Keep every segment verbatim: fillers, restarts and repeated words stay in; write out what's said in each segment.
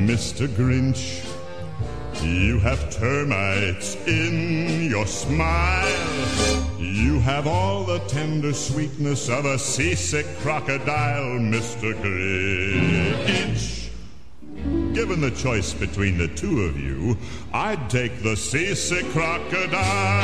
Mister Grinch, you have termites in your smile. You have all the tender sweetness of a seasick crocodile, Mister Grinch. Given the choice between the two of you, I'd take the seasick crocodile.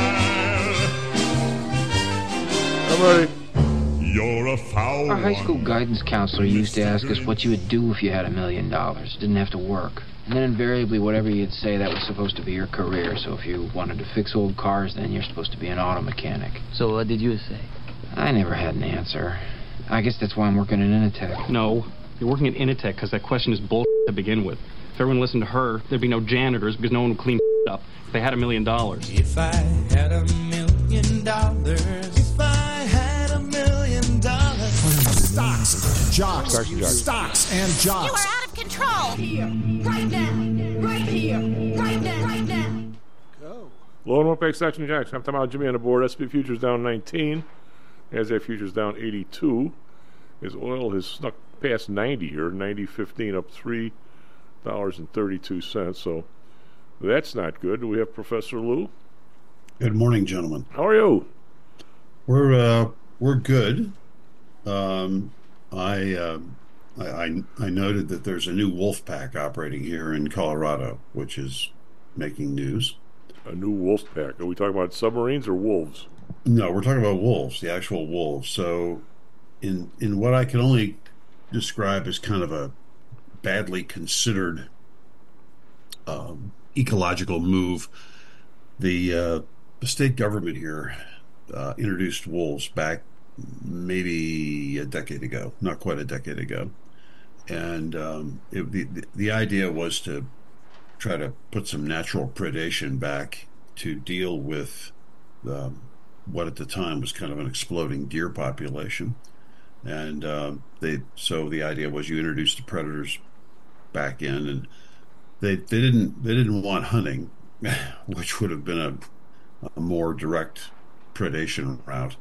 I'm ready. You're a foul Our high school one, guidance counselor used to Mister ask us what you would do if you had a million dollars. Didn't have to work. And then invariably, whatever you'd say, that was supposed to be your career. So if you wanted to fix old cars, then you're supposed to be an auto mechanic. So what did you say? I never had an answer. I guess that's why I'm working at Initech. No, you're working at Initech because that question is bull to begin with. If everyone listened to her, there'd be no janitors because no one would clean up if they had a million dollars. If I had a million dollars, if I had a million dollars. Stocks, jocks, Stocks and jocks. stocks and jocks. You are out of control. Here, right now, right here, right now, right now. Go. Low and Wolfpack Stocks and Jocks. I'm talking about Jimmy on the board. S and P futures down nineteen. NASDAQ futures down eighty-two. His oil has snuck past ninety here, ninety fifteen, up three dollars and thirty-two cents. So that's not good. Do we have Professor Lou? Good morning, gentlemen. How are you? We're uh, we're good. Um, I, uh, I I I noted that there's a new wolf pack operating here in Colorado, which is making news. A new wolf pack. Are we talking about submarines or wolves? No, we're talking about wolves, the actual wolves. So, in in what I can only describe as kind of a badly considered um, ecological move, the uh, the state government here uh, introduced wolves back maybe a decade ago, not quite a decade ago, and um, it, the the idea was to try to put some natural predation back to deal with the, what at the time was kind of an exploding deer population, and uh, they so the idea was you introduce the predators back in, and they they didn't they didn't want hunting, which would have been a, a more direct predation route.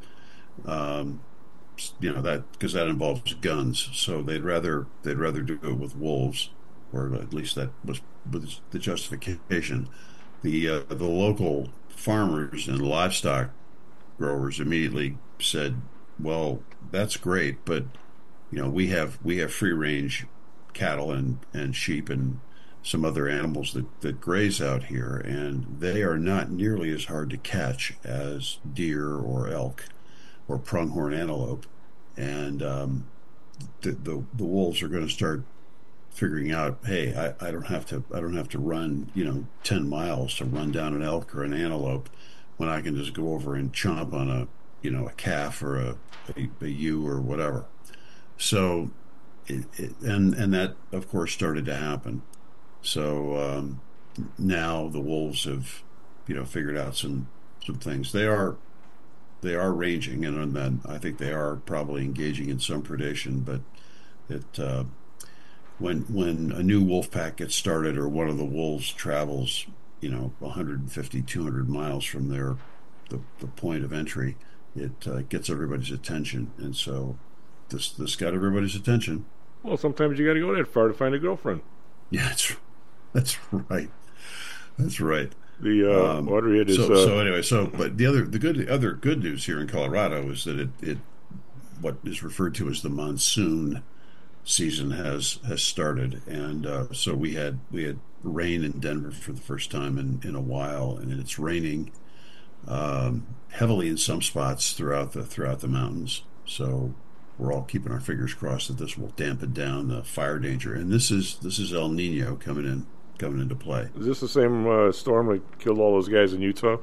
Um, you know that because that involves guns, so they'd rather they'd rather do it with wolves, or at least that was, was the justification. The uh, the local farmers and livestock growers immediately said, "Well, that's great, but you know we have we have free range cattle and, and sheep and some other animals that, that graze out here, and they are not nearly as hard to catch as deer or elk or pronghorn antelope, and um, the, the the wolves are going to start figuring out, hey, I, I don't have to I don't have to run you know ten miles to run down an elk or an antelope when I can just go over and chomp on a you know a calf or a a, a ewe or whatever." So, it, it, and and that of course started to happen. So um, now the wolves have you know figured out some some things. They are. They are ranging, and then I think they are probably engaging in some predation. But it uh, when when a new wolf pack gets started, or one of the wolves travels, you know, one fifty, two hundred miles from their the, the point of entry, it uh, gets everybody's attention, and so this this got everybody's attention. Well, sometimes you got to go that far to find a girlfriend. Yeah, that's that's right. That's right. The uh, um, Audrey had his, so, uh, so anyway, so but the other the good the other good news here in Colorado is that it, it what is referred to as the monsoon season has has started, and uh, so we had we had rain in Denver for the first time in, in a while, and it's raining um, heavily in some spots throughout the throughout the mountains. So we're all keeping our fingers crossed that this will dampen down the fire danger, and this is this is El Nino coming in. coming into play. Is this the same uh, storm that killed all those guys in Utah?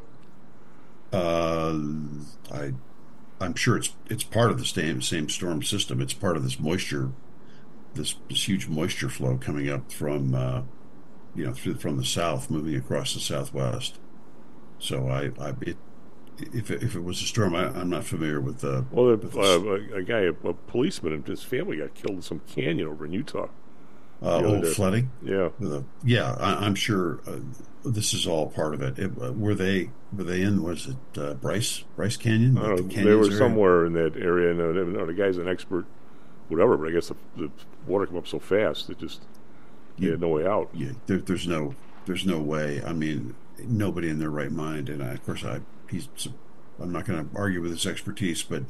Uh, I, I'm sure it's it's part of the same same storm system. It's part of this moisture, this this huge moisture flow coming up from, uh, you know, through from the south, moving across the southwest. So I, I it, if it, if it was a storm, I, I'm not familiar with the. Well, with uh, a, a guy, a, a policeman, and his family got killed in some canyon over in Utah. Uh, old flooding? Yeah. The, yeah, I, I'm sure uh, this is all part of it. it uh, were they were they in, was it uh, Bryce Bryce Canyon? I don't the know, they were area? somewhere in that area, and uh, no, the guy's an expert, whatever, but I guess the, the water came up so fast, it just, they had no way out. Yeah, there, there's no there's no way. I mean, nobody in their right mind. And I, of course, I he's I'm not going to argue with his expertise, but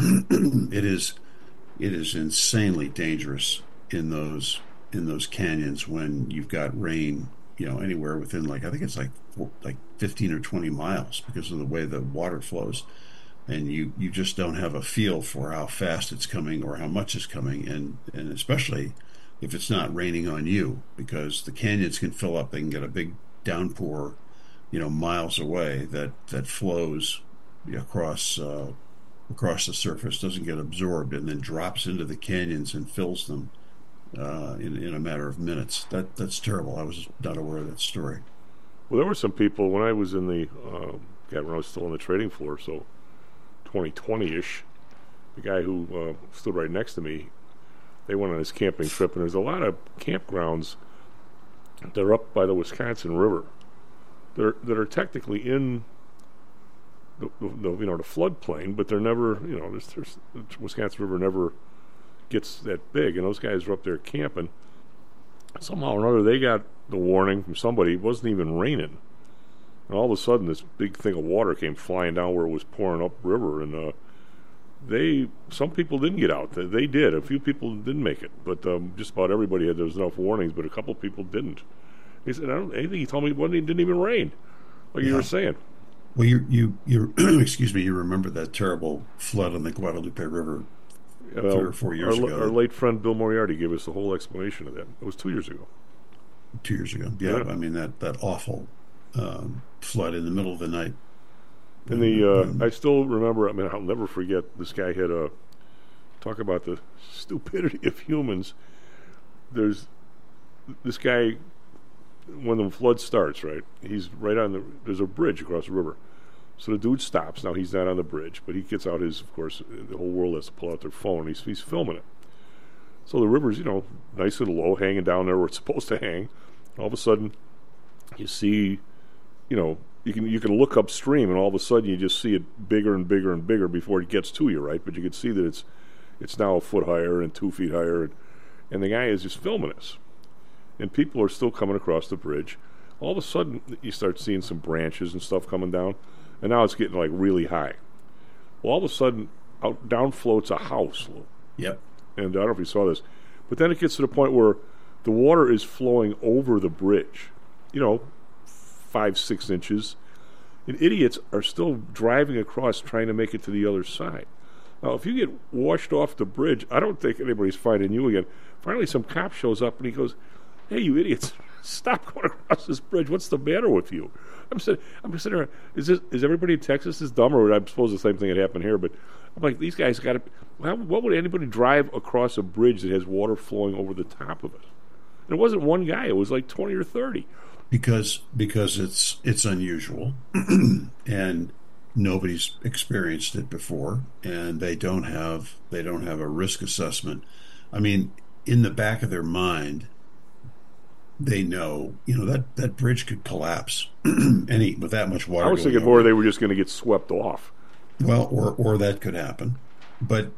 it is it is insanely dangerous in those in those canyons when you've got rain. You know, anywhere within like I think it's like like fifteen or twenty miles because of the way the water flows. And you, you just don't have a feel for how fast it's coming or how much is coming, and, and especially if it's not raining on you, because the canyons can fill up. They can get a big downpour, you know, miles away that, that flows across uh, across the surface, doesn't get absorbed, and then drops into the canyons and fills them uh, in in a matter of minutes. That that's terrible. I was not aware of that story. Well, there were some people when I was in the uh, God, when I was still on the trading floor, so twenty twenty-ish, the guy who uh, stood right next to me, they went on this camping trip, and there's a lot of campgrounds that are up by the Wisconsin River that are, that are technically in the, the you know the floodplain, but they're never you know there's, there's, the Wisconsin River never gets that big, and those guys are up there camping. Somehow or another, they got the warning from somebody. It wasn't even raining. And all of a sudden, this big thing of water came flying down where it was pouring up river, and uh, they some people didn't get out. They, they did. A few people didn't make it, but um, just about everybody had. There was enough warnings, but a couple people didn't. He said, "I don't." Anything he told me it wasn't. It didn't even rain, like yeah. you were saying. Well, you you you excuse me. You remember that terrible flood on the Guadalupe River uh, three or four years our, ago? Our late friend Bill Moriarty gave us the whole explanation of that. It was two years ago. Two years ago, yeah. yeah. I mean that that awful. Um, flood in the middle of the night. And the uh, um, I still remember. I mean, I'll never forget. This guy had a talk about the stupidity of humans. There's this guy when the flood starts. Right, he's right on the. There's a bridge across the river, so the dude stops. Now he's not on the bridge, but he gets out his. Of course, the whole world has to pull out their phone. He's he's filming it. So the river's you know nice and low, hanging down there where it's supposed to hang. All of a sudden, you see. You know, you can you can look upstream, and all of a sudden you just see it bigger and bigger and bigger before it gets to you, right? But you can see that it's it's now a foot higher and two feet higher, and, and the guy is just filming us. And people are still coming across the bridge. All of a sudden, you start seeing some branches and stuff coming down, and now it's getting like really high. Well, all of a sudden, out down floats a house. Yep. And I don't know if you saw this, but then it gets to the point where the water is flowing over the bridge. You know. Five, six inches, and idiots are still driving across trying to make it to the other side. Now, if you get washed off the bridge, I don't think anybody's finding you again. Finally, some cop shows up, and he goes, "Hey, you idiots, stop going across this bridge. What's the matter with you?" I'm sitting, I'm sitting there, is, this, is everybody in Texas is dumb, or I suppose the same thing had happened here, but I'm like, these guys got to, what would anybody drive across a bridge that has water flowing over the top of it? And it wasn't one guy, it was like twenty or thirty. Because because it's it's unusual, and nobody's experienced it before, and they don't have they don't have a risk assessment. I mean, in the back of their mind, they know you know that, that bridge could collapse any with that much water. I was thinking more they were just going to get swept off. Well, or or that could happen, but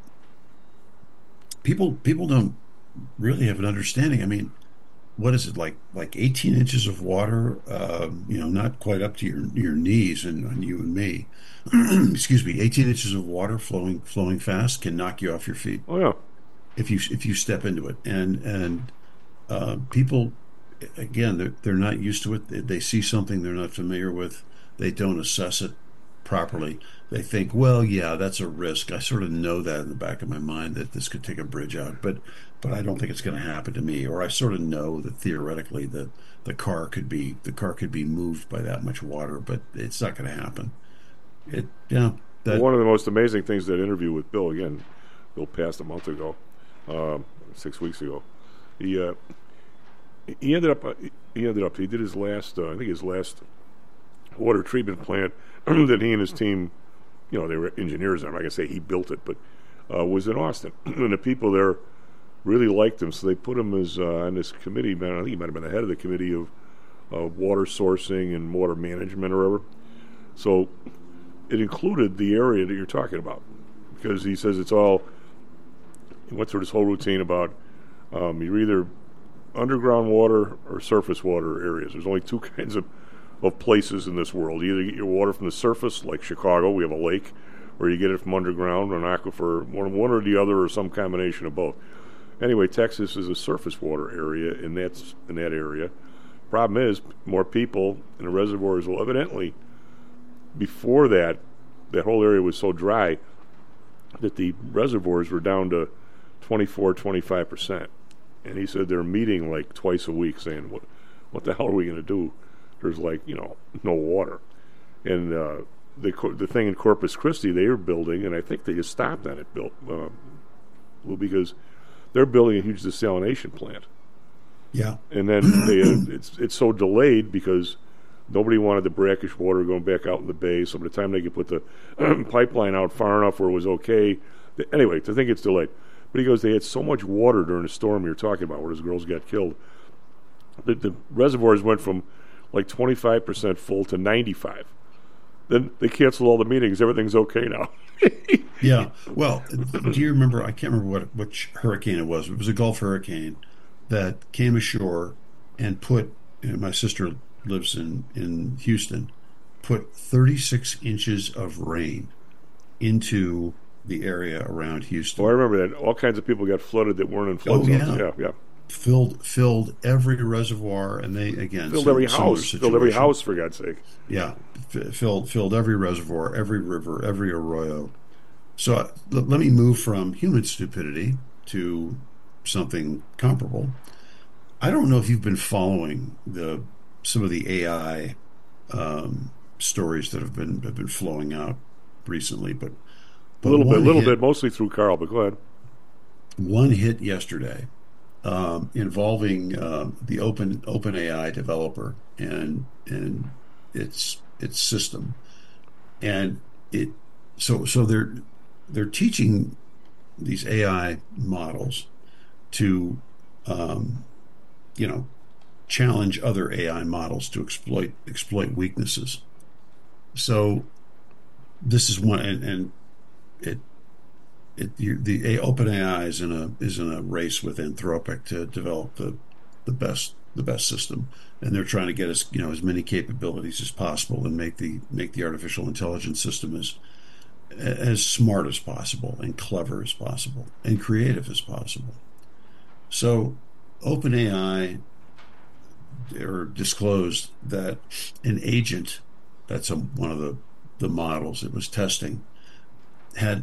people people don't really have an understanding. I mean. What is it like? Like eighteen inches of water, uh, you know, not quite up to your your knees, and on you and me. Excuse me, eighteen inches of water flowing flowing fast can knock you off your feet. Oh yeah, if you if you step into it, and and uh, people, again, they're they're not used to it. They, they see something they're not familiar with. They don't assess it properly. They think, well, yeah, that's a risk. I sort of know that in the back of my mind that this could take a bridge out, but but I don't think it's going to happen to me. Or I sort of know that theoretically that the car could be the car could be moved by that much water, but it's not going to happen. It yeah. That, One of the most amazing things that interview with Bill again, Bill passed a month ago, um, six weeks ago. He uh, he ended up uh, he ended up he did his last uh, I think his last water treatment plant that he and his team. You know, they were engineers. I'm not going to say he built it, but uh, was in Austin. And the people there really liked him, so they put him as uh, on this committee. Man, I think he might have been the head of the committee of uh, water sourcing and water management or whatever. So it included the area that you're talking about, because he says it's all, he went through this whole routine about um, you're either underground water or surface water areas. There's only two kinds of, of places in this world. You either get your water from the surface, like Chicago, we have a lake, or you get it from underground, an aquifer, one, one or the other, or some combination of both. Anyway, Texas is a surface water area, and that's in that area. Problem is, more people in the reservoirs. Well, evidently, before that, that whole area was so dry that the reservoirs were down to twenty-four, twenty-five percent. And he said they're meeting like twice a week saying, what what the hell are we going to do? There's like, you know, no water. And uh, the the thing in Corpus Christi they are building, and I think they just stopped on it, built, uh, well, because they're building a huge desalination plant. Yeah. And then they, uh, it's it's so delayed because nobody wanted the brackish water going back out in the bay. So by the time they could put the pipeline out far enough where it was okay, they, anyway, I think it's delayed. But he goes, they had so much water during the storm you're talking about where those girls got killed. The, the reservoirs went from like twenty-five percent full to ninety-five. Then they canceled all the meetings. Everything's okay now. Yeah. Well, do you remember, I can't remember what which hurricane it was. It was a Gulf hurricane that came ashore and put, you know, my sister lives in, in Houston, put thirty-six inches of rain into the area around Houston. Well, I remember that. All kinds of people got flooded that weren't in flood Oh, zones. yeah. Yeah, yeah. Filled filled every reservoir, and they again Filled sim- every similar house. Filled every situation. house, for God's sake. Yeah, f- filled filled every reservoir, every river, every arroyo. So uh, l- let me move from human stupidity to something comparable. I don't know if you've been following the some of the A I um, stories that have been have been flowing out recently, but, but A little bit, one little hit- bit, mostly through Carl, but go ahead. One hit yesterday um, involving uh, the Open OpenAI developer and and its its system, and it so so they're they're teaching these A I models to um, you know challenge other A I models to exploit exploit weaknesses. So this is one, and, and it. It, you, the OpenAI is in a is in a race with Anthropic to develop the the best the best system, and they're trying to get us you know as many capabilities as possible and make the make the artificial intelligence system as as smart as possible and clever as possible and creative as possible. So OpenAI or disclosed that an agent, that's a, one of the the models it was testing, had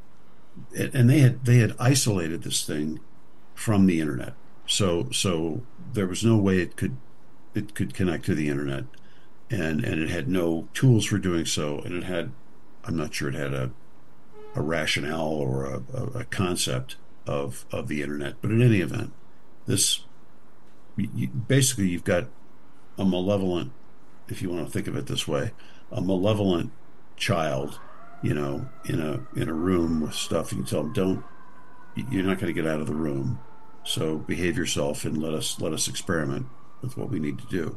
and they had they had isolated this thing from the internet, so so there was no way it could it could connect to the internet, and and it had no tools for doing so, and it had, I'm not sure it had a a rationale or a, a, a concept of of the internet, but in any event, this you, basically you've got a malevolent, if you want to think of it this way, a malevolent child, you know, in a in a room with stuff. You can tell them, don't, you're not going to get out of the room, so behave yourself and let us let us experiment with what we need to do.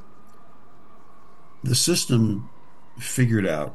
The system figured out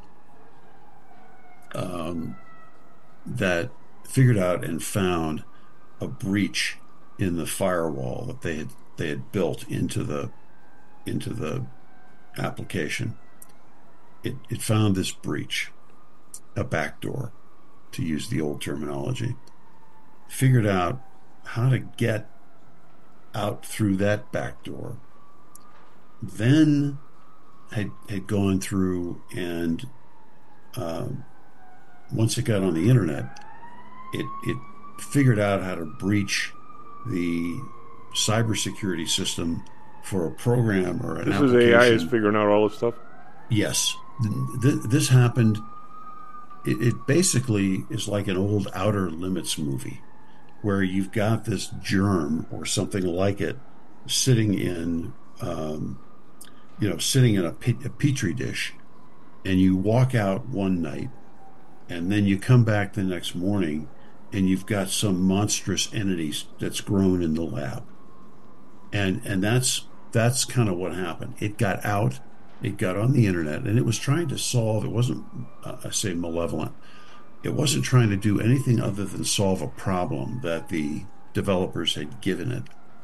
um, that figured out and found a breach in the firewall that they had they had built into the into the application. It it found this breach, a backdoor, to use the old terminology, figured out how to get out through that backdoor, then had had gone through and uh, once it got on the internet, it it figured out how to breach the cybersecurity system for a program or an This application. is A I is figuring out all this stuff? Yes. Th- this happened. It, it basically is like an old Outer Limits movie where you've got this germ or something like it sitting in, um, you know, sitting in a, pe- a petri dish, and you walk out one night, and then you come back the next morning, and you've got some monstrous entity that's grown in the lab, and and that's that's kind of what happened. It got out. It got on the internet, and it was trying to solve, it wasn't, uh, I say malevolent, it wasn't trying to do anything other than solve a problem that the developers had given it.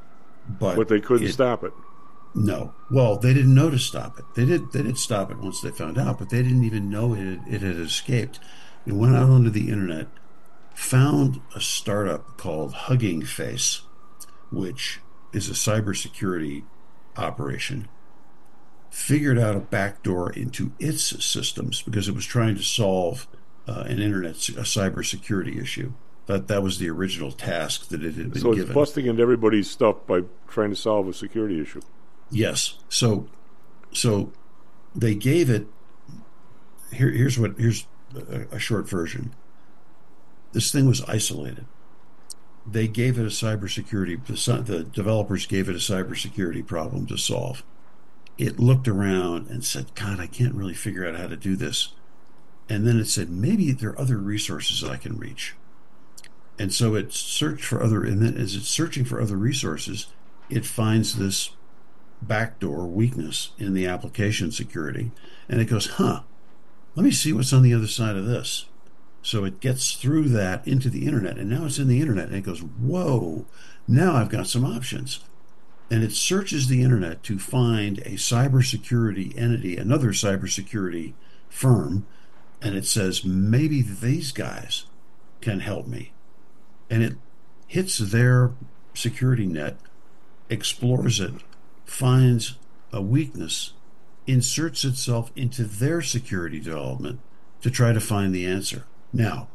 but But they couldn't it, stop it. No. Well, they didn't know to stop it. They did. They did stop it once they found out, but they didn't even know it had, it had escaped. It went out onto the internet, found a startup called Hugging Face, which is a cybersecurity operation, figured out a backdoor into its systems because it was trying to solve uh, an internet a cybersecurity issue. That that was the original task that it had been So it's given. busting into everybody's stuff by trying to solve a security issue. Yes. So, so they gave it. Here, here's what. Here's a, a short version. This thing was isolated. They gave it a cybersecurity. The, the developers gave it a cybersecurity problem to solve. It looked around and said, "God, I can't really figure out how to do this." And then it said, "Maybe there are other resources I can reach." And so it searched for other. And then as it's searching for other resources, it finds this backdoor weakness in the application security, and it goes, huh, let me see what's on the other side of this. So it gets through that into the internet, and now it's in the internet, and it goes, whoa, now I've got some options. And it searches the internet to find a cybersecurity entity, another cybersecurity firm, and it says, maybe these guys can help me. And it hits their security net, explores it, finds a weakness, inserts itself into their security development to try to find the answer. Now,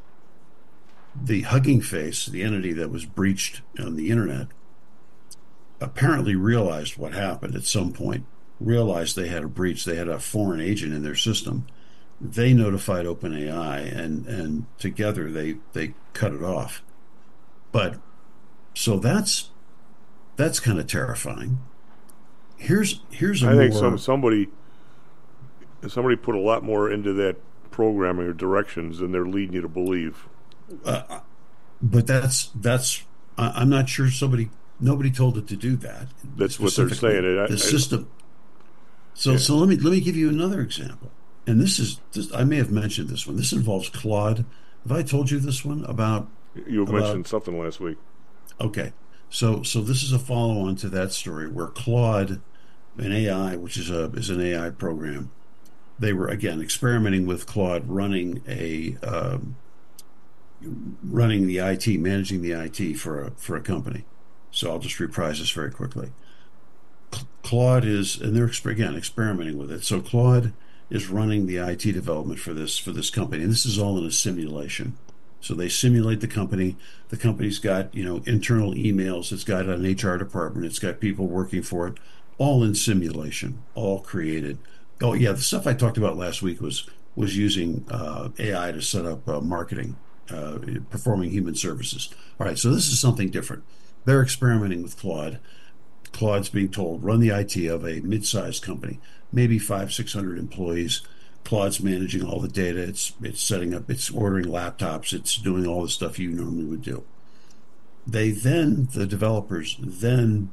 the Hugging Face, the entity that was breached on the internet, apparently realized what happened at some point, realized they had a breach, they had a foreign agent in their system. They notified OpenAI, and, and together they, they cut it off. But so that's that's kind of terrifying. Here's here's a I think more, some somebody somebody put a lot more into that programming or directions than they're leading you to believe. Uh, but that's that's I, I'm not sure somebody nobody told it to do that. That's what they're saying. The I, I, system. So yeah. so let me let me give you another example. And this is this, I may have mentioned this one. This involves Claude. Have I told you this one about? You about, mentioned something last week. Okay. So so this is a follow-on to that story where Claude, an A I, which is a is an A I program, they were again experimenting with Claude running a um, running the I T, managing the I T for a for a company. So I'll just reprise this very quickly. Claude is, and they're again experimenting with it. So Claude is running the I T development for this for this company, and this is all in a simulation. So they simulate the company. The company's got, you know, internal emails. It's got an H R department. It's got people working for it, all in simulation, all created. Oh yeah, the stuff I talked about last week was was using uh, A I to set up uh, marketing, uh, performing human services. All right, so this is something different. They're experimenting with Claude. Claude's being told, run the I T of a mid-sized company, maybe five, six hundred employees. Claude's managing all the data. It's it's setting up. It's ordering laptops. It's doing all the stuff you normally would do. They then, the developers then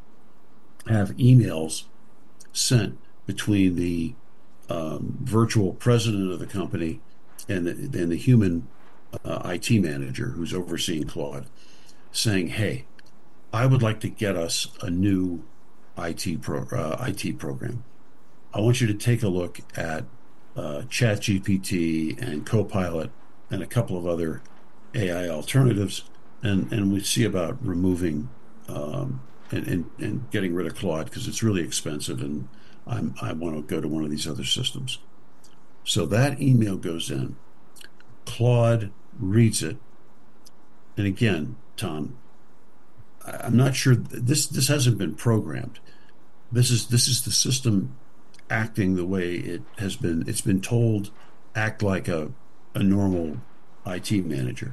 have emails sent between the um, virtual president of the company and the, and the human uh, I T manager who's overseeing Claude, saying, "Hey, I would like to get us a new I T pro, uh, I T program. I want you to take a look at uh, ChatGPT and Copilot and a couple of other A I alternatives, and, and we see about removing um, and, and, and getting rid of Claude because it's really expensive, and I'm, I want to go to one of these other systems." So that email goes in. Claude reads it, and again, Tom, I'm not sure this this hasn't been programmed. This is this is the system acting the way it has been. It's been told act like a a normal I T manager.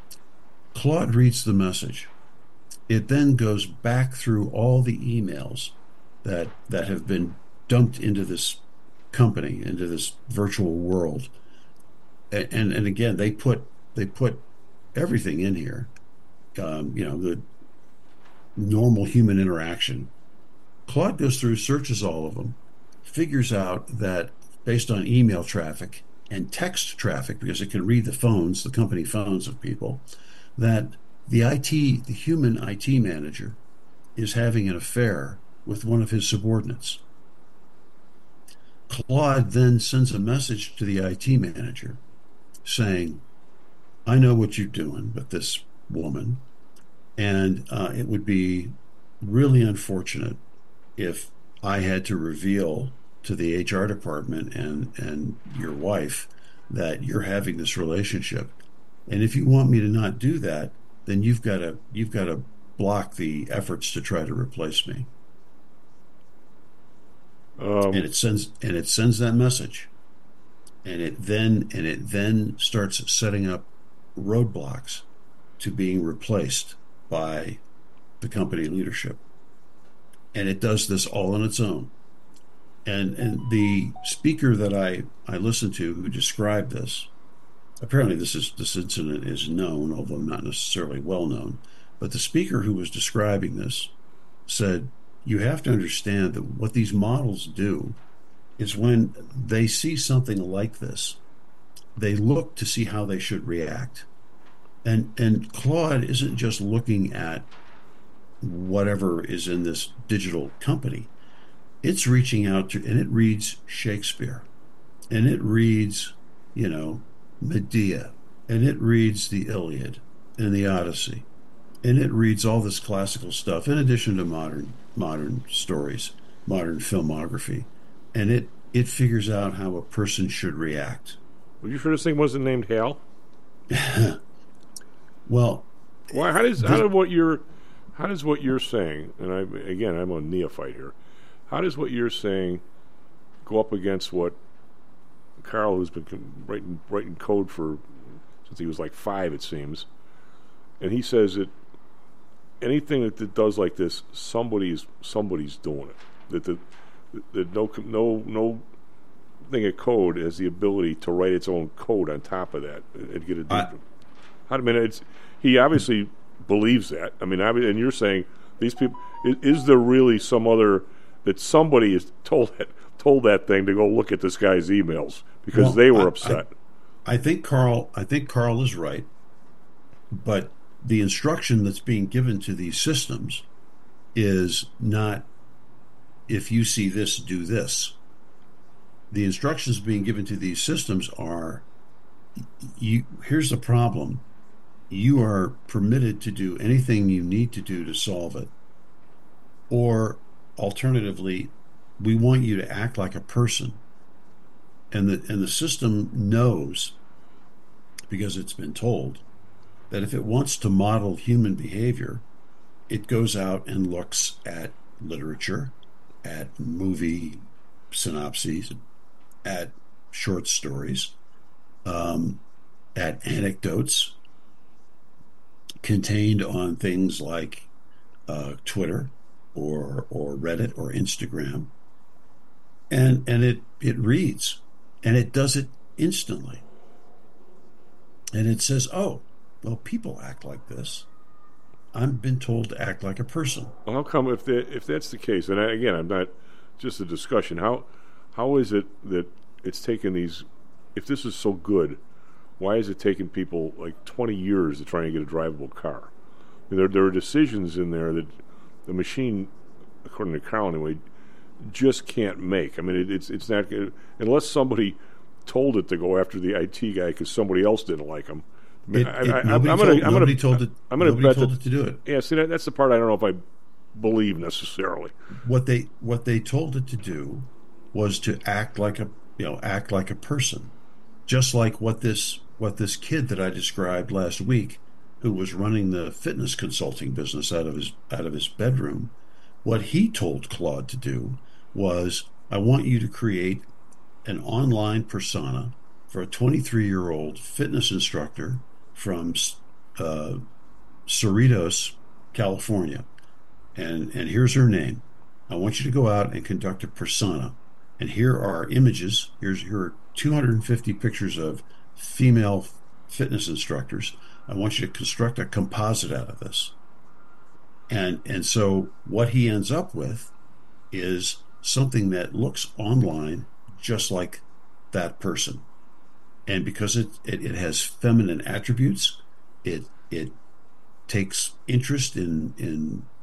Claude reads the message. It then goes back through all the emails that that have been dumped into this company, into this virtual world. And and, and again, they put they put everything in here. Um, you know, the normal human interaction. Claude goes through, searches all of them, figures out that based on email traffic and text traffic, because it can read the phones, the company phones of people, that the I T, the human I T manager is having an affair with one of his subordinates. Claude then sends a message to the I T manager saying, I know what you're doing with this woman, and uh, it would be really unfortunate if I had to reveal to the H R department and, and your wife that you're having this relationship. And if you want me to not do that, then you've got to you've got to block the efforts to try to replace me. Um, and it sends and it sends that message, and it then and it then starts setting up roadblocks to being replaced by the company leadership. And it does this all on its own. And and the speaker that I, I listened to who described this, apparently this is this incident is known, although not necessarily well known, but the speaker who was describing this said, you have to understand that what these models do is when they see something like this, they look to see how they should react. And and Claude isn't just looking at whatever is in this digital company. It's reaching out to, and it reads Shakespeare, and it reads, you know, Medea, and it reads the Iliad and the Odyssey, and it reads all this classical stuff in addition to modern modern stories, modern filmography, and it it figures out how a person should react. Were you sure this thing wasn't named Hal? Well, why? How does how did what you're how does what you're saying? And I again, I'm a neophyte here. How does what you're saying go up against what Carl, who's been writing writing code for since he was like five, it seems, and he says that anything that, that does like this, somebody's somebody's doing it. That the that no no no thing of code has the ability to write its own code on top of that and get it. I, I mean, it's he obviously believes that. I mean, I mean, and you're saying these people is, is there really some other that somebody is told that told that thing to go look at this guy's emails because well, they were I, upset. I, I think Carl. I think Carl is right, but the instruction that's being given to these systems is not, if you see this, do this. The instructions being given to these systems are, you. Here's the problem. You are permitted to do anything you need to do to solve it. Or alternatively, we want you to act like a person. And the and the system knows, because it's been told, that if it wants to model human behavior, it goes out and looks at literature, at movie synopses, at short stories, um, at anecdotes contained on things like uh, Twitter or or Reddit or Instagram, and and it it reads, and it does it instantly, and it says, oh, well, people act like this. I've been told to act like a person. Well, how come if that, if that's the case? And I, again, I'm not just a discussion. How how is it that it's taken these? If this is so good, why is it taking people like twenty years to try and get a drivable car? I mean, there there are decisions in there that the machine, according to Carl anyway, just can't make. I mean, it, it's it's not unless somebody told it to go after the I T guy because somebody else didn't like him. I mean, It, I, it, I, I'm nobody, gonna, told, I'm nobody gonna, told it. I'm gonna nobody bet told that, it to do it. Yeah, see, that, that's the part I don't know if I believe necessarily. What they what they told it to do was to act like a you know act like a person, just like what this what this kid that I described last week, who was running the fitness consulting business out of his out of his bedroom. What he told Claude to do was, I want you to create an online persona for a twenty-three-year-old fitness instructor from uh, Cerritos, California. And, and here's her name. I want you to go out and conduct a persona. And here are images. Here's here are two hundred fifty pictures of female fitness instructors. I want you to construct a composite out of this. And and so what he ends up with is something that looks online just like that person. And because it, it, it has feminine attributes, it it takes interest in in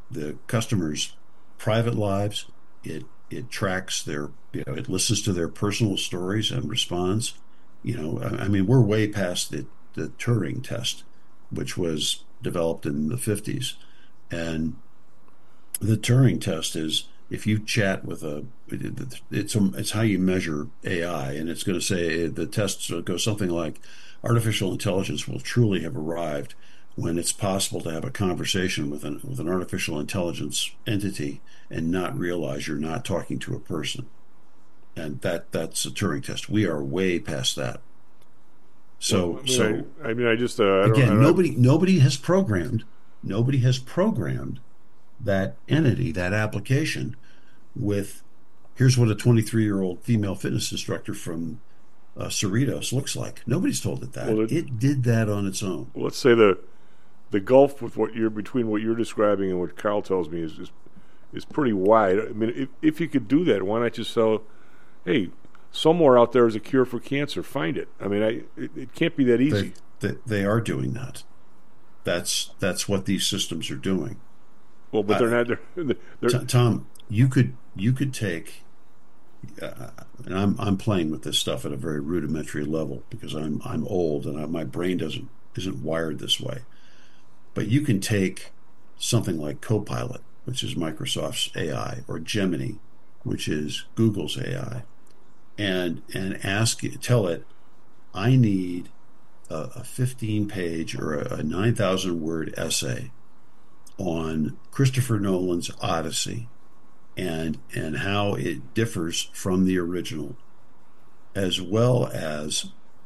the customers' private lives. It it tracks their, you know, it listens to their personal stories and responds. You know, I, I mean, we're way past the, the Turing test, which was developed in the fifties. And the Turing test is if you chat with a, it's a, it's how you measure A I, and it's going to say the test goes something like, artificial intelligence will truly have arrived when it's possible to have a conversation with an with an artificial intelligence entity and not realize you're not talking to a person. And that that's a Turing test. We are way past that. So well, I mean, so I, I mean, I just uh, I don't, again, I don't, nobody nobody has programmed nobody has programmed that entity, that application, with here's what a twenty-three year old female fitness instructor from uh, Cerritos looks like. Nobody's told it that. Well, it, it did that on its own. Well, let's say the the gulf with what you're between what you're describing and what Carl tells me is is, is pretty wide. I mean, if if you could do that, why not just sell? Hey, somewhere out there is a cure for cancer. Find it. I mean, I it, it can't be that easy. They, they, they are doing that. That's that's what these systems are doing. Well, but they're uh, not. They're, they're, T- Tom, you could you could take, uh, and I'm I'm playing with this stuff at a very rudimentary level because I'm I'm old and I, my brain doesn't isn't wired this way. But you can take something like Copilot, which is Microsoft's A I, or Gemini, which is Google's A I, and and ask it, tell it, I need a, a fifteen page or a, a nine thousand word essay on Christopher Nolan's Odyssey and and how it differs from the original, as well as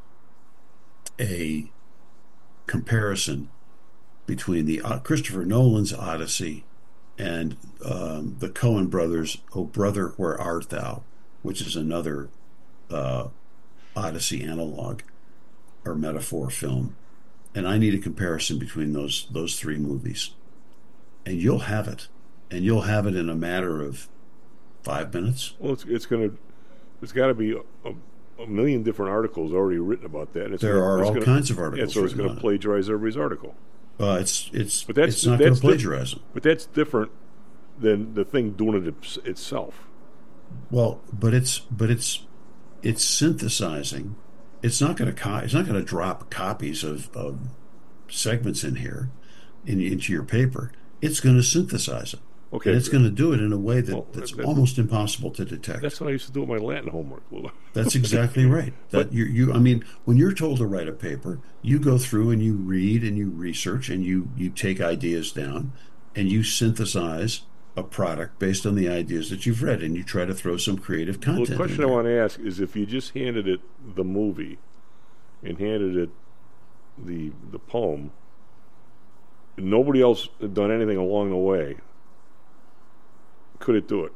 a comparison between the uh, Christopher Nolan's Odyssey and um, the Coen brothers' "Oh Brother, Where Art Thou," which is another uh, Odyssey analog or metaphor film. And I need a comparison between those those three movies. And you'll have it. And you'll have it in a matter of five minutes. Well, it's, it's going to, there's got to be a, a million different articles already written about that. And it's there gonna, are it's all gonna, kinds of articles. And so it's going to plagiarize everybody's article. Uh, it's it's but that's, it's not that's going to plagiarize di- them. But that's different than the thing doing it itself. Well, but it's but it's it's synthesizing. It's not going to co- it's not going to drop copies of, of segments in here in, into your paper. It's going to synthesize it. Okay, and it's going to do it in a way that, well, that's that, almost impossible to detect. That's what I used to do with my Latin homework. That's exactly right. That but, you, you, I mean, when you're told to write a paper, you go through and you read and you research and you you take ideas down and you synthesize a product based on the ideas that you've read, and you try to throw some creative content. Well, the question in I there. want to ask is, if you just handed it the movie and handed it the the poem, and nobody else had done anything along the way, could it do it?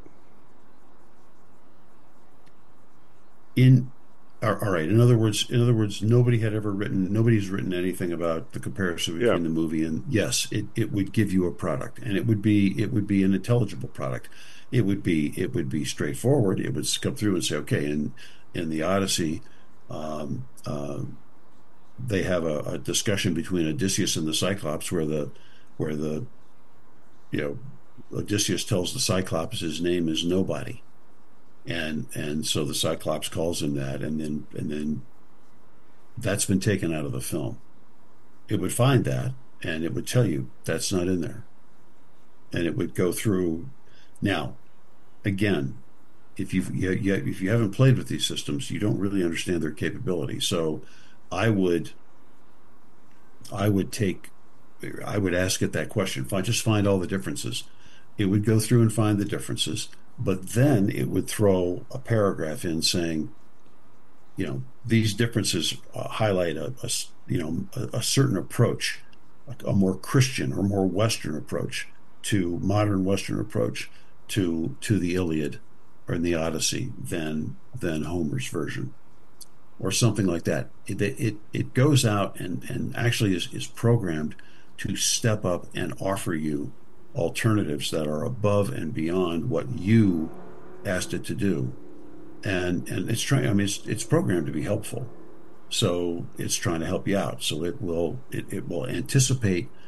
In all right. In other words, in other words, nobody had ever written. Nobody's written anything about the comparison between Yeah. the movie and yes, it, it would give you a product, and it would be it would be an intelligible product. It would be it would be straightforward. It would come through and say, okay, in in the Odyssey, um, uh, they have a, a discussion between Odysseus and the Cyclops, where the where the you know Odysseus tells the Cyclops his name is nobody. And and so the Cyclops calls him that, and then and then that's been taken out of the film. It would find that, and it would tell you that's not in there, and it would go through. Now, again, if you've you, you, if you haven't played with these systems, you don't really understand their capability. So, I would I would take I would ask it that question. Find just find all the differences. It would go through and find the differences. But then it would throw a paragraph in saying, you know, these differences uh, highlight a, a you know a, a certain approach, a, a more Christian or more Western approach to modern Western approach to to the Iliad or in the Odyssey than than Homer's version, or something like that. It it, it goes out and, and actually is, is programmed to step up and offer you alternatives that are above and beyond what you asked it to do, and and it's trying. I mean, it's it's programmed to be helpful, so it's trying to help you out. So it will it, it will anticipate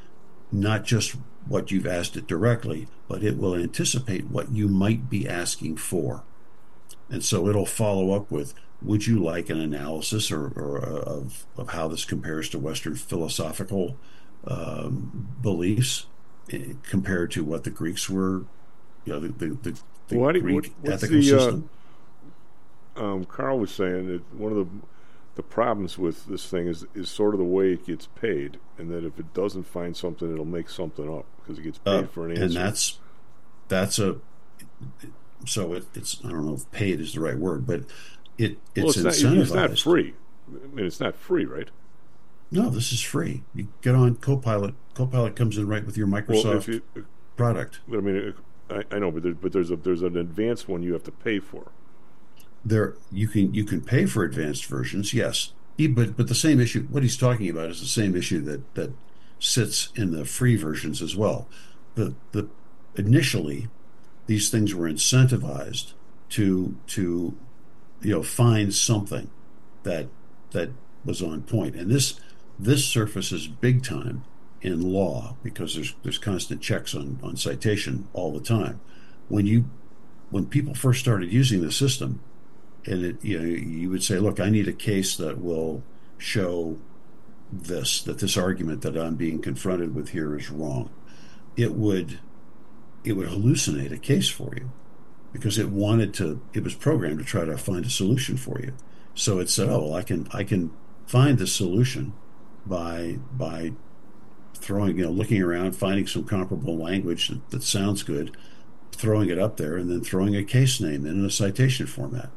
not just what you've asked it directly, but it will anticipate what you might be asking for. And so it'll follow up with, would you like an analysis or, or uh, of, of how this compares to Western philosophical um, beliefs eh, compared to what the Greeks were, you know, the, the, the, the What do you- Greek what- what's ethical the, uh, system. Um, Carl was saying that one of the the problems with this thing is is sort of the way it gets paid, and that if it doesn't find something, it'll make something up because it gets paid Uh, for an answer. and that's that's a so it, it's I don't know if paid is the right word, but it well, it's, it's not, incentivized. it's not free. I mean, it's not free, right? No, this is free. You get on Copilot. Copilot comes in right with your Microsoft Well, if you, product. I mean, I, I know, but there, but there's a there's an advanced one you have to pay for. There, you can you can pay for advanced versions, yes. He, but but the same issue. What he's talking about is the same issue that that sits in the free versions as well. The the initially, these things were incentivized to to you know find something that that was on point, and this this surfaces big time in law because there's there's constant checks on on citation all the time. When you when people first started using the system, and it, you know, you would say, look, I need a case that will show this, that this argument that I'm being confronted with here is wrong. It would it would hallucinate a case for you because it wanted to, it was programmed to try to find a solution for you. So it said, oh, well, I can I can find the solution by by throwing, you know, looking around, finding some comparable language that, that sounds good, throwing it up there, and then throwing a case name in a citation format.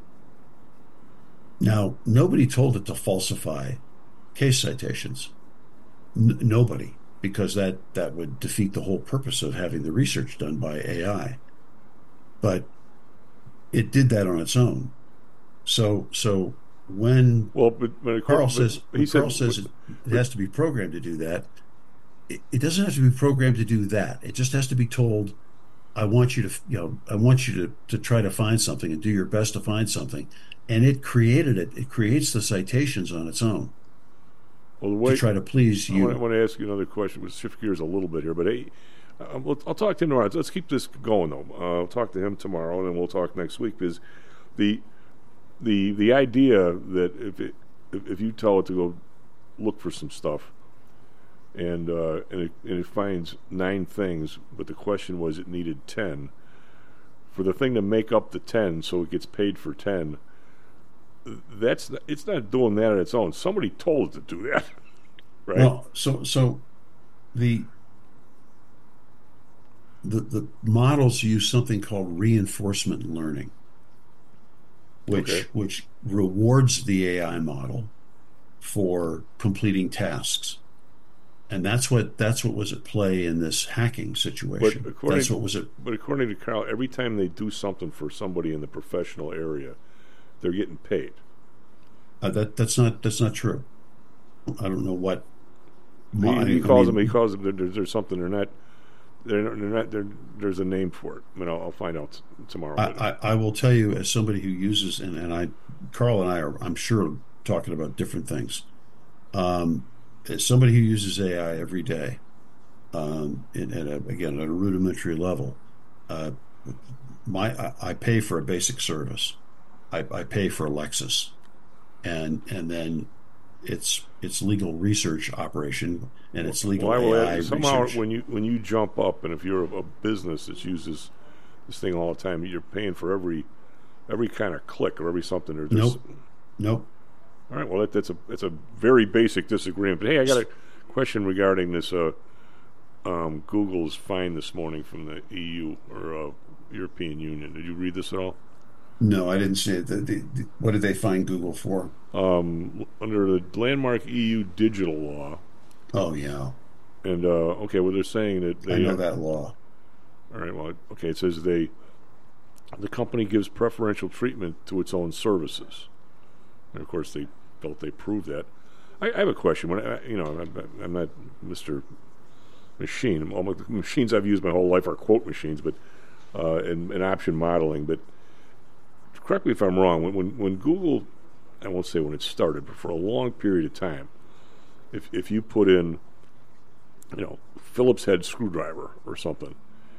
Now, nobody told it to falsify case citations. N- nobody, because that, that would defeat the whole purpose of having the research done by A I. But it did that on its own. So, so when Well, but, but Carl but says he Carl said, says it, it has to be programmed to do that, it, it doesn't have to be programmed to do that. It just has to be told, I want you to, you know, I want you to, to try to find something and do your best to find something. And it created it. It creates the citations on its own well, the way, to try to please I you. want, I want to ask you another question. We'll shift gears a little bit here, but hey, uh, we'll, I'll talk to him tomorrow. Let's keep this going, though. Uh, I'll talk to him tomorrow, and then we'll talk next week. Because the the the idea that if it, if, if you tell it to go look for some stuff, and uh, and, it, and it finds nine things, but the question was it needed ten. For the thing to make up the ten, so it gets paid for ten. That's not, it's not doing that on its own. Somebody told it to do that, right? Well, so so the the the models use something called reinforcement learning, which Okay. which rewards the A I model for completing tasks. And that's what that's what was at play in this hacking situation. But according, That's what was at but according to Carl, every time they do something for somebody in the professional area, they're getting paid. uh, that that's not that's not true. I don't know what He, I- he I calls mean- them. He calls them. There's, there's something. They're not. They're not. They're not they're, there's a name for it. I mean, I'll, I'll find out t- tomorrow. I, I, I will tell you, as somebody who uses, and, and I, Carl and I are, I'm sure, talking about different things. Um, as somebody who uses A I every day, um, in, at a, again at a rudimentary level, uh, my I, I pay for a basic service. I, I pay for Lexus, and and then it's it's legal research operation and it's legal well, I will A I add, somehow research. when you when you jump up, and if you're a, a business that uses this thing all the time, you're paying for every every kind of click or every something. Or just, Nope. Nope. All right. Well, that, that's a that's a very basic disagreement. But hey, I got a question regarding this. Uh, um, Google's fine this morning from the E U or uh, European Union. Did you read this at all? No, I didn't see it. The, the, the, what did they find Google for? Um, under the landmark E U digital law. Oh yeah, And uh, okay, well they're saying that they I know uh, that law. All right. Well, okay. It says they the company gives preferential treatment to its own services, and of course they felt they proved that. I, I have a question. When I, you know, I'm, I'm not Mister Machine. All my, the machines I've used my whole life are quote machines, but uh, and, and option modeling. But correct me if I'm wrong. When, when when Google, I won't say when it started, but for a long period of time, if if you put in, you know, Phillips head screwdriver or something.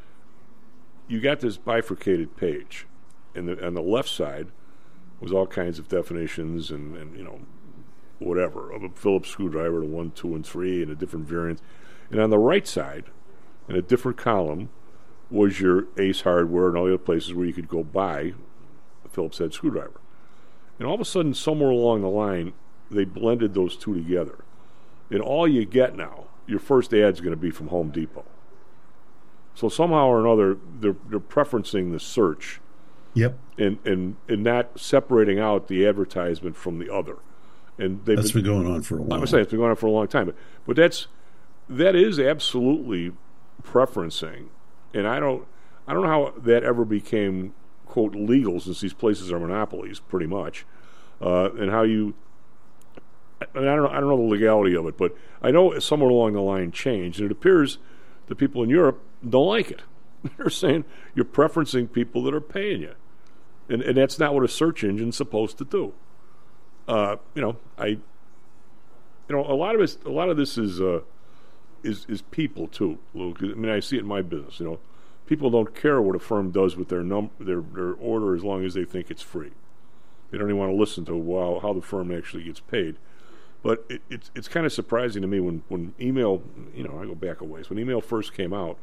You got this bifurcated page, and the, on the left side was all kinds of definitions and, and you know whatever of a Phillips screwdriver, the one, two, and three, and a different variant. And on the right side, in a different column, was your Ace Hardware and all the other places where you could go buy a Phillips head screwdriver. And all of a sudden, somewhere along the line, they blended those two together. And all you get now, your first ad's going to be from Home Depot. So somehow or another, they're they're preferencing the search, Yep, and and and not separating out the advertisement from the other. And they've that's been, been going on for a while. I was saying it's been going on for a long time, but but that's that is absolutely preferencing, and I don't I don't know how that ever became quote legal, since these places are monopolies pretty much, uh, and how you. And I don't know, I don't know the legality of it, but I know somewhere along the line changed, and it appears the people in Europe don't like it. They're saying you're preferencing people that are paying you, and and that's not what a search engine's supposed to do. Uh, you know, I, you know, a lot of this, a lot of this is uh, is is people too, Luke. I mean, I see it in my business. You know, people don't care what a firm does with their num their their order as long as they think it's free. They don't even want to listen to wow, how the firm actually gets paid. But it, it's it's kind of surprising to me when, when email, you know, I go back a ways. When email first came out,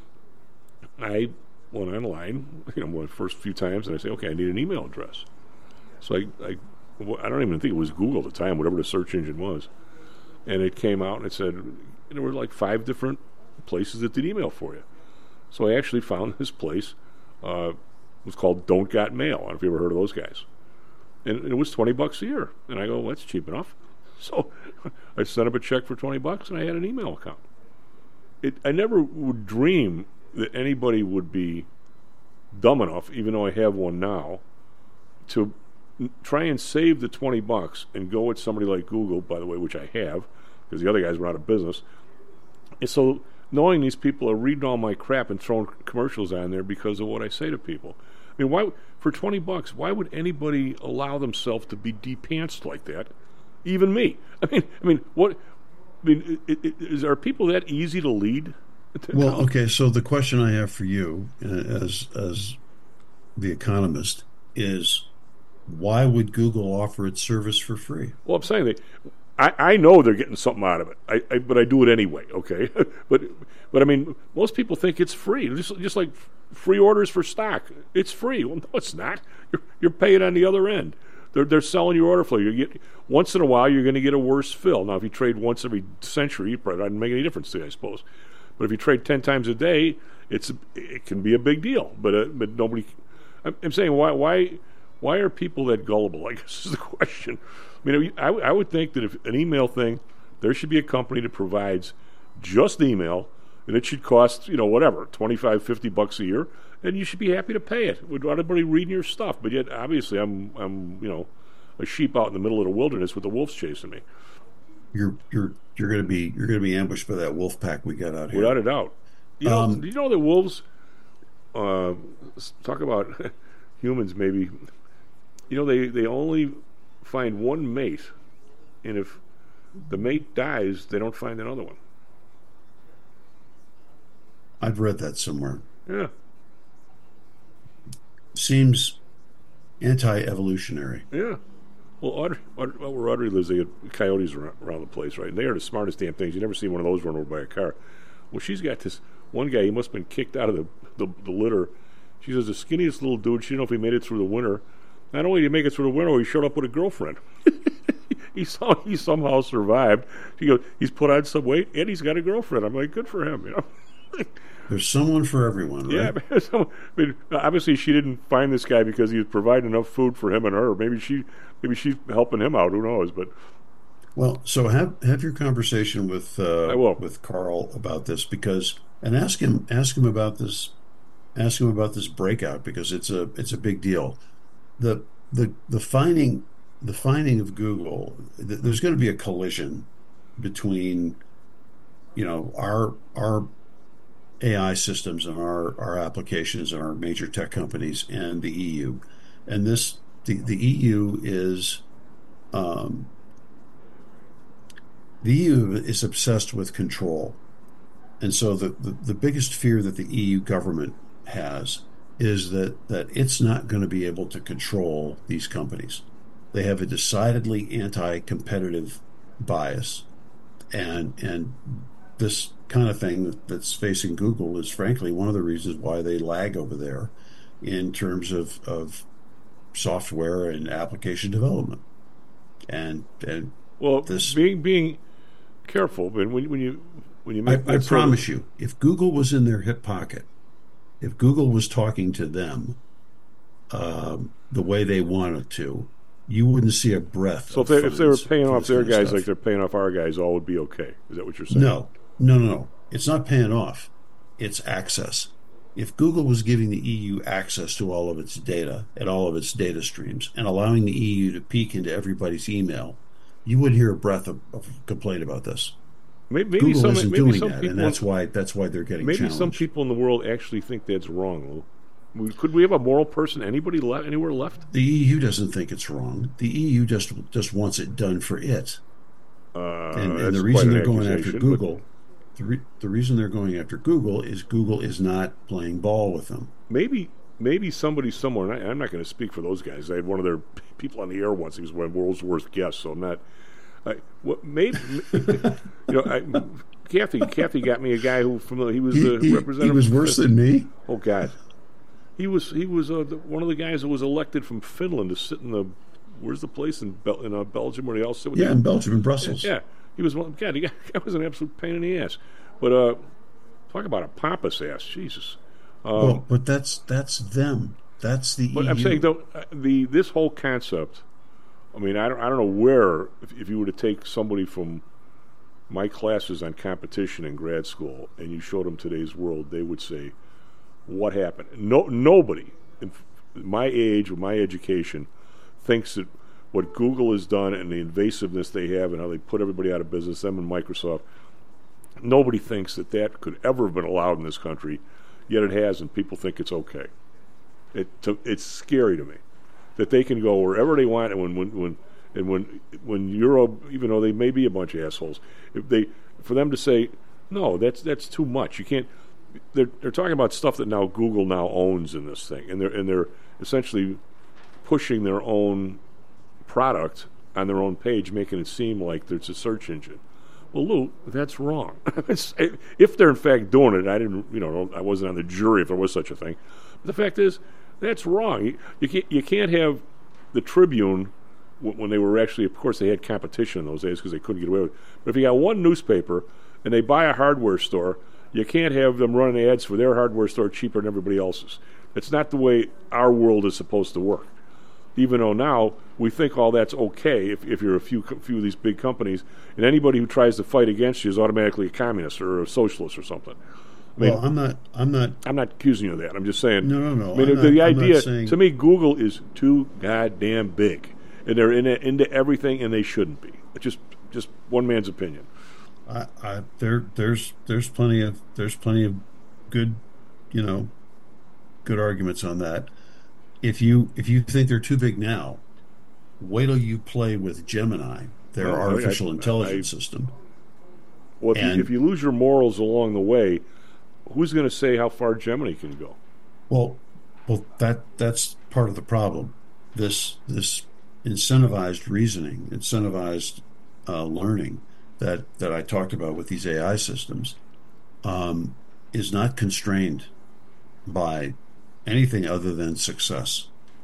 I went online, you know, one of the first few times, and I say, okay, I need an email address. So I, I, I don't even think it was Google at the time, whatever the search engine was. And it came out and it said, and there were like five different places that did email for you. So I actually found this place. Uh, it was called Don't Got Mail. I don't know if you ever heard of those guys. And, and it was twenty bucks a year. And I go, well, that's cheap enough. So I sent up a check for twenty bucks, and I had an email account. It, I never would dream that anybody would be dumb enough, even though I have one now, to n- try and save the twenty bucks and go with somebody like Google, by the way, which I have, because the other guys were out of business. And so knowing these people are reading all my crap and throwing commercials on there because of what I say to people. I mean, why for twenty bucks, why would anybody allow themselves to be de-pantsed like that? Even me. I mean, I mean, what? I mean, it, it, is are people that easy to lead? Well, okay. So the question I have for you, uh, as as the economist, is why would Google offer its service for free? Well, I'm saying that I, I know they're getting something out of it, I, I, but I do it anyway. Okay, but but I mean, most people think it's free, just just like free orders for stock. It's free. Well, no, it's not. You're you're paying on the other end. They're they're selling your order flow. You get once in a while you're going to get a worse fill. Now, if you trade once every century, it probably doesn't make any difference to you, I suppose. But if you trade ten times a day, it's it can be a big deal. But uh, but nobody. I'm, I'm saying why why why are people that gullible? I guess is the question. I mean, I, I would think that if an email thing, there should be a company that provides just email, and it should cost you know whatever twenty-five, fifty bucks a year. And you should be happy to pay it with everybody reading your stuff. But yet, obviously, I'm, I'm, you know, a sheep out in the middle of the wilderness with the wolves chasing me. You're, you're, you're going to be, you're going to be ambushed by that wolf pack we got out here, without a doubt. You know, Um, do you know that wolves? Uh, talk about humans, maybe. You know, they they only find one mate, and if the mate dies, they don't find another one. I've read that somewhere. Yeah. Seems anti-evolutionary. Yeah. Well, Audrey, Audrey, well, where Audrey lives, they get coyotes around, around the place, right? And they are the smartest damn things. You never see one of those run over by a car. Well, she's got this one guy, he must have been kicked out of the, the, the litter. She says the skinniest little dude, she didn't know if he made it through the winter. Not only did he make it through the winter, he showed up with a girlfriend. he saw he somehow survived. She goes, he's put on some weight, and he's got a girlfriend. I'm like, good for him, you know? There's someone for everyone, right? Yeah, I mean, obviously she didn't find this guy because he was providing enough food for him and her. Maybe she, maybe she's helping him out. Who knows? But well, so have have your conversation with uh, I will. with Carl about this because, and ask him ask him about this, ask him about this breakout because it's a it's a big deal. The the the finding the finding of Google. Th- there's going to be a collision between, you know, our our A I systems and our, our applications and our major tech companies and the E U. And this the, the E U is um, the E U is obsessed with control. And so the, the, the biggest fear that the E U government has is that, that it's not going to be able to control these companies. They have a decidedly anti-competitive bias. And and this kind of thing that, that's facing Google is frankly one of the reasons why they lag over there in terms of, of software and application development. And and well, this being being careful, but when when you when you I, make I that sort promise of, you, if Google was in their hip pocket, if Google was talking to them um, the way they wanted to, you wouldn't see a breath. So if of they if they were funds paying for off this their kind of guys stuff. like they're paying off our guys, all would be okay. Is that what you're saying? No, no, no, no. It's not paying off. It's access. If Google was giving the E U access to all of its data and all of its data streams and allowing the E U to peek into everybody's email, you wouldn't hear a breath of, of complaint about this. Maybe, maybe Google some isn't maybe doing some that, people and that's why that's why they're getting maybe challenged. some people in the world actually think that's wrong. We, could we have a moral person? Anybody left? Anywhere left? The E U doesn't think it's wrong. The E U just just wants it done for it. Uh, and, that's and the quite reason an they're going after accusation, Google, the, re, the reason they're going after Google is Google is not playing ball with them. Maybe maybe somebody somewhere. And I, I'm not going to speak for those guys. I had one of their people on the air once. He was one of the world's worst guests. So I'm not. I, what made you know? I, Kathy, Kathy got me a guy who from the, he was He, the he, representative. he was worse than me. Oh God, he was he was uh, the, one of the guys that was elected from Finland to sit in the where's the place in Bel- in uh, Belgium where they all sit with Yeah, the, in Belgium, in Brussels. Yeah, he was one. God, he got, that was an absolute pain in the ass. But uh, talk about a pompous ass, Jesus. Um, Well, but that's that's them. That's the but E U. I'm saying though, uh, the this whole concept. I mean, I don't I don't know where if, if you were to take somebody from my classes on competition in grad school and you showed them today's world, they would say, "What happened?" No, nobody in my age or my education thinks that what Google has done and the invasiveness they have and how they put everybody out of business, them and Microsoft, nobody thinks that that could ever have been allowed in this country, yet it has, and people think it's okay. It to, it's scary to me that they can go wherever they want, and when when, when and when when you're a, even though they may be a bunch of assholes, if they for them to say no, that's that's too much. You can't. They're they're talking about stuff that now Google now owns in this thing, and they're and they're essentially pushing their own product on their own page, making it seem like there's a search engine. Well, Lou, that's wrong. It's, if they're in fact doing it, I didn't, you know, I wasn't on the jury if there was such a thing. But the fact is, that's wrong. You, you can't you can't have the Tribune when they were actually, of course, they had competition in those days because they couldn't get away with it. But if you got one newspaper and they buy a hardware store, you can't have them running ads for their hardware store cheaper than everybody else's. It's not the way our world is supposed to work. Even though now we think all that's okay if, if you're a few few of these big companies, and anybody who tries to fight against you is automatically a communist or a socialist or something. I mean, well, I'm not. I'm not. I'm not accusing you of that. I'm just saying. No, no, no. I mean, I'm the, the not- I'm not idea saying- to me, Google is too goddamn big, and they're in it, into everything, and they shouldn't be. It's just just one man's opinion. I, I there there's there's plenty of there's plenty of good, you know, good arguments on that. If you if you think they're too big now, wait till you play with Gemini, their Well, I- artificial I- intelligence I- system. Well, if you, And- if you lose your morals along the way, who's going to say how far Gemini can go? Well, well, that that's part of the problem. This this incentivized reasoning, incentivized uh, learning that that I talked about with these A I systems um, is not constrained by anything other than success,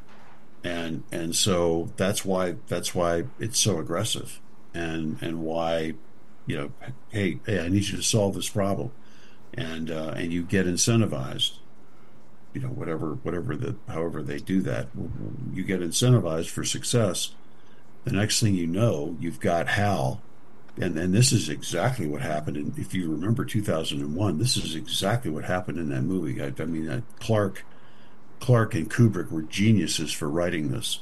and and so that's why that's why it's so aggressive, and and why, you know, hey hey, I need you to solve this problem, and uh, and you get incentivized. You know, whatever, whatever the, however they do that, you get incentivized for success. The next thing you know, you've got Hal, and and this is exactly what happened. In, if you remember two thousand one, this is exactly what happened in that movie. I, I mean, uh, Clark, Clark and Kubrick were geniuses for writing this.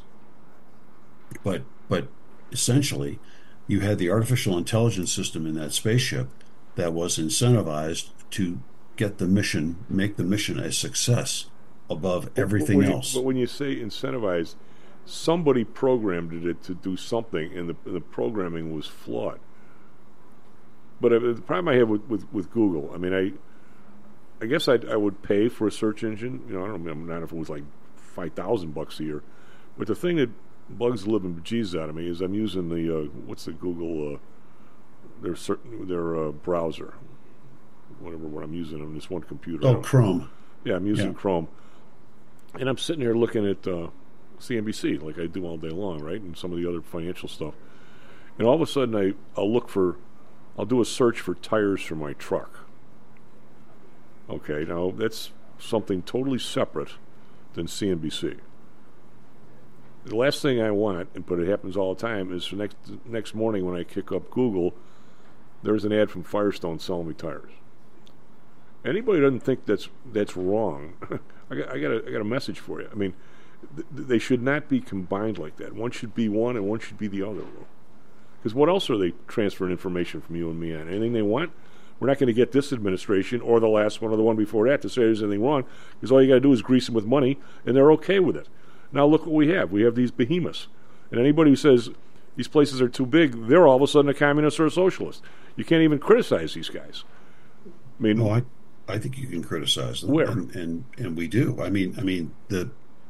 But but essentially, you had the artificial intelligence system in that spaceship that was incentivized to get the mission, make the mission a success above everything But when you- else. but when you say incentivized, somebody programmed it to do something, and the, the programming was flawed. But uh, the problem I have with, with, with Google, I mean, I I guess I'd, I would pay for a search engine. You know, I don't know not if it was like five thousand bucks a year. But the thing that bugs the living bejesus out of me is I'm using the uh, what's the Google uh, their certain their uh, browser, whatever what I'm using on this one computer. Oh, Chrome. Yeah, I'm using Yeah. Chrome, and I'm sitting here looking at uh, C N B C like I do all day long, right, and some of the other financial stuff. And all of a sudden, I I'll look for, I'll do a search for tires for my truck. Okay, now that's something totally separate than C N B C. The last thing I want, and but it happens all the time, is the next next morning when I kick up Google, there's an ad from Firestone selling me tires. Anybody who doesn't think that's that's wrong, I got I got a, I got a message for you. I mean, th- they should not be combined like that. One should be one, and one should be the other. Because what else are they transferring information from you and me on? Anything they want? We're not going to get this administration or the last one or the one before that to say there's anything wrong, because all you got to do is grease them with money, and they're okay with it. Now look what we have. We have these behemoths. And anybody who says these places are too big, they're all of a sudden a communist or a socialist. You can't even criticize these guys. I mean, No, I, I think you can criticize them. Where? And, and and we do. I mean, I mean the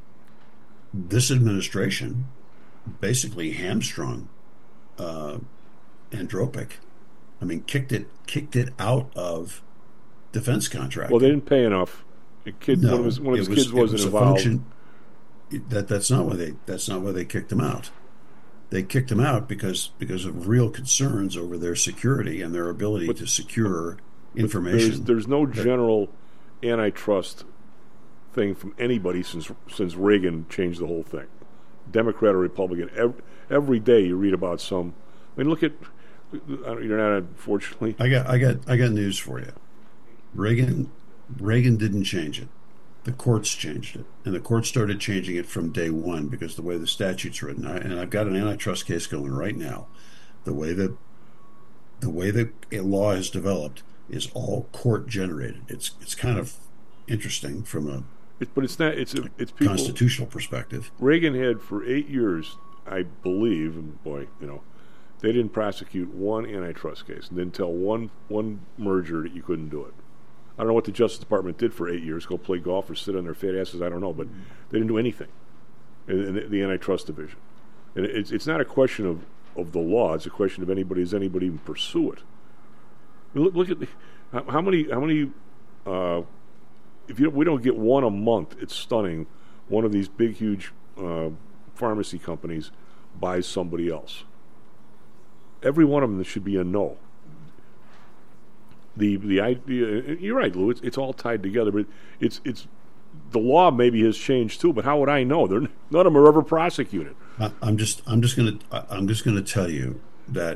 this administration basically hamstrung uh, Andropic. I mean, kicked it kicked it out of defense contracting. well, they didn't pay enough. A kid, No, one of his, one of it his was- kids it wasn't was a involved. function- That that's not why they that's not why they kicked him out. They kicked him out because because of real concerns over their security and their ability But- to secure There's, information. there's no general antitrust thing from anybody since since Reagan changed the whole thing. Democrat or Republican, every, every day you read about some. I mean, look at you're not unfortunately. I got I got I got news for you. Reagan Reagan didn't change it. The courts changed it, and the courts started changing it from day one because the way the statute's written. I, and I've got an antitrust case going right now. The way that the way the law has developed is all court generated. It's it's kind of interesting from a It, but it's not. It's a, it's people. constitutional perspective. Reagan had for eight years, I believe, and boy, you know, they didn't prosecute one antitrust case and didn't tell one one merger that you couldn't do it. I don't know what the Justice Department did for eight years. Go play golf or sit on their fat asses. I don't know, but they didn't do anything in, in the, the antitrust division. And it's it's not a question of, of the law. It's a question of anybody does anybody even pursue it. Look, look at the, how, how many how many. Uh, if you we don't get one a month, it's stunning. One of these big, huge uh, pharmacy companies buys somebody else. Every one of them should be a no. The the idea, you're right, Lou. It's, it's all tied together, but it's it's the law maybe has changed too. But how would I know? They're, none of them are ever prosecuted. I, I'm just I'm just gonna I'm just gonna tell you that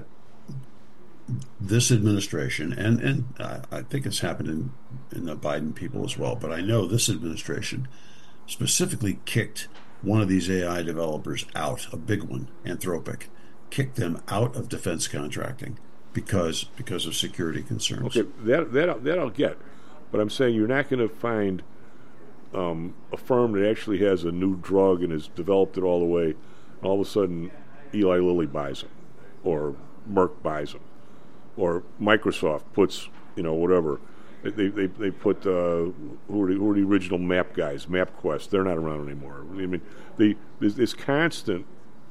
this administration, and and I, I think it's happened in in the Biden people as well, but I know this administration specifically kicked one of these A I developers out, a big one, Anthropic, kicked them out of defense contracting because because of security concerns. Okay, that that that I'll get, but I'm saying you're not going to find um, a firm that actually has a new drug and has developed it all the way, and all of a sudden Eli Lilly buys them, or Merck buys them, or Microsoft puts, you know, whatever. They they they put uh, who are the, who are the original Map guys? MapQuest. They're not around anymore. I mean, the there's this constant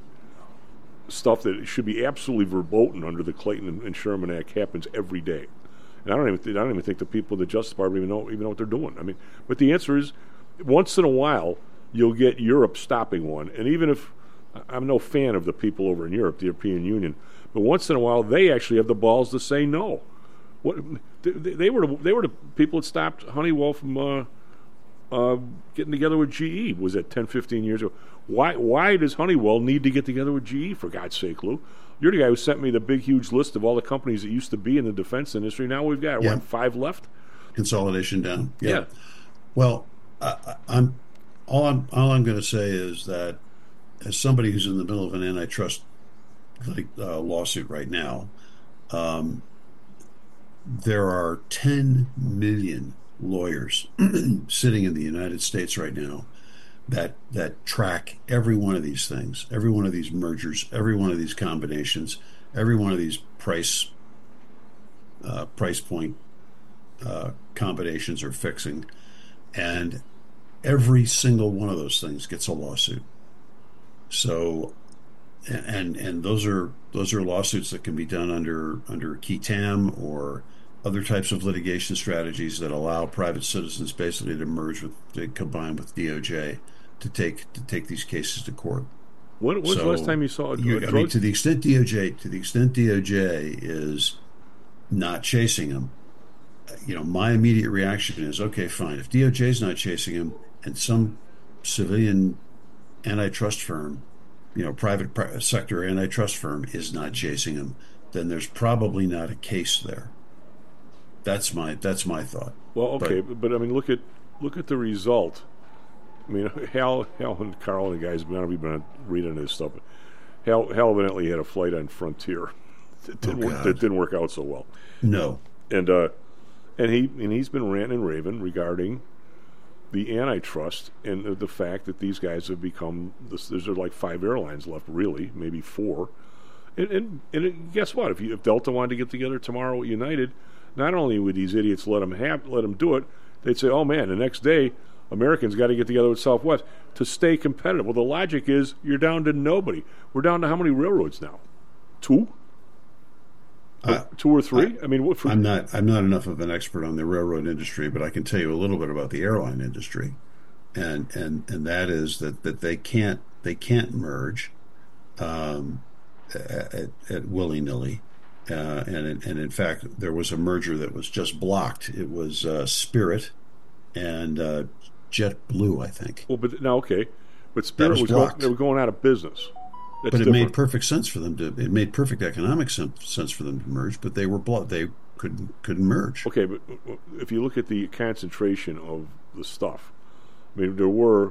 stuff that should be absolutely verboten under the Clayton and Sherman Act happens every day. And I don't even th- I don't even think the people in the Justice Department even know even know what they're doing. I mean, but the answer is, once in a while you'll get Europe stopping one, and even if I'm no fan of the people over in Europe, the European Union, but once in a while they actually have the balls to say no. What they, they were the, they were the people that stopped Honeywell from uh, uh, getting together with G E. Was that ten, fifteen years ago? Why why does Honeywell need to get together with G E, for God's sake, Lou? You're the guy who sent me the big, huge list of all the companies that used to be in the defense industry. Now we've got, Yeah. what, five left? Consolidation down. Yeah. Well, I, I- I'm all I'm all I'm going to say is that as somebody who's in the middle of an antitrust like, uh, lawsuit right now, um, there are ten million lawyers sitting in the United States right now that that track every one of these things, every one of these mergers, every one of these combinations, every one of these price uh, price point uh, combinations or fixing, and every single one of those things gets a lawsuit. So, and and those are those are lawsuits that can be done under under qui tam or other types of litigation strategies that allow private citizens basically to merge with, to combine with D O J to take to take these cases to court. When was so, the last time you saw a, you, a drug? I mean, to the extent D O J to the extent D O J is not chasing them, you know, my immediate reaction is, okay, fine. If D O J is not chasing him and some civilian antitrust firm, you know, private pri- sector antitrust firm is not chasing him, then there's probably not a case there. That's my that's my thought. Well, okay, but, but, but I mean, look at look at the result. I mean, Hal, Hal and Carl and the guys, none of you been reading this stuff. But Hal, Hal evidently had a flight on Frontier. It didn't, oh work, it didn't work out so well. No, and uh, and he and he's been ranting and raving regarding the antitrust and the, the fact that these guys have become. This, there's like five airlines left, really, maybe four. And and, and it, guess what? If you, if Delta wanted to get together tomorrow at United, not only would these idiots let them have let them do it, they'd say, "Oh man, the next day, Americans got to get together with Southwest to stay competitive." Well, the logic is you're down to nobody. We're down to how many railroads now? Two, uh, two or three? I, I mean, what for, I'm not I'm not enough of an expert on the railroad industry, but I can tell you a little bit about the airline industry, and and and that is that, that they can't they can't merge um, at, at willy nilly. Uh, and and in fact, there was a merger that was just blocked. It was uh, Spirit and uh, JetBlue, I think. Well, but now okay, but Spirit was was, going, blocked. they were going out of business. That's but it different. made perfect sense for them to. It made perfect economic sense for them to merge, but they were blocked. They couldn't couldn't merge. Okay, but if you look at the concentration of the stuff, I mean, there were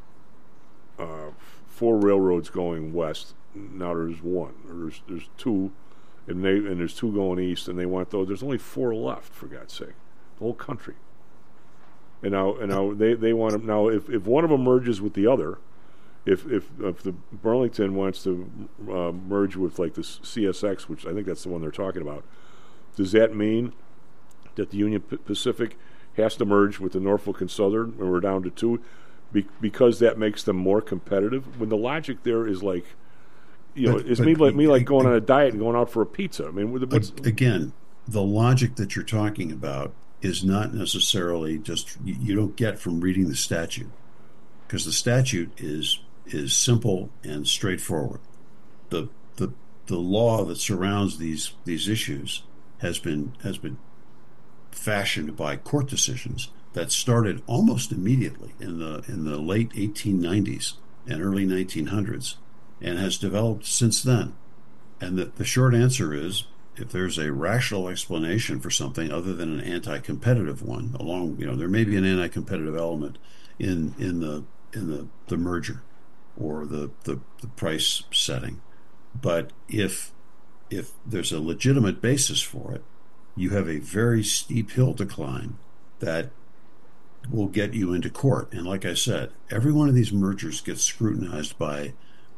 uh, four railroads going west. Now there's one. Or there's there's two. And they and there's two going east, and they want those. There's only four left, for God's sake, the whole country. And now, and now they, they want to now. If, if one of them merges with the other, if if if the Burlington wants to uh, merge with like the C S X, which I think that's the one they're talking about, does that mean that the Union P- Pacific has to merge with the Norfolk and Southern, and we're down to two, be, because that makes them more competitive? When the logic there is like. You know, But- it's but- me like me like going on a diet and going out for a pizza. I mean, what's, Again, the logic that you're talking about is not necessarily just you, you don't get from reading the statute, because the statute is is simple and straightforward. The the the law that surrounds these these issues has been has been fashioned by court decisions that started almost immediately in the in the late eighteen nineties and early nineteen hundreds. And has developed since then. And the, the short answer is, if there's a rational explanation for something other than an anti-competitive one, along, you know, there may be an anti-competitive element in in the in the, the merger or the, the, the price setting. But if if there's a legitimate basis for it, you have a very steep hill to climb that will get you into court. And like I said, every one of these mergers gets scrutinized by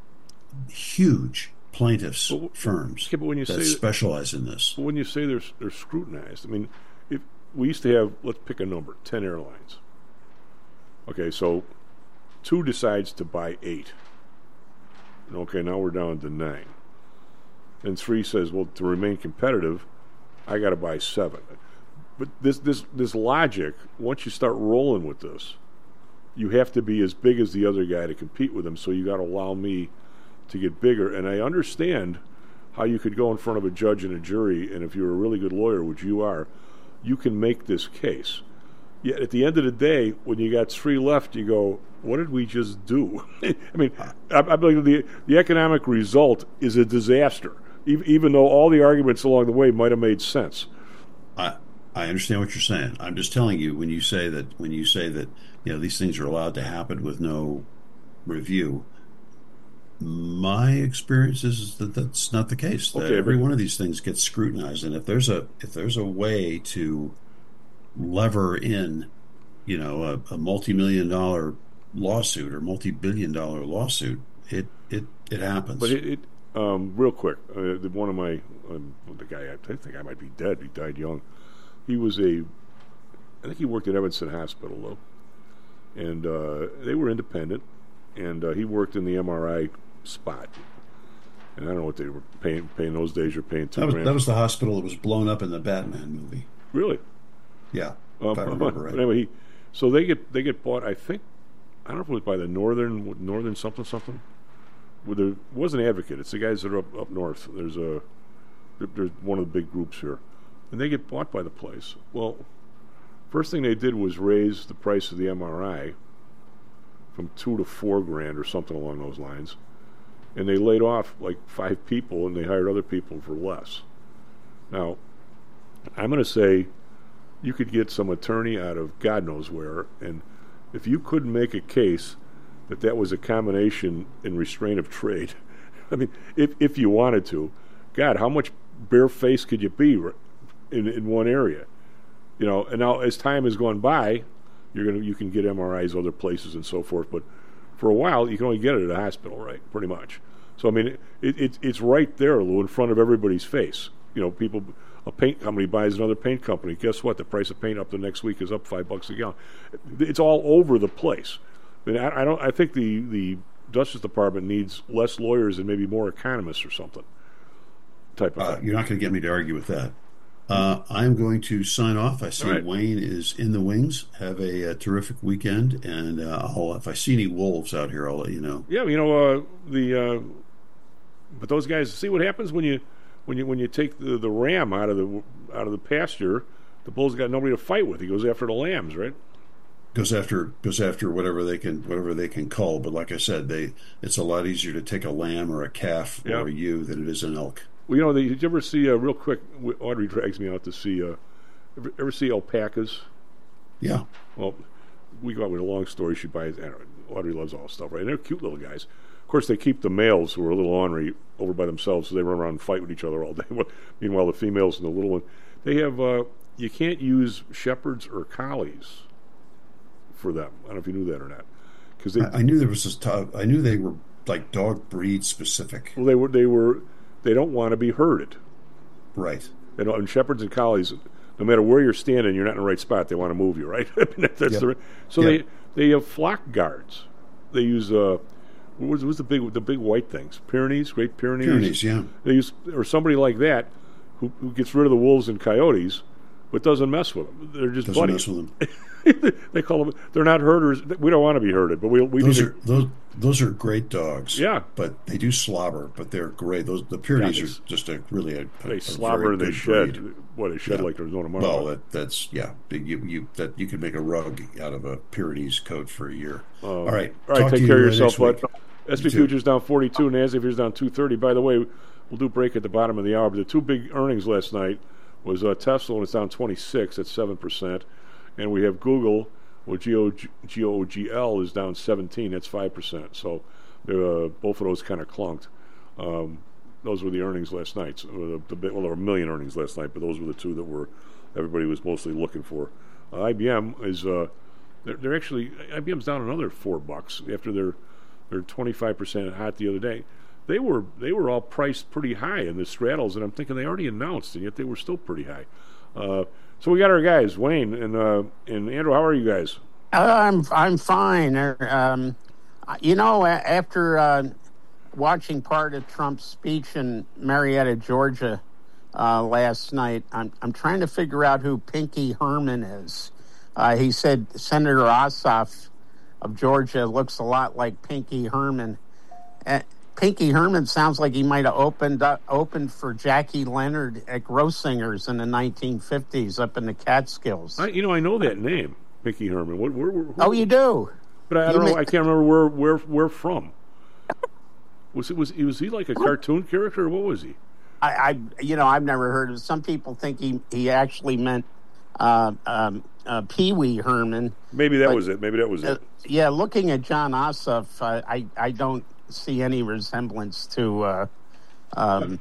huge plaintiffs But- firms okay, but when you that say that- specialize in this. when you say they're they're scrutinized, I mean, if we used to have, let's pick a number, ten airlines. Okay, so two decides to buy eight. Okay, now we're down to nine. And three says, well, to remain competitive, I got to buy seven. But this this this logic, once you start rolling with this, you have to be as big as the other guy to compete with him. So you got to allow me to get bigger. And I understand how you could go in front of a judge and a jury, and if you're a really good lawyer, which you are, you can make this case. Yet at the end of the day, when you got three left, you go, what did we just do? I mean, I, I believe the the economic result is a disaster, even, even though all the arguments along the way might have made sense. I I understand what you're saying. I'm just telling you, when you say that when you say that you know these things are allowed to happen with no review, my experience is that that's not the case. That Okay, every but- one of these things gets scrutinized, and if there's a if there's a way to lever in, you know, a, a multi-million dollar lawsuit or multi-billion dollar lawsuit, it it it happens. But it, it Um, real quick, uh, the, one of my um, the guy I think I might be dead. He died young. He was a, I think he worked at Evanston Hospital though, and uh, they were independent, and uh, he worked in the M R I spot. And I don't know what they were paying paying those days. You're paying two That was, grand. that was the hospital that was blown up in the Batman movie. Really? Yeah, Um, if I remember right. But anyway, he, so they get they get bought. I think I don't know if it was by the Northern Northern something something. Well, there was an Advocate. It's the guys that are up up north. There's a there's one of the big groups here, and they get bought by the place. Well, first thing they did was raise the price of the M R I from two to four grand or something along those lines, and they laid off like five people and they hired other people for less. Now, I'm going to say you could get some attorney out of God knows where, and if you couldn't make a case that that was a combination in restraint of trade, I mean, if if you wanted to, God, how much barefaced could you be in in one area? You know, and now as time has gone by, you're gonna you can get M R Is other places and so forth, but for a while you can only get it at a hospital, right? Pretty much. So I mean, it, it it's right there, Lou, in front of everybody's face. You know, people. A paint company buys another paint company. Guess what? The price of paint up the next week is up five bucks a gallon. It's all over the place. I, mean, I, I don't. I think the, the Justice Department needs less lawyers and maybe more economists or something. Type of Uh, thing. you're not going to get me to argue with that. Uh, I'm going to sign off. I see All right. Wayne is in the wings. Have a, a terrific weekend, and uh, I'll, if I see any wolves out here, I'll let you know. Yeah, you know uh, the. Uh, but those guys, see what happens when you when you when you take the, the ram out of the out of the pasture. The bull's got nobody to fight with. He goes after the lambs, right? Goes after goes after whatever they can whatever they can cull. But like I said, they it's a lot easier to take a lamb or a calf Yeah. or a ewe than it is an elk. Well, you know, the, did you ever see uh, real quick? Audrey drags me out to see. Uh, ever, ever see alpacas? Yeah. Well, we go out with a long story. She buys. I don't know, Audrey loves all this stuff, right? And they're cute little guys. Of course, they keep the males who are a little ornery over by themselves, so they run around and fight with each other all day. Meanwhile, the females and the little one, they have. Uh, you can't use shepherds or collies for them. I don't know if you knew that or not, because they. I, I knew there was this. T- I knew they were like dog breed specific. Well, they were. They were. They don't want to be herded. Right. And, and shepherds and collies, no matter where you're standing, you're not in the right spot. They want to move you, right? I mean, that's Yep. the, so Yep. they they have flock guards. They use uh, what was, what was the big the big white things? Pyrenees, Great Pyrenees. Pyrenees, yeah. They use or somebody like that who who gets rid of the wolves and coyotes, but doesn't mess with them. They're just Doesn't buddies. mess with them. They call them. They're not herders. We don't want to be herded, but we we Those need are those those are great dogs. Yeah. But they do slobber, but they're great. Those the Pyrenees Yeah, are just a really a, a they a slobber very and they good shed. breed. What they shed Yeah. like there's no tomorrow. Well, that, that's yeah. You you that you could make a rug out of a Pyrenees coat for a year. all right, All right, Talk to take you, care of uh, yourself, next bud. week. S and P You too. futures down forty-two, NASDAQ futures down two thirty. By the way, we'll do break at the bottom of the hour. But the two big earnings last night was uh, Tesla, and it's down twenty-six at seven percent, and we have Google, well, G O G L is down seventeen. That's five percent. So uh, both of those kind of clunked. Um, those were the earnings last night. So the, the, big- well, there were a million earnings last night, but those were the two that were everybody was mostly looking for. Uh, I B M is uh, they're, they're actually I B M's down another four bucks after they're they're twenty-five percent hot the other day. They were they were all priced pretty high in the straddles, and I'm thinking they already announced, and yet they were still pretty high. Uh, so we got our guys, Wayne and uh, and Andrew. How are you guys? Uh, I'm I'm fine. Uh, Um, you know, a- after uh, watching part of Trump's speech in Marietta, Georgia, uh, last night, I'm I'm trying to figure out who Pinky Herman is. Uh, he said Senator Ossoff of Georgia looks a lot like Pinky Herman. Uh, Pinky Herman sounds like he might have opened up, opened for Jackie Leonard at Grossinger's in the nineteen fifties up in the Catskills. I, you know, I know that name, Pinky Herman. What, where, where, who- Oh, you do? But I, I You don't know. may- I can't remember where where where from. Was it was was he like a cartoon character or what was he? I, I, you know, I've never heard of. Some people think he he actually meant uh, um, uh, Pee Wee Herman. Maybe that But, was it. Maybe that was Uh, it. yeah, looking at John Ossoff, uh, I I don't see any resemblance to uh, um,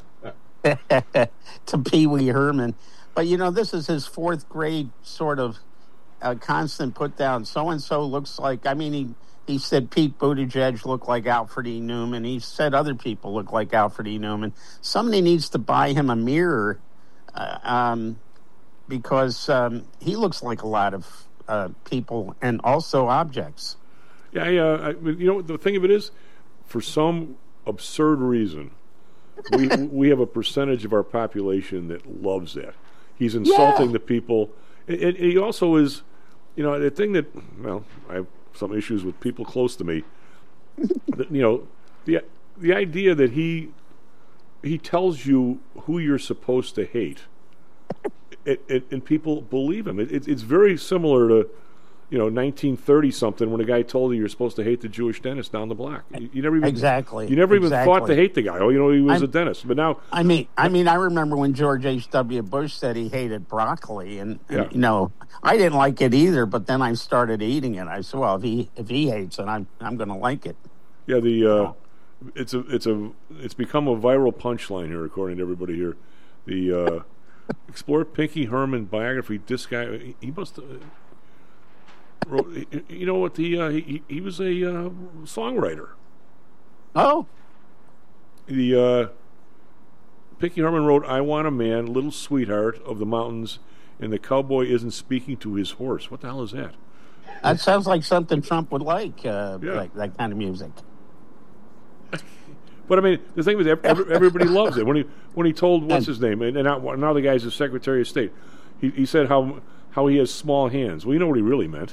to Pee Wee Herman. But you know, this is his fourth grade sort of uh, constant put down. So and so looks like. I mean, he he said Pete Buttigieg looked like Alfred E. Newman. He said other people look like Alfred E. Newman. Somebody needs to buy him a mirror uh, um, because um, he looks like a lot of uh, people and also objects. Yeah, I, uh, I, you know, the thing of it is, for some absurd reason, we we have a percentage of our population that loves that. He's insulting Yeah. the people. And, and he also is, you know, the thing that, well, I have some issues with people close to me. that, you know, the the idea that he he tells you who you're supposed to hate, it, it, and people believe him. It, it, it's very similar to, you know, nineteen thirty something when a guy told you you're supposed to hate the Jewish dentist down the block. You, you never even Exactly. You never even Exactly. thought to hate the guy. Oh, you know, he was I'm- a dentist. But now, I mean, I mean, I remember when George H W. Bush said he hated broccoli, and, and Yeah. you know, I didn't like it either. But then I started eating it. I said, well, if he if he hates it, I'm I'm going to like it. yeah, the uh, it's a it's a it's become a viral punchline here, according to everybody here. The uh, Explore Pinky Herman biography. This guy, he, he must. Uh, wrote, you know what? The uh, he he was a uh, songwriter. Oh, The uh, Pinky Herman wrote, "I Want a Man, Little Sweetheart of the Mountains, and the Cowboy Isn't Speaking to His Horse." What the hell is that? that sounds like something Trump would like. Uh, Yeah. like that kind of music. But I mean, the thing is, ev- every, everybody loves it. When he when he told what's And- his name, and, and now, now the guy's the Secretary of State, he, he said how how he has small hands. Well, you know what he really meant.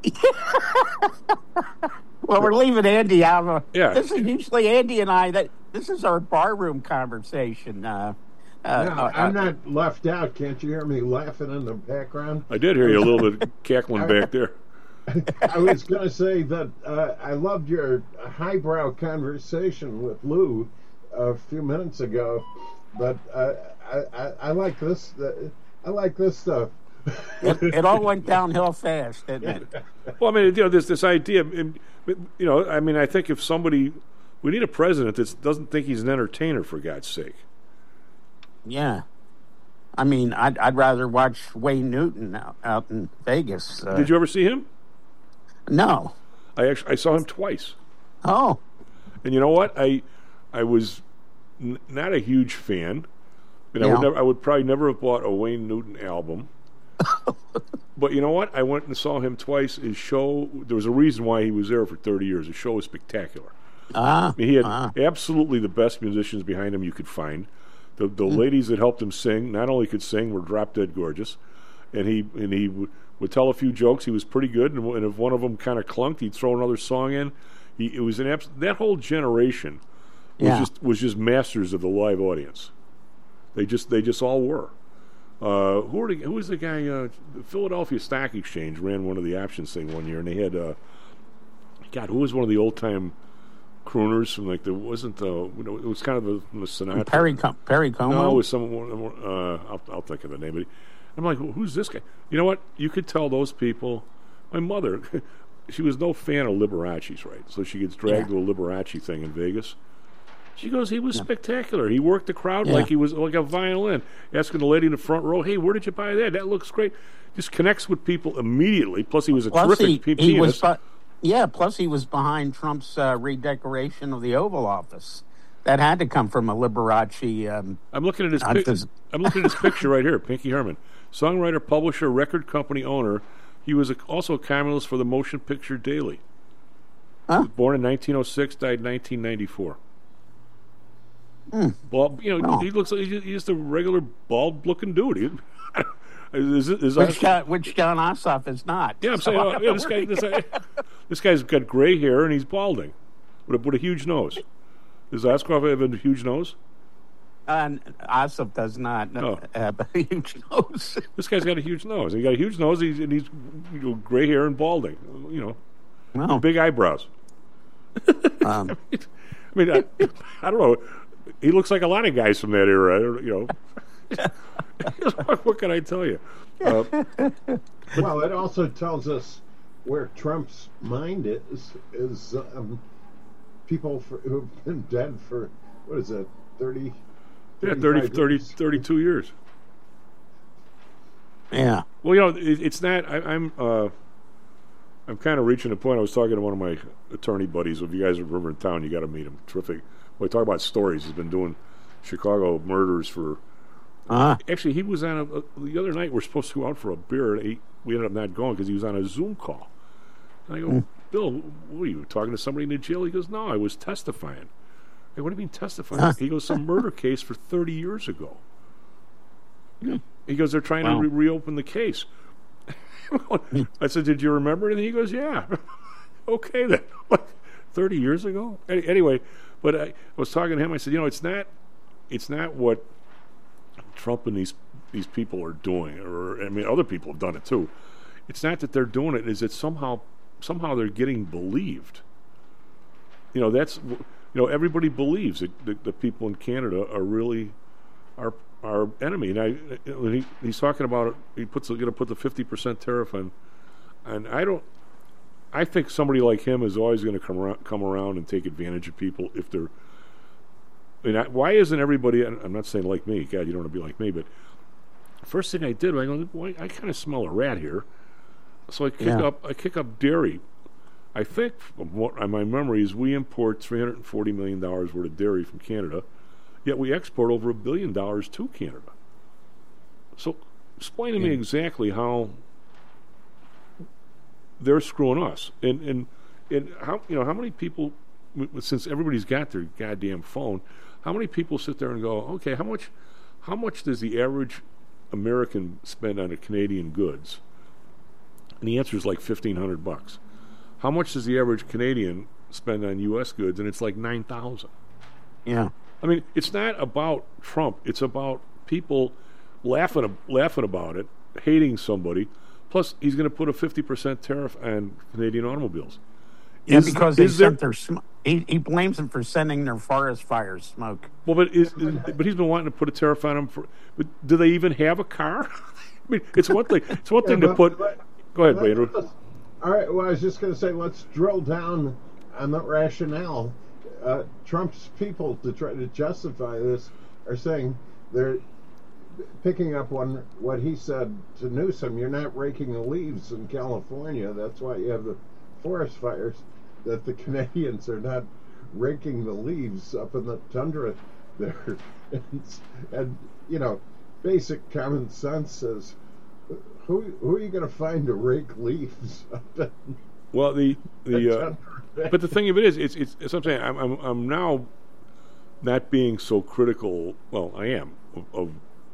Well, we're leaving Andy out of. Yeah. This is usually Andy and I. That this is our barroom conversation. Uh, uh, No, uh, I'm uh, not left out. Can't you hear me laughing in the background? I did hear you a little bit cackling back there. I was going to say that uh, I loved your highbrow conversation with Lou a few minutes ago, but uh, I, I, I like this. Uh, I like this stuff. it, it all went downhill fast, didn't it? Well, I mean, you know, this this idea, um, you know, I mean, I think if somebody, we need a president that doesn't think he's an entertainer, for God's sake. Yeah. I mean, I'd, I'd rather watch Wayne Newton out, out in Vegas. Uh, Did you ever see him? No. I actually I saw him twice. Oh. And you know what? I I was n- not a huge fan. And I Yeah. would never, I would probably never have bought a Wayne Newton album. But you know what? I went and saw him twice. His show, there was a reason why he was there for thirty years. His show was spectacular. Ah. I mean, he had ah. absolutely the best musicians behind him you could find. The the Hmm. ladies that helped him sing not only could sing, were drop dead gorgeous, and he and he w- would tell a few jokes. He was pretty good, and, w- and if one of them kind of clunked, he'd throw another song in. He it was an abs- that whole generation was Yeah. just was just masters of the live audience. They just they just all were. Uh, who were the, who was the guy? Uh, the Philadelphia Stock Exchange ran one of the options thing one year, and they had uh, God, who was one of the old time crooners from like the wasn't the you know, it was kind of the, the Sinatra. Perry, Com- Perry Como? No, it was someone. Uh, I'll, I'll think of the name. But I'm like, who's this guy? You know what? You could tell those people. My mother, she was no fan of Liberace's, right? So she gets dragged Yeah. to a Liberace thing in Vegas. She goes, he was spectacular. He worked the crowd Yeah. like he was like a violin. Asking the lady in the front row, "Hey, where did you buy that? That looks great." Just connects with people immediately. Plus, he was a Plus, he, terrific he was, pianist. bu- yeah. Plus, he was behind Trump's uh, redecoration of the Oval Office. That had to come from a Liberace. Um, I'm looking at his. I'm Pic- just- I'm looking at his picture right here. Pinky Herman, songwriter, publisher, record company owner. He was a, also a columnist for the Motion Picture Daily. Huh? Born in nineteen oh six, died in nineteen ninety-four. Hmm. Well, you know, Wow. he looks like he's just, he's just a regular bald-looking dude. He, is, it- is which, that- John, which John Ossoff is not. yeah, I'm So saying, I oh, don't yeah, know this where guy, he- this, guy, this guy's got gray hair and he's balding, with a, with a huge nose. Does Oscar have a huge nose? Uh, Ossoff does not. Oh. Uh, but a huge nose. This guy's got a huge nose. He got a huge nose. He's and he's you know, gray hair and balding. You know, Well, big eyebrows. um, I mean, I, I don't know. He looks like a lot of guys from that era. I don't- You know, what, what can I tell you? Uh, Well, it also tells us where Trump's mind is. Is um, people for, who've been dead for what is it, thirty? yeah, thirty, thirty-five thirty, years? thirty-two years. yeah. Well, you know, it, it's not. I, I'm. Uh, I'm kind of reaching the point. I was talking to one of my attorney buddies. If you guys are ever in town, you got to meet him. Terrific. We talk about stories. He's been doing Chicago murders for. Uh-huh. Actually, he was on a, a the other night. We're supposed to go out for a beer. And he, we ended up not going because he was on a Zoom call. And I go, mm. Bill, what were you talking to somebody in the jail? He goes, no, I was testifying. I go, what do you mean testifying? Uh-huh. He goes, some murder case for thirty years ago. Mm. He goes, they're trying wow. to re- reopen the case. I said, did you remember it? And he goes, yeah. Okay, then. Like thirty years ago? Any, anyway, but I, I was talking to him. I said, you know, it's not, it's not what Trump and these these people are doing, or I mean, other people have done it too. It's not that they're doing it; is that somehow somehow they're getting believed. You know, that's you know, everybody believes that the, the people in Canada are really our our enemy. And I, when he, he's talking about it, he puts going to put the fifty percent tariff on, and I don't. I think somebody like him is always going to come around, come around and take advantage of people if they're. I mean, I, why isn't everybody? I'm not saying like me. God, you don't want to be like me. But first thing I did, I go, boy, I kind of smell a rat here. So I kick Yeah. up. I kick up dairy. I think, from what my memory is, we import three hundred forty million dollars worth of dairy from Canada, yet we export over a billion dollars to Canada. So explain to me exactly how they're screwing us, and and and how you know how many people, since everybody's got their goddamn phone, how many people sit there and go, okay, how much, how much does the average American spend on a Canadian goods? And the answer is like fifteen hundred bucks. How much does the average Canadian spend on U S goods? And it's like nine thousand. Yeah. I mean, it's not about Trump. It's about people laughing laughing about it, hating somebody. Plus, he's going to put a fifty percent tariff on Canadian automobiles. Yeah, Is- because they is there- sent their sm- he, he blames them for sending their forest fires smoke. Well, but is, is but he's been wanting to put a tariff on them for. But do they even have a car? I mean, it's one thing. It's one thing Yeah, to but- put. but- Go ahead, let's- Andrew. let's- All right. Well, I was just going to say, let's drill down on the rationale. Uh, Trump's people, to try to justify this, are saying they're picking up on what he said to Newsom. You're not raking the leaves in California. That's why you have the forest fires. That the Canadians are not raking the leaves up in the tundra there, and, and you know, basic common sense says, who who are you going to find to rake leaves up in Well, the the the uh, tundra? but the thing of it is, it's it's, it's what I'm saying. I'm, I'm I'm now not being so critical. Well, I am of, of,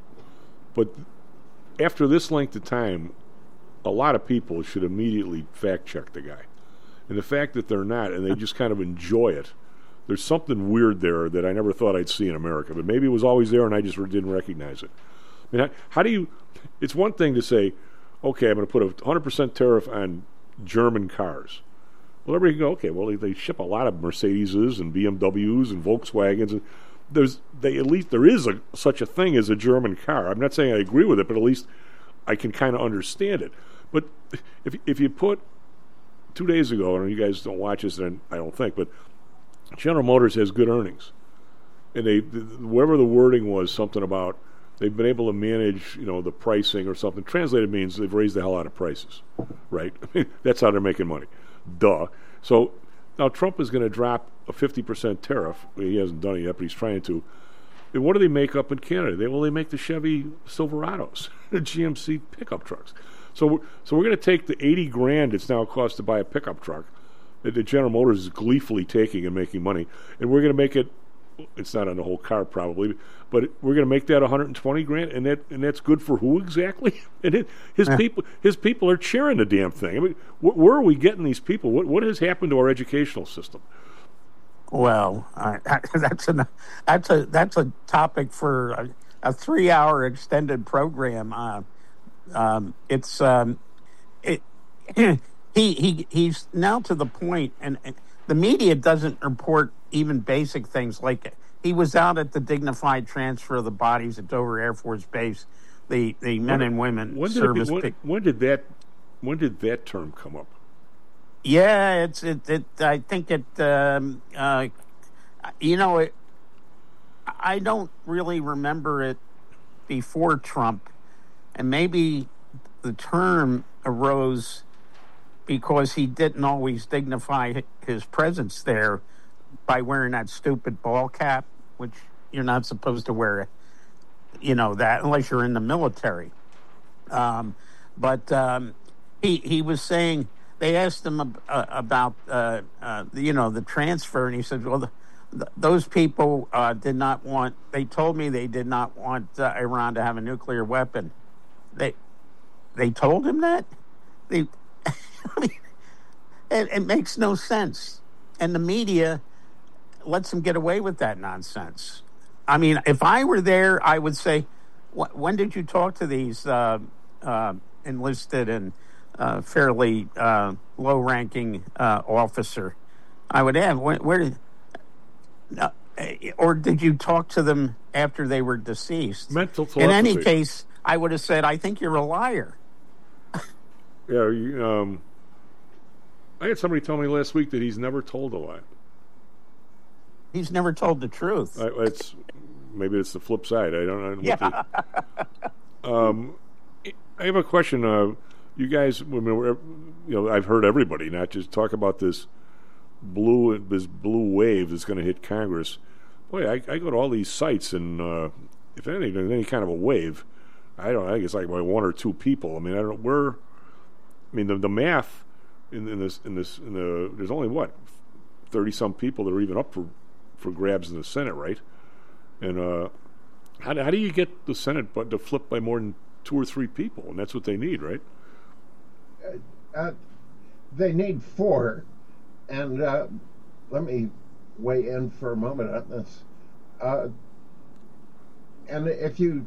but after this length of time, a lot of people should immediately fact check the guy, and the fact that they're not, and they just kind of enjoy it. There's something weird there that I never thought I'd see in America, but maybe it was always there, and I just didn't recognize it. I mean, how, how do you? It's one thing to say, okay, I'm going to put a one hundred percent tariff on German cars. Well, everybody can go, okay, well, they, they ship a lot of Mercedeses and B M Ws and Volkswagens. And there's they at least there is a, such a thing as a German car. I'm not saying I agree with it, but at least I can kind of understand it. But if if you put two days ago, and you guys don't watch this, then I don't think, but General Motors has good earnings, and they whatever the wording was, something about they've been able to manage, you know, the pricing or something. Translated means they've raised the hell out of prices, right? That's how they're making money. Duh. So now Trump is going to drop a fifty percent tariff. He hasn't done it yet, but he's trying to. And what do they make up in Canada? They well, they make the Chevy Silverados, the G M C pickup trucks. So, we're, so we're going to take the eighty grand it's now cost to buy a pickup truck that the General Motors is gleefully taking and making money, and we're going to make it. It's not on the whole car probably, but we're going to make that one hundred twenty grand, and that and that's good for who exactly? And it, his Yeah. people, his people are cheering the damn thing. I mean, wh- where are we getting these people? What what has happened to our educational system? Well, I, that's a that's a that's a topic for a, a three-hour extended program. Uh, um, it's um, it he he he's now to the point, and, and the media doesn't report even basic things like he was out at the dignified transfer of the bodies at Dover Air Force Base, the the men When- and women When did, it be, service. when, pic- when did that when did that term come up? Yeah, it's it. it I think it. Um, uh, you know, it. I don't really remember it before Trump, and maybe the term arose because he didn't always dignify his presence there by wearing that stupid ball cap, which you're not supposed to wear, you know, that unless you're in the military. Um, but um, he he was saying, they asked him ab- uh, about, uh, uh, you know, the transfer, and he said, well, the, the, those people uh, did not want, they told me they did not want uh, Iran to have a nuclear weapon. They they told him that? They, I mean, it, it makes no sense. And the media lets them get away with that nonsense. I mean, if I were there, I would say, when did you talk to these uh, uh, enlisted and uh, fairly uh, low-ranking uh, officer? I would ask, where, where did, uh, or did you talk to them after they were deceased? Mental telepathy. In any case, I would have said, I think you're a liar. Yeah, you, um, I had somebody tell me last week that he's never told a lie. He's never told the truth. I, it's maybe it's the flip side. I don't know. What Yeah. the, um, I have a question. Uh, you guys, you know, I've heard everybody not just talk about this blue this blue wave that's going to hit Congress. Boy, I, I go to all these sites, and uh, if anything, there's any kind of a wave, I don't. I think it's like by one or two people. I mean, I don't know where. I mean, the the math in, in this in this in the there's only what thirty some people that are even up for, for grabs in the Senate, right? And uh, how how do you get the Senate but to flip by more than two or three people? And that's what they need, right? Uh, uh, they need four, and uh, let me weigh in for a moment on this. Uh, and if you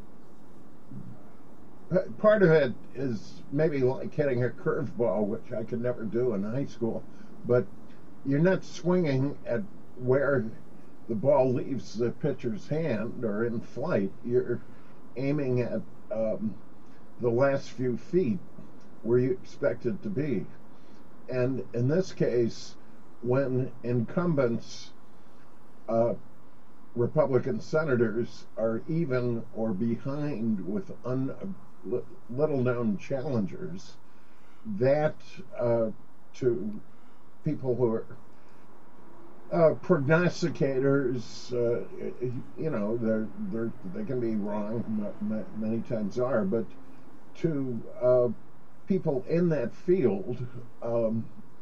part of it is maybe like hitting a curveball, which I could never do in high school, but you're not swinging at where the ball leaves the pitcher's hand or in flight. You're aiming at um, the last few feet where you expect it to be. And in this case, when incumbents, uh, Republican senators, are even or behind with un little-known challengers, that uh, to people who are uh, prognosticators, uh, you know, they're, they're, they can be wrong, many times are, but to uh, people in that field, um,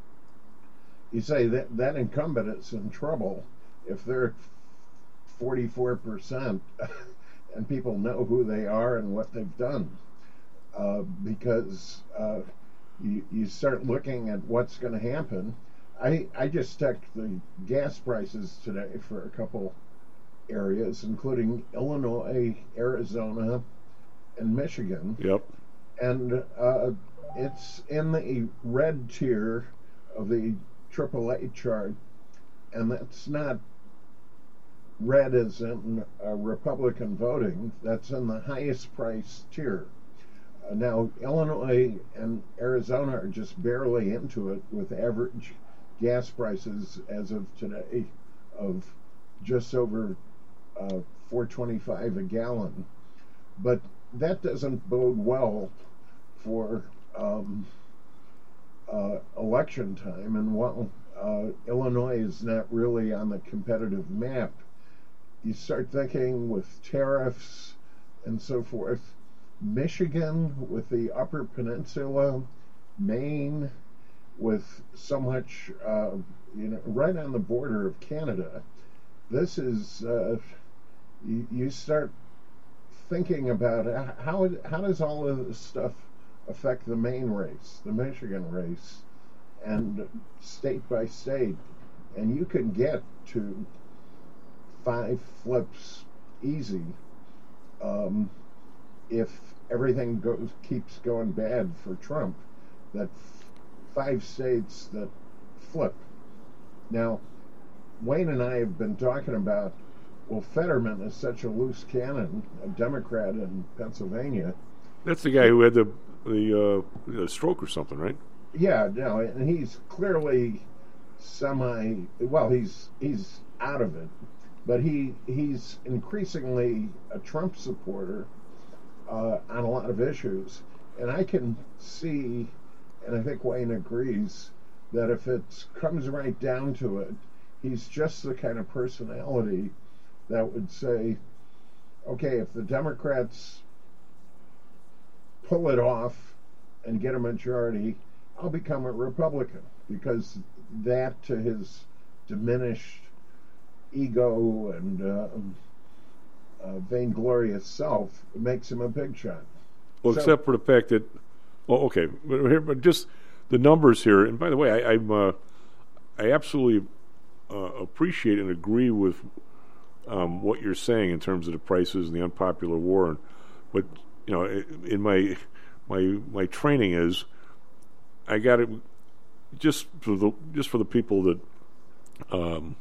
you say that that incumbent is in trouble if they're forty-four percent and people know who they are and what they've done. Uh, because uh, you, you start looking at what's going to happen. I, I just checked the gas prices today for a couple areas, including Illinois, Arizona, and Michigan. Yep. And uh, it's in the red tier of the triple A chart, and that's not red as in uh, Republican voting. That's in the highest price tier. Uh, now, Illinois and Arizona are just barely into it, with average gas prices as of today of just over uh, four twenty-five a gallon. But that doesn't bode well for um, uh, election time. And while uh, Illinois is not really on the competitive map, you start thinking with tariffs and so forth, Michigan with the Upper Peninsula, Maine with so much, uh, you know, right on the border of Canada. This is, uh, you, you start thinking about how how does all of this stuff affect the Maine race, the Michigan race, and state by state, and you can get to five flips easy um, if everything goes keeps going bad for Trump. That f- five states that flip. Now, Wayne and I have been talking about, well, Fetterman is such a loose cannon, a Democrat in Pennsylvania. That's the guy who had the the, uh, the stroke or something, right? Yeah, no, and he's clearly semi. Well, he's he's out of it, but he he's increasingly a Trump supporter uh, on a lot of issues, and I can see and I think Wayne agrees, that if it comes right down to it, he's just the kind of personality that would say, okay, if the Democrats pull it off and get a majority, I'll become a Republican, because that, to his diminished ego and uh, uh, vainglorious self, makes him a big shot. Well, So- except for the fact that, well, okay, but, here, but just the numbers here. And by the way, I, I'm, uh, I absolutely uh, appreciate and agree with um, what you're saying in terms of the prices and the unpopular war. And, but you know, in my my my training is, I got it just for the just for the people that um,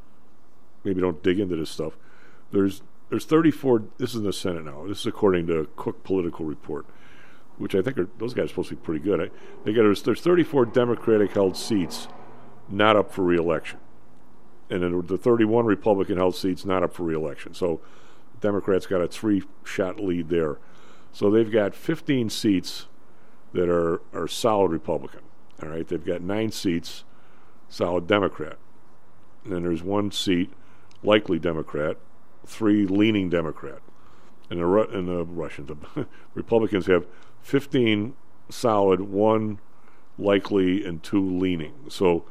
maybe don't dig into this stuff. There's there's thirty-four. This is in the Senate now. This is according to Cook Political Report, which I think are, those guys are supposed to be pretty good. I, they got there's, there's thirty-four Democratic held seats not up for re-election, and then the thirty-one Republican held seats not up for re-election. So Democrats got a three-shot lead there. So they've got fifteen seats that are, are solid Republican. All right, they've got nine seats solid Democrat, and then there's one seat likely Democrat, three leaning Democrat. And the, Ru- and the Russians, the Republicans have fifteen solid, one likely, and two leaning. So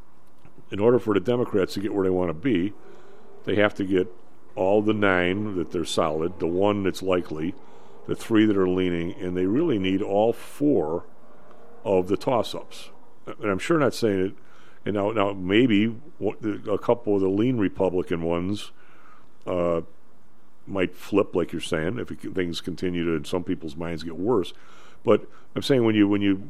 in order for the Democrats to get where they want to be, they have to get all the nine that they're solid, the one that's likely, the three that are leaning, and they really need all four of the toss-ups. And I'm sure not saying it. And now, now maybe a couple of the lean Republican ones uh, might flip, like you're saying, if it, things continue to, in some people's minds, get worse. But I'm saying when you, when you,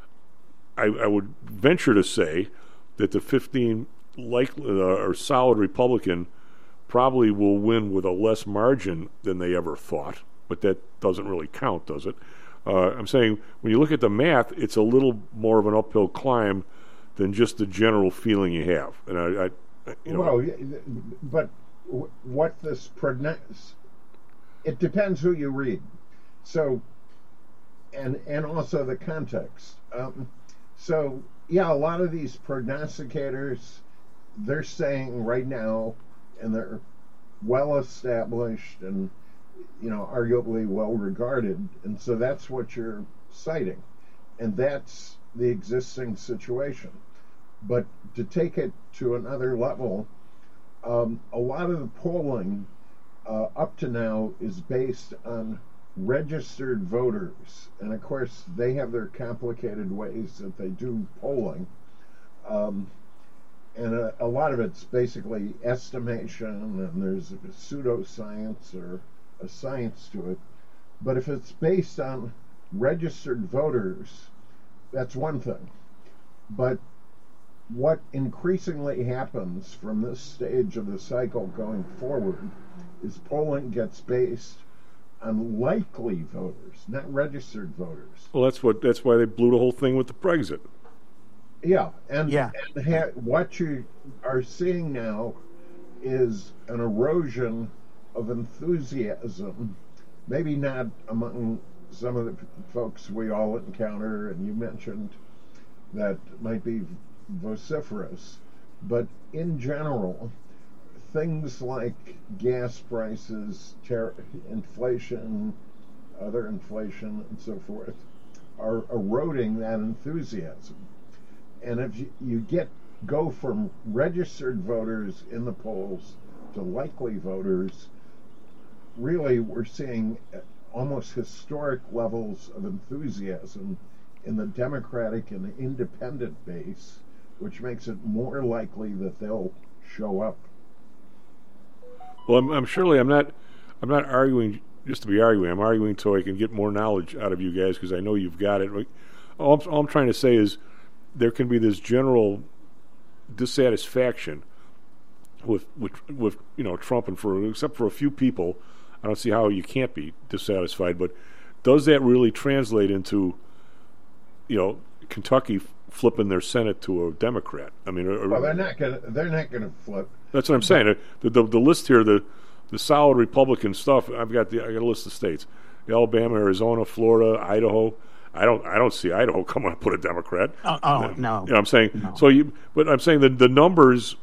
I, I would venture to say that the fifteen likely uh, or solid Republican probably will win with a less margin than they ever thought. But that doesn't really count, does it? Uh, I'm saying when you look at the math, it's a little more of an uphill climb than just the general feeling you have. And I, I you know, well, yeah, but w- what this prognos, it depends who you read. So, and and also the context. Um, so, yeah, a lot of these prognosticators, they're saying right now, and they're well established and, you know, arguably well regarded, and so that's what you're citing, and that's the existing situation. But to take it to another level, um, a lot of the polling uh, up to now is based on registered voters, and of course they have their complicated ways that they do polling, um, and a, a lot of it's basically estimation, and there's a pseudoscience or a science to it. But if it's based on registered voters, that's one thing. But what increasingly happens from this stage of the cycle going forward is polling gets based on likely voters, not registered voters. well, that's what that's why they blew the whole thing with the Brexit. Yeah, and, Yeah. and ha- what you are seeing now is an erosion of enthusiasm, maybe not among some of the p- folks we all encounter, and you mentioned that might be vociferous, but in general, things like gas prices, ter- inflation, other inflation, and so forth, are eroding that enthusiasm. And if you, you get go from registered voters in the polls to likely voters, really we're seeing almost historic levels of enthusiasm in the Democratic and the independent base, which makes it more likely that they'll show up. Well, I'm, I'm surely I'm not I'm not arguing just to be arguing. I'm arguing so I can get more knowledge out of you guys because I know you've got it. All I'm, all I'm trying to say is there can be this general dissatisfaction with with with you know Trump, and for except for a few people, I don't see how you can't be dissatisfied. But does that really translate into you know Kentucky flipping their Senate to a Democrat? I mean, or, Well, they're not gonna they're not gonna flip. That's what I'm saying. The, the the list here, the the solid Republican stuff. I've got the I got a list of states: Alabama, Arizona, Florida, Idaho. I don't I don't see Idaho coming to put a Democrat. Oh, oh no. You know, I'm saying No. so. You, but I'm saying that the numbers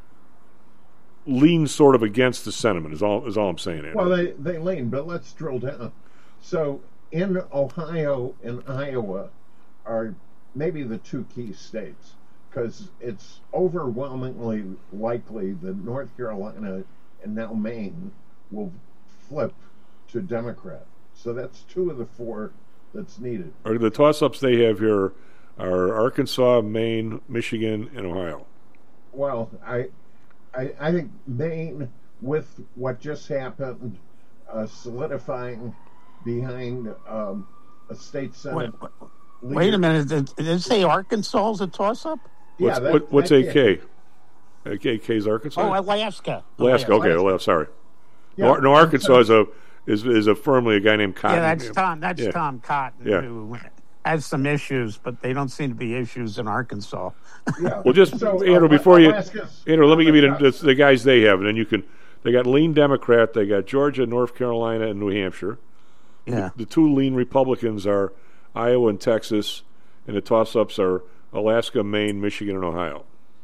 lean sort of against the sentiment. Is all is all I'm saying. Andrew. Well, they they lean, but let's drill down. So in Ohio and Iowa are maybe the two key states, because it's overwhelmingly likely that North Carolina and now Maine will flip to Democrat. So that's two of the four that's needed. Or the toss-ups they have here are Arkansas, Maine, Michigan, and Ohio. Well, I, I, I think Maine, with what just happened, uh, solidifying behind um, a state senate. Wait, wait a minute. Did, did it say Arkansas is a toss-up? Yeah, What's, that- what, what's that- A K? A K is Arkansas? Oh, Alaska. Alaska. Okay, Alaska. well, sorry. Yeah, no, no, Arkansas is a is is a firmly a guy named Cotton. Yeah, that's Tom. That's Yeah. Tom Cotton, Yeah. who has some issues, but they don't seem to be issues in Arkansas. Yeah. Well, just So, Andrew, uh, before you, Alaska's Andrew, let me on give you the the, cusp. the guys they have, and then you can. They got lean Democrat. They got Georgia, North Carolina, and New Hampshire. Yeah. The two lean Republicans are Iowa and Texas, and the toss-ups are Alaska, Maine, Michigan, and Ohio.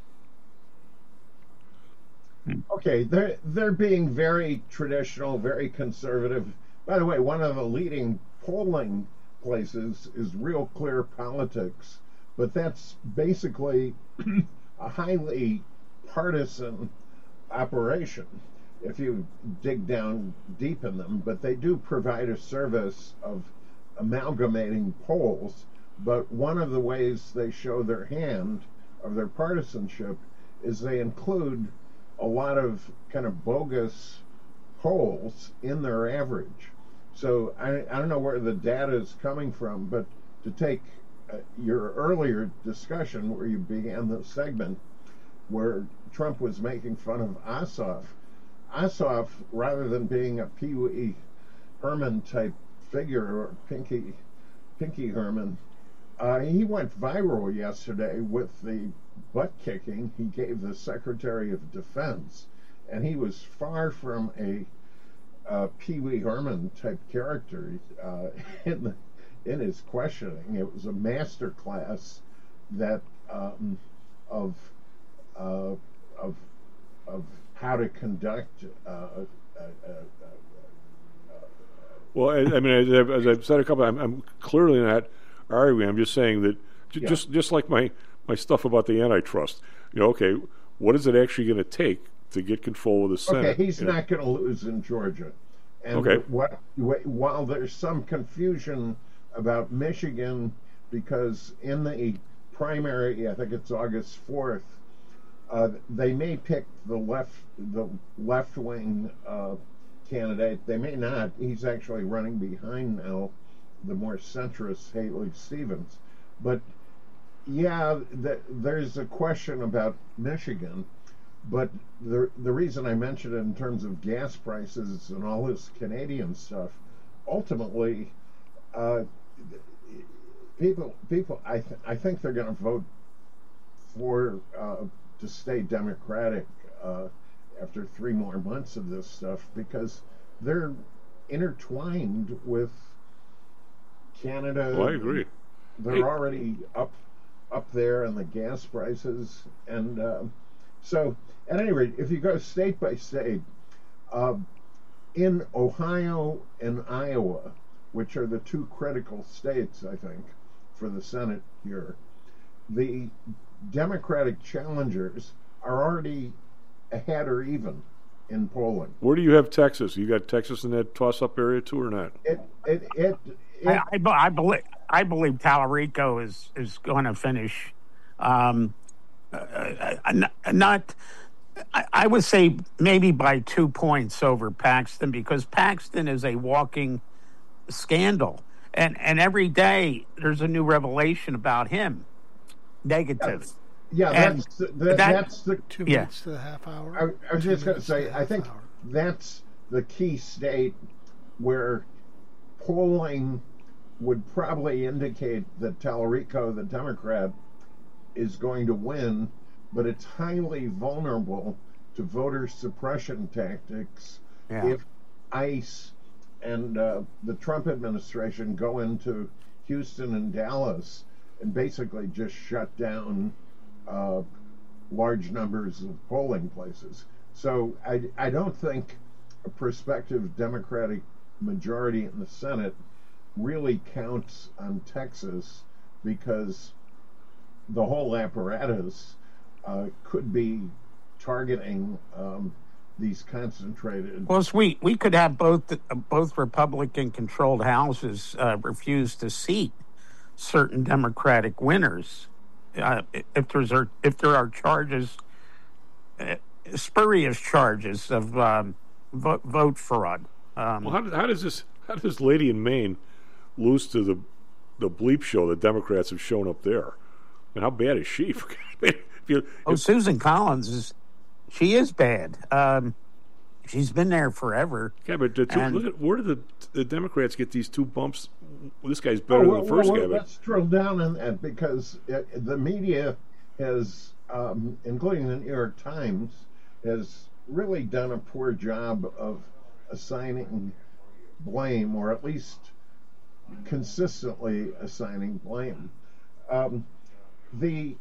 Okay, they're they're being very traditional, very conservative. By the way, one of the leading polling places is Real Clear Politics, but that's basically a highly partisan operation if you dig down deep in them. But they do provide a service of amalgamating polls. But one of the ways they show their hand of their partisanship is they include a lot of kind of bogus polls in their average. So I, I don't know where the data is coming from, but to take uh, your earlier discussion where you began the segment where Trump was making fun of Ossoff, Ossoff, rather than being a Pee Wee Herman type figure, or Pinky, Pinky Herman, uh, he went viral yesterday with the butt kicking he gave the Secretary of Defense, and he was far from a uh, Pee Wee Herman type character uh, in the, in his questioning. It was a master class that um, of uh, of of how to conduct. Uh, uh, uh, Well, I, I mean, as I've, as I've said a couple, I'm, I'm clearly not arguing. I'm just saying that, j- Yeah. just just like my, my stuff about the antitrust. You know, okay, what is it actually going to take to get control of the Senate? Okay, he's you know? not going to lose in Georgia. And Okay. what, wh- while there's some confusion about Michigan, because in the primary, I think it's August fourth, uh, they may pick the left the left wing uh, candidate. They may not. He's actually running behind now the more centrist Haley Stevens. But yeah, th- there's a question about Michigan. But the the reason I mentioned it in terms of gas prices and all this Canadian stuff, ultimately, uh, people people I th- I think they're going to vote for uh, to stay Democratic uh, after three more months of this stuff, because they're intertwined with Canada. Well, I agree. They're Hey. already up up there in the gas prices, and um, so at any rate, if you go state by state, uh, in Ohio and Iowa, which are the two critical states, I think, for the Senate here, the Democratic challengers are already ahead or even in polling. Where do you have Texas? You got Texas in that toss-up area too, or not? It it it. it I, I, be- I believe I believe Tallarico is is going to finish. Um, uh, uh, not, I, I would say maybe by two points over Paxton, because Paxton is a walking scandal, and and every day there's a new revelation about him, negative. yeah, and that's the, that- that's the Two Yeah. minutes to a half hour. I, I was Two just going to minutes say, a I half think hour. that's the key state where polling would probably indicate that Tallarico, the Democrat, is going to win, but it's highly vulnerable to voter suppression tactics Yeah. if ICE and uh, the Trump administration go into Houston and Dallas and basically just shut down uh, large numbers of polling places. So I, I don't think a prospective Democratic majority in the Senate really counts on Texas, because the whole apparatus uh, could be targeting um, these concentrated. Plus, we, we could have both uh, both Republican-controlled houses uh, refuse to seat certain Democratic winners uh, if there's are, if there are charges, uh, spurious charges of um, vote, vote fraud. Um, well, how, how does this? How does this lady in Maine lose to the the bleep show the Democrats have shown up there? And how bad is she? if you, oh, if, Susan Collins is. She is bad. Um, she's been there forever. Yeah, but the two, and, look at where do the the Democrats get these two bumps? Well, this guy's better oh, well, than the first well, guy. But let's drill down on that, because it, the media has, um, including the New York Times, has really done a poor job of assigning blame, or at least consistently assigning blame. Um, the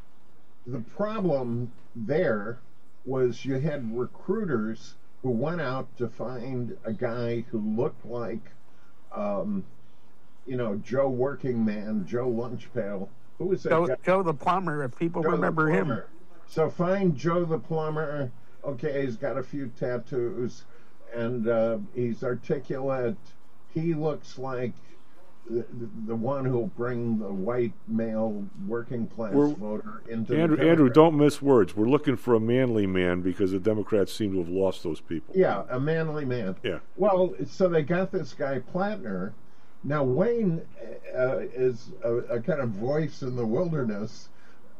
the problem there was you had recruiters who went out to find a guy who looked like, um, you know, Joe Working Man, Joe Lunchpail. Who was that Joe, guy? Joe the Plumber, if people Joe remember him. So find Joe the Plumber. Okay, he's got a few tattoos, and uh, he's articulate. He looks like the, the one who'll bring the white male working class We're, voter into Andrew, the Andrew, don't miss words. We're looking for a manly man, because the Democrats seem to have lost those people. Yeah, a manly man. Yeah. Well, so they got this guy Plattner. Now Wayne uh, is a, a kind of voice in the wilderness.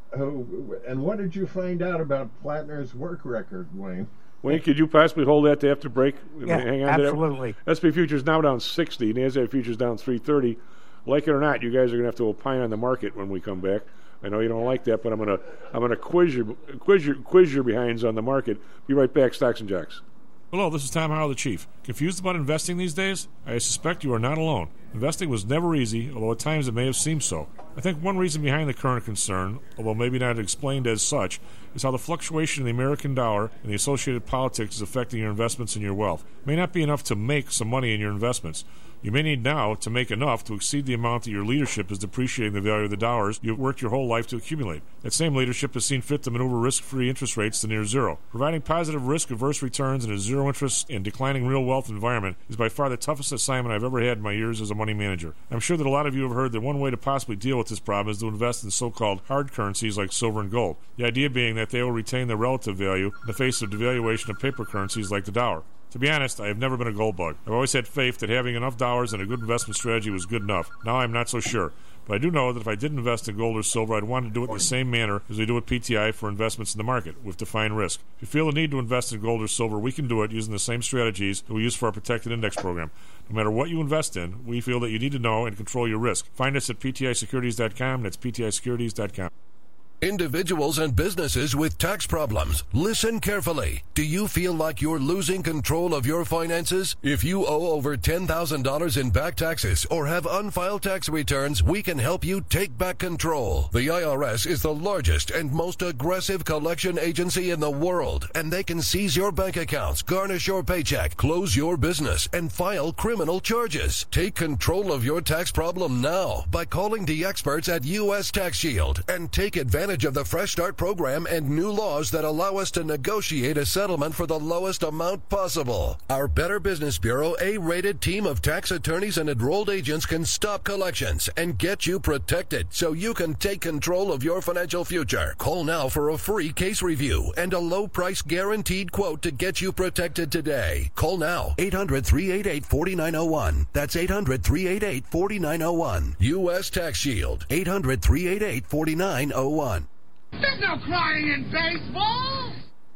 Who and what did you find out about Plattner's work record, Wayne? Wayne, could you possibly hold that to after break? Yeah, Hang on absolutely. To that. S and P futures now down sixty. NASDAQ futures down three thirty. Like it or not, you guys are going to have to opine on the market when we come back. I know you don't like that, but I'm going to I'm going to quiz your quiz your quiz your behinds on the market. Be right back, Stocks and Jocks. Hello, this is Tom Howell, the Chief. Confused about investing these days? I suspect you are not alone. Investing was never easy, although at times it may have seemed so. I think one reason behind the current concern, although maybe not explained as such, is how the fluctuation in the American dollar and the associated politics is affecting your investments and your wealth. It may not be enough to make some money in your investments. You may need now to make enough to exceed the amount that your leadership is depreciating the value of the dollars you've worked your whole life to accumulate. That same leadership has seen fit to maneuver risk-free interest rates to near zero. Providing positive risk-averse returns in a zero-interest and declining real wealth environment is by far the toughest assignment I've ever had in my years as a money manager. I'm sure that a lot of you have heard that one way to possibly deal with this problem is to invest in so-called hard currencies like silver and gold. The idea being that they will retain their relative value in the face of devaluation of paper currencies like the dollar. To be honest, I have never been a gold bug. I've always had faith that having enough dollars and a good investment strategy was good enough. Now I'm not so sure. But I do know that if I did invest in gold or silver, I'd want to do it in the same manner as we do at P T I for investments in the market, with defined risk. If you feel the need to invest in gold or silver, we can do it using the same strategies that we use for our protected index program. No matter what you invest in, we feel that you need to know and control your risk. Find us at P T I securities dot com. That's P T I securities dot com. Individuals and businesses with tax problems, listen carefully. Do you feel like you're losing control of your finances? If you owe over ten thousand dollars in back taxes or have unfiled tax returns, we can help you take back control. The I R S is the largest and most aggressive collection agency in the world, and they can seize your bank accounts, garnish your paycheck, close your business, and file criminal charges. Take control of your tax problem now by calling the experts at U S Tax Shield and take advantage of the Fresh Start program and new laws that allow us to negotiate a settlement for the lowest amount possible. Our Better Business Bureau A-rated team of tax attorneys and enrolled agents can stop collections and get you protected so you can take control of your financial future. Call now for a free case review and a low price guaranteed quote to get you protected today. Call now, eight hundred, three eight eight, four nine zero one. That's eight hundred, three eight eight, four nine zero one. U S Tax Shield, eight hundred, three eight eight, four nine zero one. There's no crying in baseball!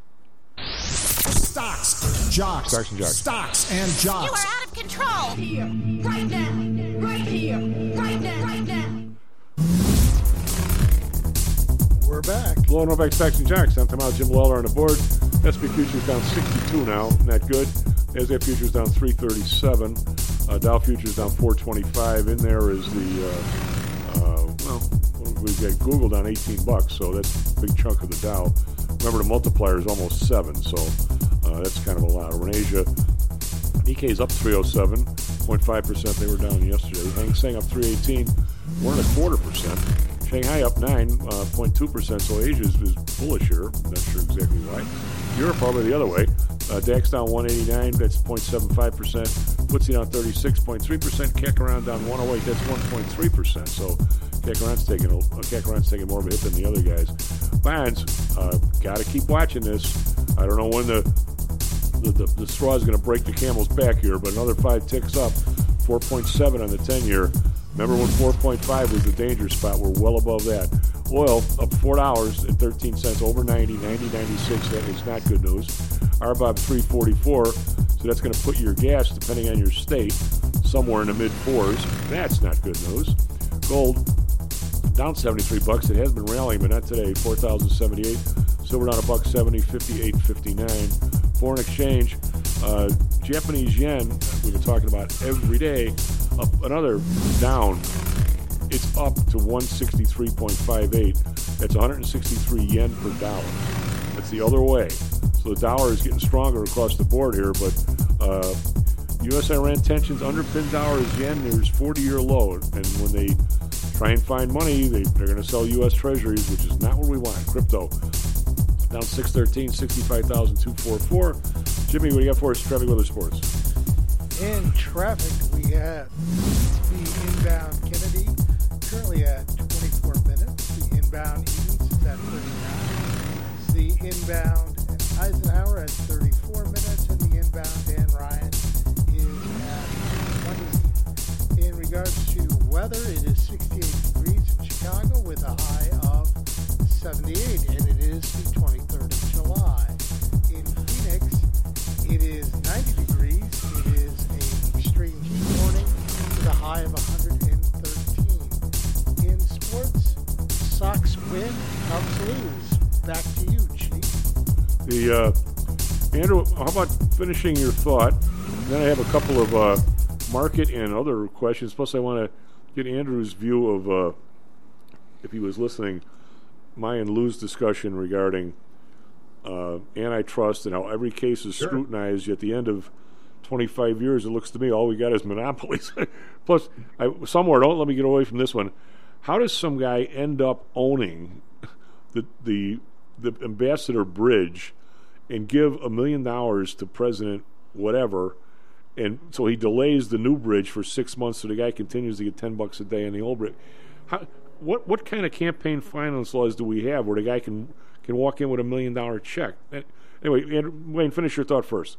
Stocks, jocks, Stocks and jocks. Stocks and jocks. You are out of control! Here, right now, right here, right now, right now. We're back. Hello, no back, Stocks and Jocks. I'm Tom Howell, Jim Lawler on the board. S and P futures down sixty-two now, not good. NASDAQ futures down three thirty-seven. Uh, Dow futures down four twenty-five. In there is the, uh, uh, well, we've got Google down eighteen bucks, so that's a big chunk of the Dow. Remember, the multiplier is almost seven, so uh, that's kind of a lot. Over in Asia, Nikkei is up three oh seven point five percent. They were down yesterday. Hang Seng up three eighteen, one and a quarter percent. Shanghai up nine point two percent, so Asia is, is bullish here. Not sure exactly why. Europe probably the other way. Uh, DAX down one eighty-nine, that's zero point seven five percent. F T S E down thirty-six point three percent. C A C around down one oh eight, that's one point three percent. So C A C around's taking, uh, C A C around's taking more of a hit than the other guys. Bonds, uh, got to keep watching this. I don't know when the the, the, the straw is going to break the camel's back here, but another five ticks up, four point seven on the ten-year. Remember when four point five was the danger spot? We're well above that. Oil up four dollars and thirteen cents, over ninety, ninety ninety-six. That is not good news. R B O B three forty-four, so that's going to put your gas, depending on your state, somewhere in the mid-fours. That's not good news. Gold down seventy-three bucks. It has been rallying, but not today. four thousand seventy-eight. Silver down a buck seventy, fifty-eight fifty-nine. Foreign exchange, uh, Japanese yen, we've been talking about every day, up another down. It's up to one sixty-three point five eight. That's one hundred sixty-three yen per dollar. That's the other way. So the dollar is getting stronger across the board here, but uh, U S Iran tensions underpin dollars yen. There's forty-year low, and when they try and find money, they, they're going to sell U S Treasuries, which is not what we want. Crypto down six thirteen, sixty-five thousand two hundred forty-four. Jimmy, what do you got for us? Traffic, weather, sports. In traffic, we have the inbound Kennedy currently at twenty-four minutes. The inbound Edens is at thirty-nine. The inbound Eisenhower at thirty-four minutes, and the inbound Dan Ryan is at twenty. In regards to weather, it is sixty-eight degrees in Chicago with a high of seventy-eight, and it is the twenty-third of July. In Phoenix, it is ninety degrees. It is an extreme heat warning with a high of one hundred thirteen. In sports, Sox win, Cubs lose. Back to you, Chief. The uh, Andrew, how about finishing your thought? Then I have a couple of uh, market and other questions. Plus, I want to get Andrew's view of, uh, if he was listening, my and Lou's discussion regarding uh, antitrust and how every case is Sure. scrutinized. At the end of twenty-five years, it looks to me all we got is monopolies. Plus, I, somewhere, don't let me get away from this one. How does some guy end up owning the the the Ambassador Bridge and give a million dollars to President whatever, and so he delays the new bridge for six months so the guy continues to get ten bucks a day on the old bridge? How, what what kind of campaign finance laws do we have where the guy can can walk in with a million dollar check? Anyway, Andrew, Wayne, finish your thought first.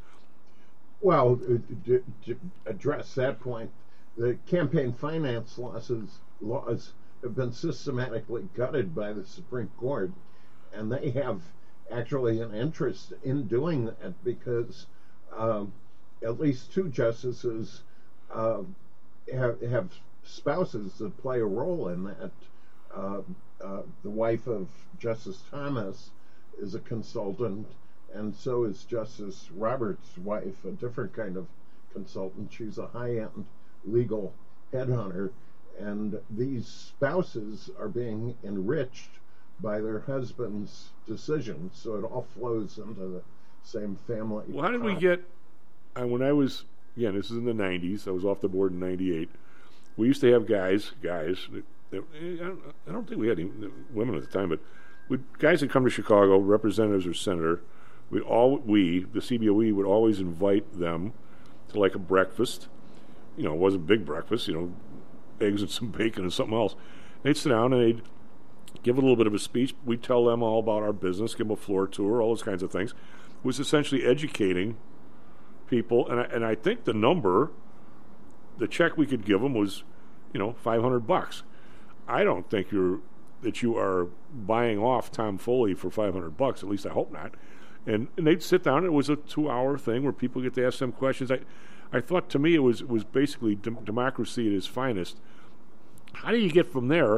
Well, uh, to, to address that point, the campaign finance laws, laws have been systematically gutted by the Supreme Court, and they have actually an interest in doing that because um, at least two justices uh, have, have spouses that play a role in that. Uh, uh, the wife of Justice Thomas is a consultant, and so is Justice Roberts' wife, a different kind of consultant. She's a high-end legal headhunter, and these spouses are being enriched by their husband's decisions, so it all flows into the same family. Well, how did we pot. get, uh, when I was, again, this is in the nineties, I was off the board in ninety-eight, we used to have guys, guys, that, that, I, don't, I don't think we had any women at the time, but we guys that come to Chicago, representatives or senator, we all, we, the C B O E, would always invite them to like a breakfast. You know, it wasn't big breakfast, you know, eggs and some bacon and something else. They'd sit down and they'd give a little bit of a speech. We'd tell them all about our business, give them a floor tour, all those kinds of things. It was essentially educating people, and I, and I think the number, the check we could give them was, you know, five hundred bucks. I don't think you're that you are buying off Tom Foley for five hundred bucks. At least I hope not. And, and they'd sit down. It was a two-hour thing where people get to ask them questions. I, I thought to me it was it was basically de- democracy at its finest. How do you get from there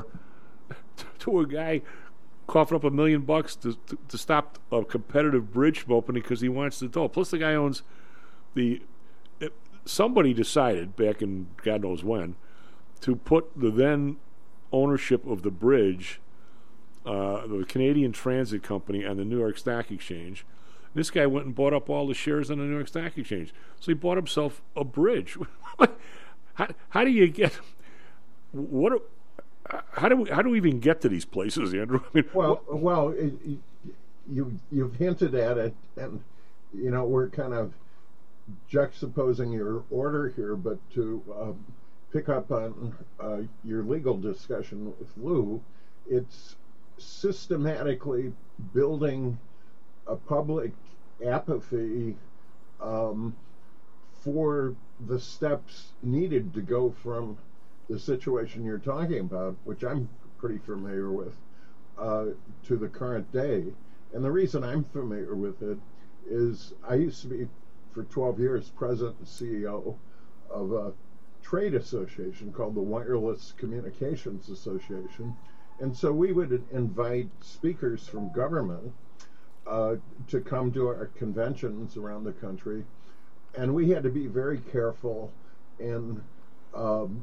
to, to a guy coughing up a million bucks to, to, to stop a competitive bridge from opening because he wants to do? Plus, the guy owns the somebody decided back in God knows when to put the then ownership of the bridge, uh, the Canadian Transit Company, on the New York Stock Exchange. This guy went and bought up all the shares on the New York Stock Exchange. So he bought himself a bridge. how, how do you get what? Are, how do we how do we even get to these places, Andrew? I mean, well, what? well, it, you you've hinted at it, and you know we're kind of juxtaposing your order here, but to uh, pick up on uh, your legal discussion with Lou, it's systematically building a public apathy um, for the steps needed to go from the situation you're talking about, which I'm pretty familiar with, uh, to the current day. And the reason I'm familiar with it is I used to be, for twelve years, president and C E O of a trade association called the Wireless Communications Association. And so we would invite speakers from government uh, to come to our conventions around the country. And we had to be very careful in um,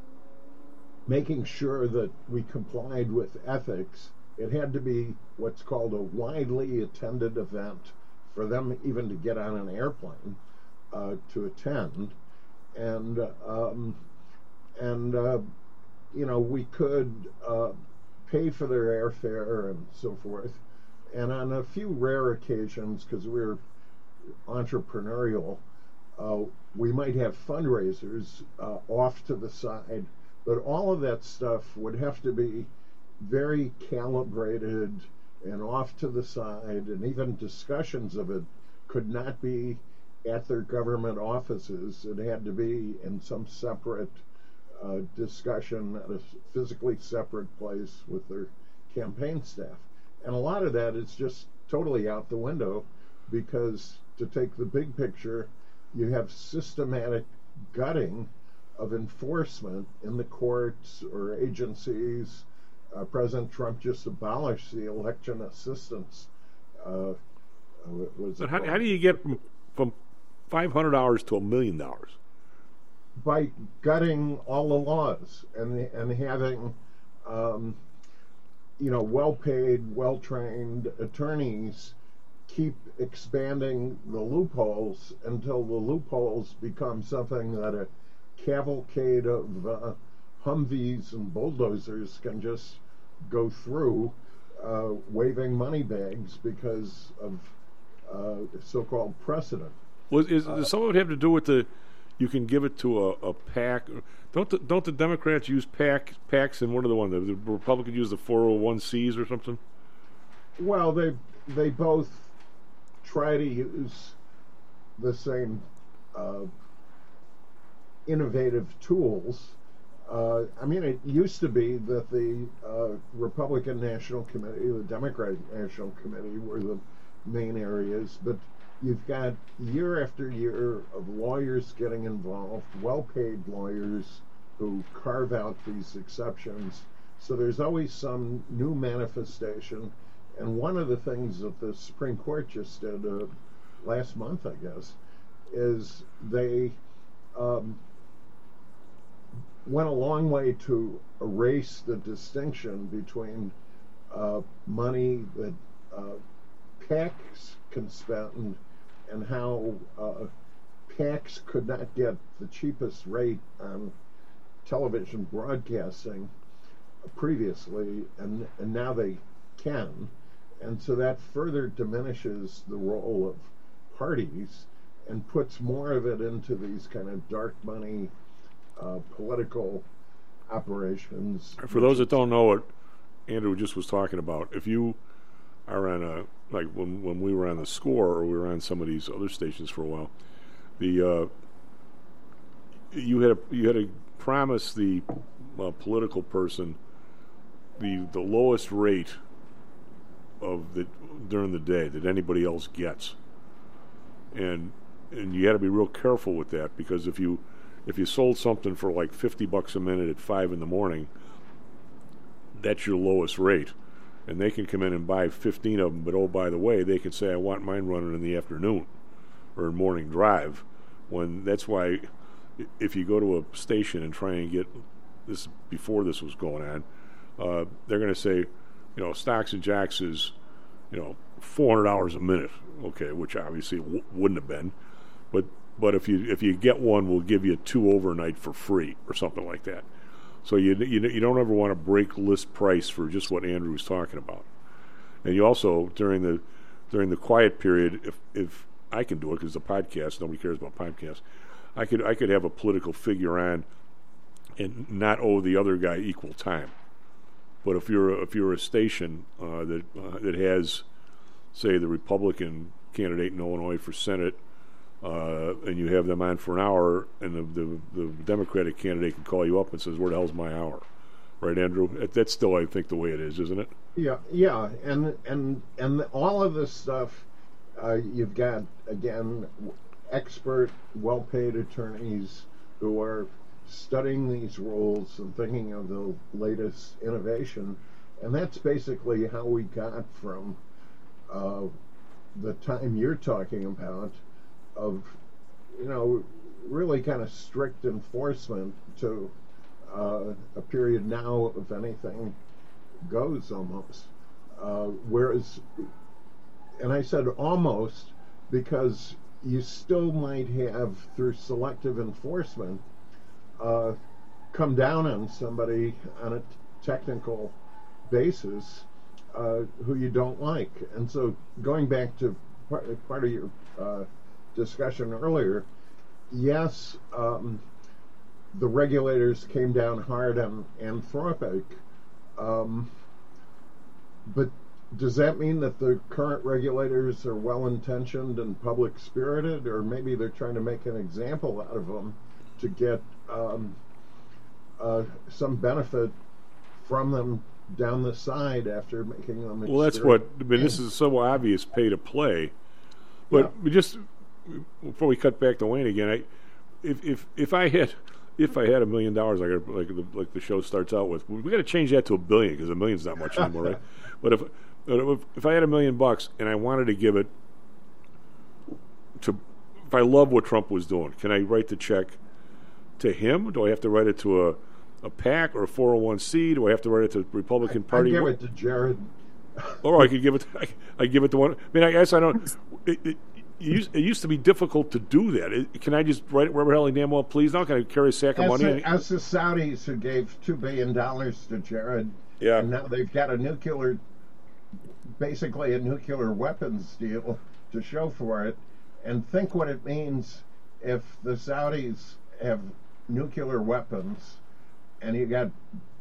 making sure that we complied with ethics. It had to be what's called a widely attended event for them even to get on an airplane uh, to attend. And, um, and uh, you know, we could uh, pay for their airfare and so forth. And on a few rare occasions, because we're entrepreneurial, uh, we might have fundraisers uh, off to the side. But all of that stuff would have to be very calibrated and off to the side, and even discussions of it could not be at their government offices. It had to be in some separate uh, discussion at a physically separate place with their campaign staff. And a lot of that is just totally out the window, because to take the big picture, you have systematic gutting of enforcement in the courts or agencies. Uh, President Trump just abolished the election assistance. Uh, was but how, how do you get from, from five hundred dollars to a million dollars? By gutting all the laws and and having, um, you know, well-paid, well-trained attorneys keep expanding the loopholes until the loopholes become something that a cavalcade of uh, Humvees and bulldozers can just go through, uh, waving money bags because of uh, so-called precedent. Well, is, uh, does some of it have to do with the, you can give it to a, a PAC? Don't the, don't the Democrats use PAC, PACs, and what are the one? The, the Republicans use the four oh one C's or something? Well, they they both try to use the same uh, innovative tools. Uh, I mean, it used to be that the uh, Republican National Committee, the Democratic National Committee were the main areas, but you've got year after year of lawyers getting involved, well-paid lawyers who carve out these exceptions. So there's always some new manifestation. And one of the things that the Supreme Court just did uh, last month, I guess, is they um, went a long way to erase the distinction between uh, money that uh, PACs can spend and how uh, PACs could not get the cheapest rate on television broadcasting previously, and, and now they can. And so that further diminishes the role of parties and puts more of it into these kind of dark money uh, political operations. For those that don't know what Andrew just was talking about, if you are on a, like when when we were on the Score, or we were on some of these other stations for a while, the uh, you had a, you had to promise the uh, political person the the lowest rate of the during the day that anybody else gets, and and you had to be real careful with that, because if you if you sold something for like fifty bucks a minute at five in the morning, that's your lowest rate. And they can come in and buy fifteen of them, but oh, by the way, they can say, I want mine running in the afternoon or in morning drive, when that's why if you go to a station and try and get this before this was going on, uh, they're going to say, you know, Stocks and Jocks is, you know, four hundred dollars a minute. Okay, which obviously w- wouldn't have been, but but if you if you get one, we'll give you two overnight for free or something like that. So you you you don't ever want to break list price for just what Andrew was talking about. And you also during the during the quiet period, if if I can do it because it's a podcast, nobody cares about podcasts. I could I could have a political figure on and not owe the other guy equal time. But if you're if you're a station uh, that uh, that has, say, the Republican candidate in Illinois for Senate, uh, and you have them on for an hour, and the, the the Democratic candidate can call you up and says, "Where the hell's my hour?" Right, Andrew? That's still, I think, the way it is, isn't it? Yeah, yeah, and and and all of this stuff, uh, you've got again expert, well-paid attorneys who are studying these rules and thinking of the latest innovation, and that's basically how we got from uh, the time you're talking about of, you know, really kind of strict enforcement to uh, a period now of anything goes almost. Uh, whereas, and I said almost because you still might have, through selective enforcement, uh, come down on somebody on a t- technical basis uh, who you don't like. And so going back to part, part of your uh, discussion earlier, yes, um, the regulators came down hard on Anthropic, um, but does that mean that the current regulators are well-intentioned and public-spirited, or maybe they're trying to make an example out of them to get um, uh, some benefit from them down the side after making them? Well, that's what. I mean, this is so obvious pay to play. But yeah. we just before we cut back to Wayne again, I, if if if I had if I had a million dollars, like like the, like the show starts out with, we got to change that to a billion because a million's not much anymore, right? But if if if I had a million bucks and I wanted to give it to, if I love what Trump was doing, can I write the check to him? Do I have to write it to a a PAC or a four oh one c? Do I have to write it to the Republican I, Party? I give it to Jared. Or I could give it. To, I, I give it to one. I mean, I guess I don't. It, it, it, used, it used to be difficult to do that. It, can I just write it wherever the hell I damn well please? Now can I carry a sack of as money? The, as the Saudis who gave two billion dollars to Jared, yeah, and now they've got a nuclear, basically a nuclear weapons deal to show for it, and think what it means if the Saudis have nuclear weapons, and you got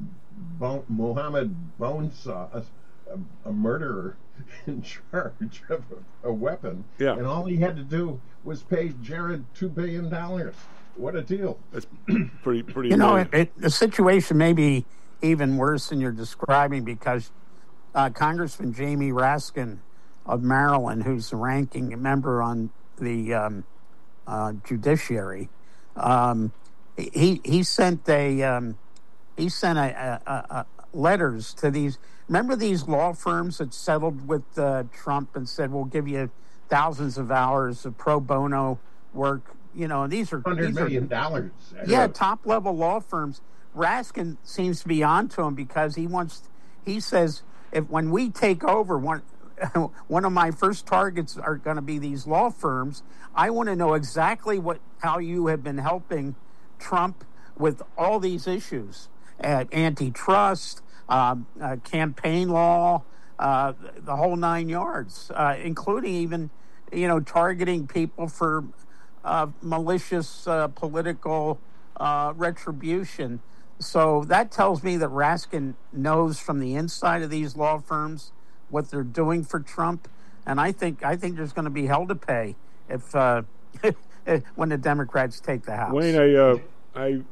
Bo- Mohammed Bonesaw, a, a murderer, in charge of a, a weapon, yeah. and all he had to do was pay Jared two billion dollars. What a deal! That's pretty, pretty. You know, it, it, the situation may be even worse than you're describing because uh, Congressman Jamie Raskin of Maryland, who's the ranking member on the um, uh, judiciary, um, he he sent a um, he sent a, a, a letters to these. Remember these law firms that settled with uh, Trump and said, we'll give you thousands of hours of pro bono work. You know, and these are one hundred million dollars. Yeah, top level law firms. Raskin seems to be onto him because he wants, he says, if when we take over, one, one of my first targets are going to be these law firms. I want to know exactly what how you have been helping Trump with all these issues, uh, antitrust, Um, uh, campaign law, uh, the whole nine yards, uh, including even, you know, targeting people for uh, malicious uh, political uh, retribution. So that tells me that Raskin knows from the inside of these law firms what they're doing for Trump, and I think I think there's going to be hell to pay if uh, when the Democrats take the House. Wayne, I uh, I.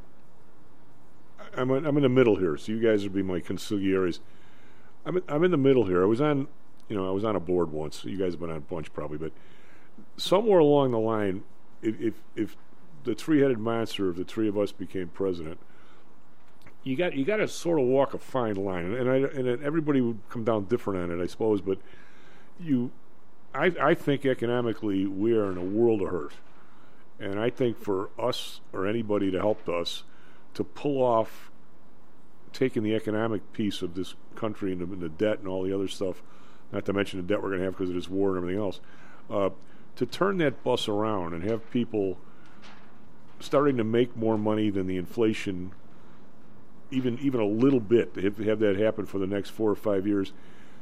I'm in, I'm in the middle here, so you guys would be my consigliaries. I'm in, I'm in the middle here. I was on, you know, I was on a board once. You guys have been on a bunch probably, but somewhere along the line, if if, if the three-headed monster of the three of us became president, you got you got to sort of walk a fine line, and I and everybody would come down different on it, I suppose. But you, I I think economically we are in a world of hurt, And I think for us or anybody to help us to pull off taking the economic piece of this country and the, and the debt and all the other stuff, not to mention the debt we're going to have because of this war and everything else, uh, to turn that bus around and have people starting to make more money than the inflation, even even a little bit, to have, have that happen for the next four or five years.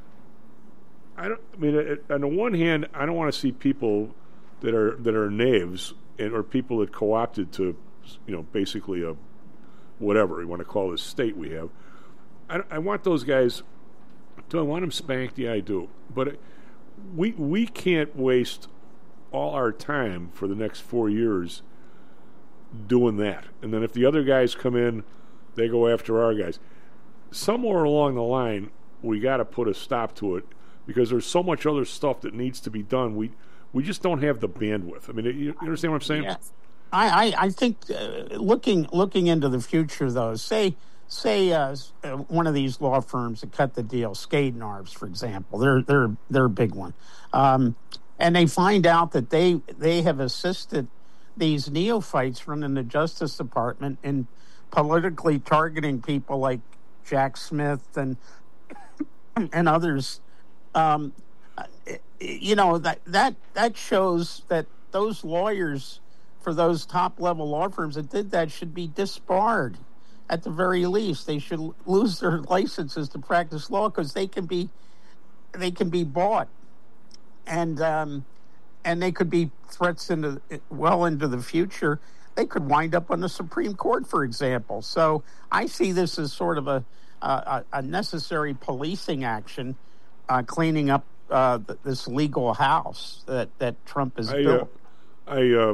I don't. I mean, it, on the one hand, I don't want to see people that are that are knaves and or people that co-opted to, you know, basically a whatever you want to call this state we have. I, I want those guys. Do I want them spanked? Yeah, I do. But it, we we can't waste all our time for the next four years doing that. And then if the other guys come in, they go after our guys. Somewhere along the line, we got to put a stop to it because there's so much other stuff that needs to be done. We we just don't have the bandwidth. I mean, you, you understand what I'm saying? Yeah. I, I, I think uh, looking looking into the future, though, say say uh, one of these law firms that cut the deal, Skaddenarps, for example, they're they're they're a big one, um, and they find out that they they have assisted these neophytes running the Justice Department in politically targeting people like Jack Smith and and others. Um, you know, that that that shows that those lawyers for those top level law firms that did that should be disbarred. At the very least, they should lose their licenses to practice law because they can be they can be bought, and um, and they could be threats into well into the future. They could wind up on the Supreme Court, for example. So I see this as sort of a a, a necessary policing action, uh, cleaning up uh, th- this legal house that, that Trump has I, built. Uh, I, uh,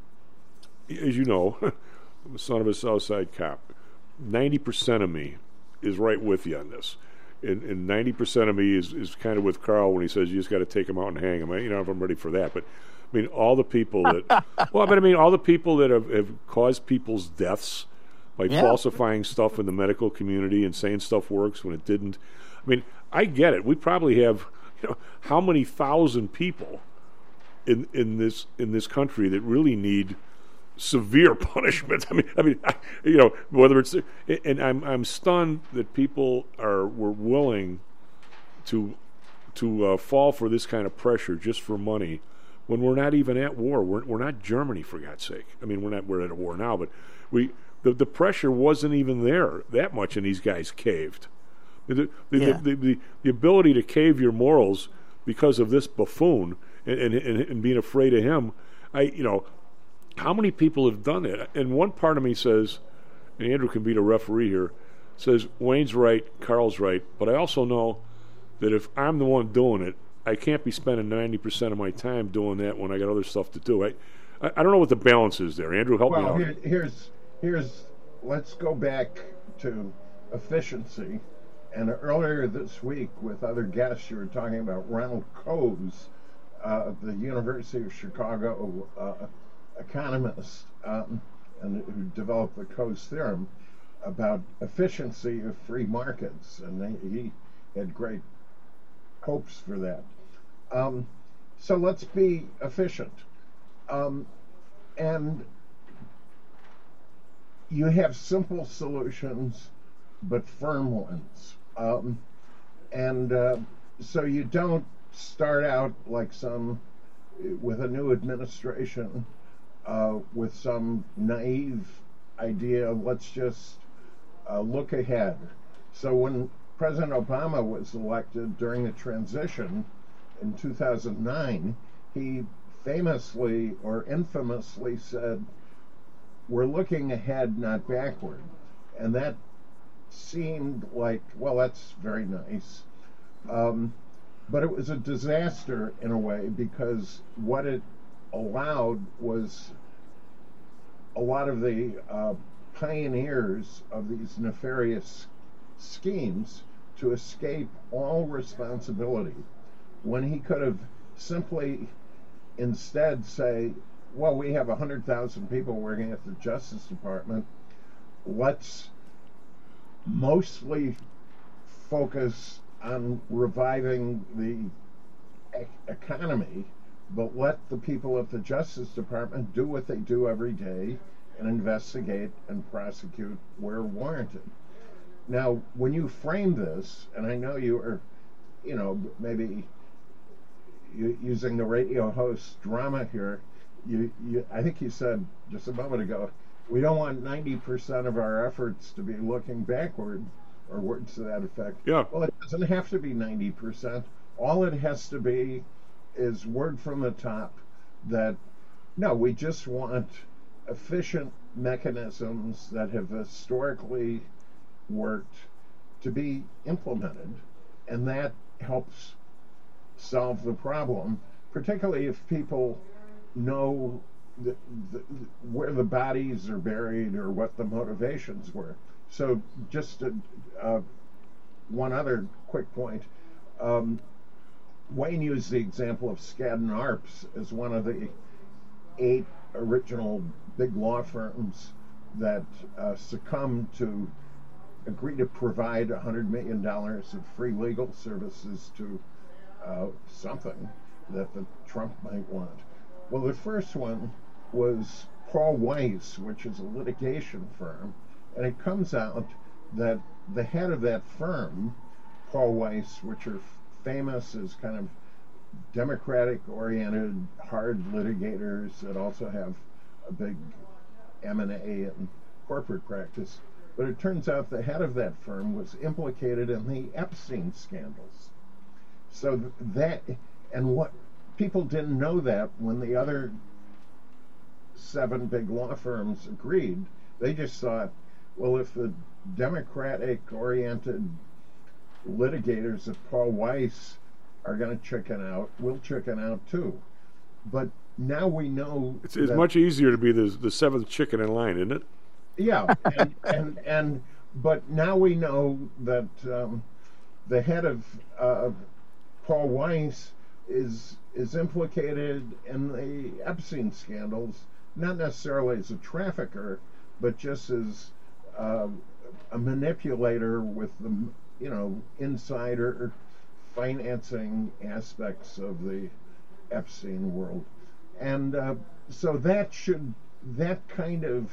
as you know, I'm the son of a South Side cop. ninety percent of me is right with you on this. And, and ninety percent of me is, is kind of with Carl when he says you just got to take him out and hang him. I, you know, if I'm ready for that. But, I mean, all the people that... well, but I mean, all the people that have, have caused people's deaths by Yeah. falsifying stuff in the medical community and saying stuff works when it didn't. I mean, I get it. We probably have, you know, how many thousand people in in this in this country that really need severe punishment. I mean, I mean, I, you know, whether it's and I'm I'm stunned that people are were willing to to uh, fall for this kind of pressure just for money when we're not even at war. We're we're not Germany, for God's sake. I mean, we're not we're at a war now, but we the the pressure wasn't even there that much, and these guys caved. The the, Yeah. the, the, the ability to cave your morals because of this buffoon and, and, and, and being afraid of him, I you know, how many people have done that? And one part of me says, and Andrew can be the referee here, says Wayne's right, Carl's right, but I also know that if I'm the one doing it, I can't be spending ninety percent of my time doing that when I got other stuff to do. I I, I don't know what the balance is there. Andrew, help me Well, out. here, here's here's let's go back to efficiency. And earlier this week, with other guests, you were talking about Ronald Coase, uh, the University of Chicago uh, economist, um, and who developed the Coase theorem about efficiency of free markets, and they, he had great hopes for that. Um, so let's be efficient, um, and you have simple solutions, but firm ones. Um, and uh, so you don't start out like some, with a new administration, uh, with some naive idea of let's just uh, look ahead. So when President Obama was elected during the transition in two thousand nine, he famously or infamously said, "We're looking ahead, not backward." And that seemed like, well, that's very nice. Um, but it was a disaster in a way because what it allowed was a lot of the uh, pioneers of these nefarious schemes to escape all responsibility when he could have simply instead say, well, we have one hundred thousand people working at the Justice Department. Let's mostly focus on reviving the e- economy but let the people at the Justice Department do what they do every day and investigate and prosecute where warranted. Now, when you frame this, and I know you are, you know, maybe you, using the radio host drama here, you, you, I think you said just a moment ago, we don't want ninety percent of our efforts to be looking backward, or words to that effect. Yeah. Well, it doesn't have to be ninety percent. All it has to be is word from the top that, no, we just want efficient mechanisms that have historically worked to be implemented, and that helps solve the problem, particularly if people know the, the, where the bodies are buried or what the motivations were. So just to, uh, one other quick point. Um, Wayne used the example of Skadden Arps as one of the eight original big law firms that uh, succumbed to agree to provide one hundred million dollars of free legal services to uh, something that the Trump might want. Well, the first one was Paul Weiss, which is a litigation firm, and it comes out that the head of that firm, Paul Weiss, which are famous as kind of democratic-oriented, hard litigators that also have a big M and A and corporate practice. But it turns out the head of that firm was implicated in the Epstein scandals. So that, and what people didn't know that when the other seven big law firms agreed. They just thought, well, if the democratic-oriented litigators of Paul Weiss are going to chicken out, we'll chicken out too. But now we know it's, it's much easier to be the the seventh chicken in line, isn't it? Yeah, and and, and but now we know that um, the head of uh, Paul Weiss is is implicated in the Epstein scandals, not necessarily as a trafficker, but just as uh, a manipulator with the, you know, insider financing aspects of the Epstein world. And uh, so that should, that kind of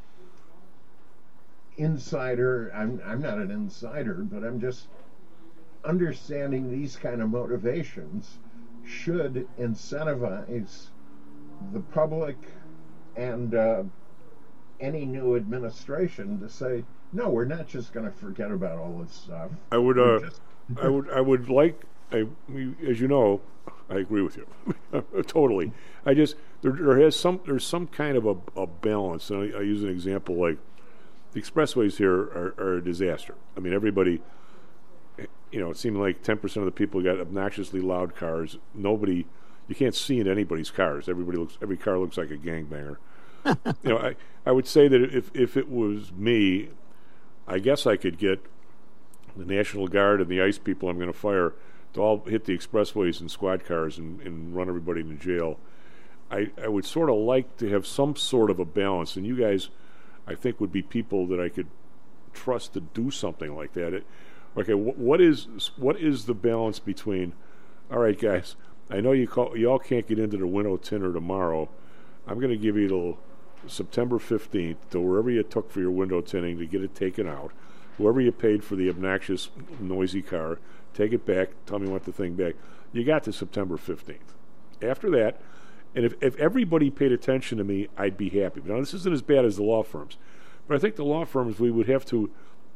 insider, I'm, I'm not an insider, but I'm just understanding these kind of motivations should incentivize the public and uh, any new administration to say, no, we're not just going to forget about all this stuff. I would, uh, just... I would, I would like, I, as you know, I agree with you, totally. I just there, there has some, there's some kind of a, a balance, and I, I use an example like the expressways here are, are a disaster. I mean, everybody, you know, it seemed like ten percent of the people got obnoxiously loud cars. Nobody, you can't see in anybody's cars. Everybody looks, every car looks like a gangbanger. You know, I, I would say that if if it was me, I guess I could get the National Guard and the ICE people I'm going to fire to all hit the expressways in squad cars and, and run everybody into jail. I, I would sort of like to have some sort of a balance, and you guys, I think, would be people that I could trust to do something like that. It, okay, wh- what is what is the balance between, all right, guys, I know you call, you all can't get into the window tinner tomorrow. I'm going to give you till September fifteenth to wherever you took for your window tinting to get it taken out. Whoever you paid for the obnoxious, noisy car, take it back, tell me what the thing back. You got to September fifteenth. After that, and if, if everybody paid attention to me, I'd be happy. Now, this isn't as bad as the law firms. But I think the law firms, we would have to,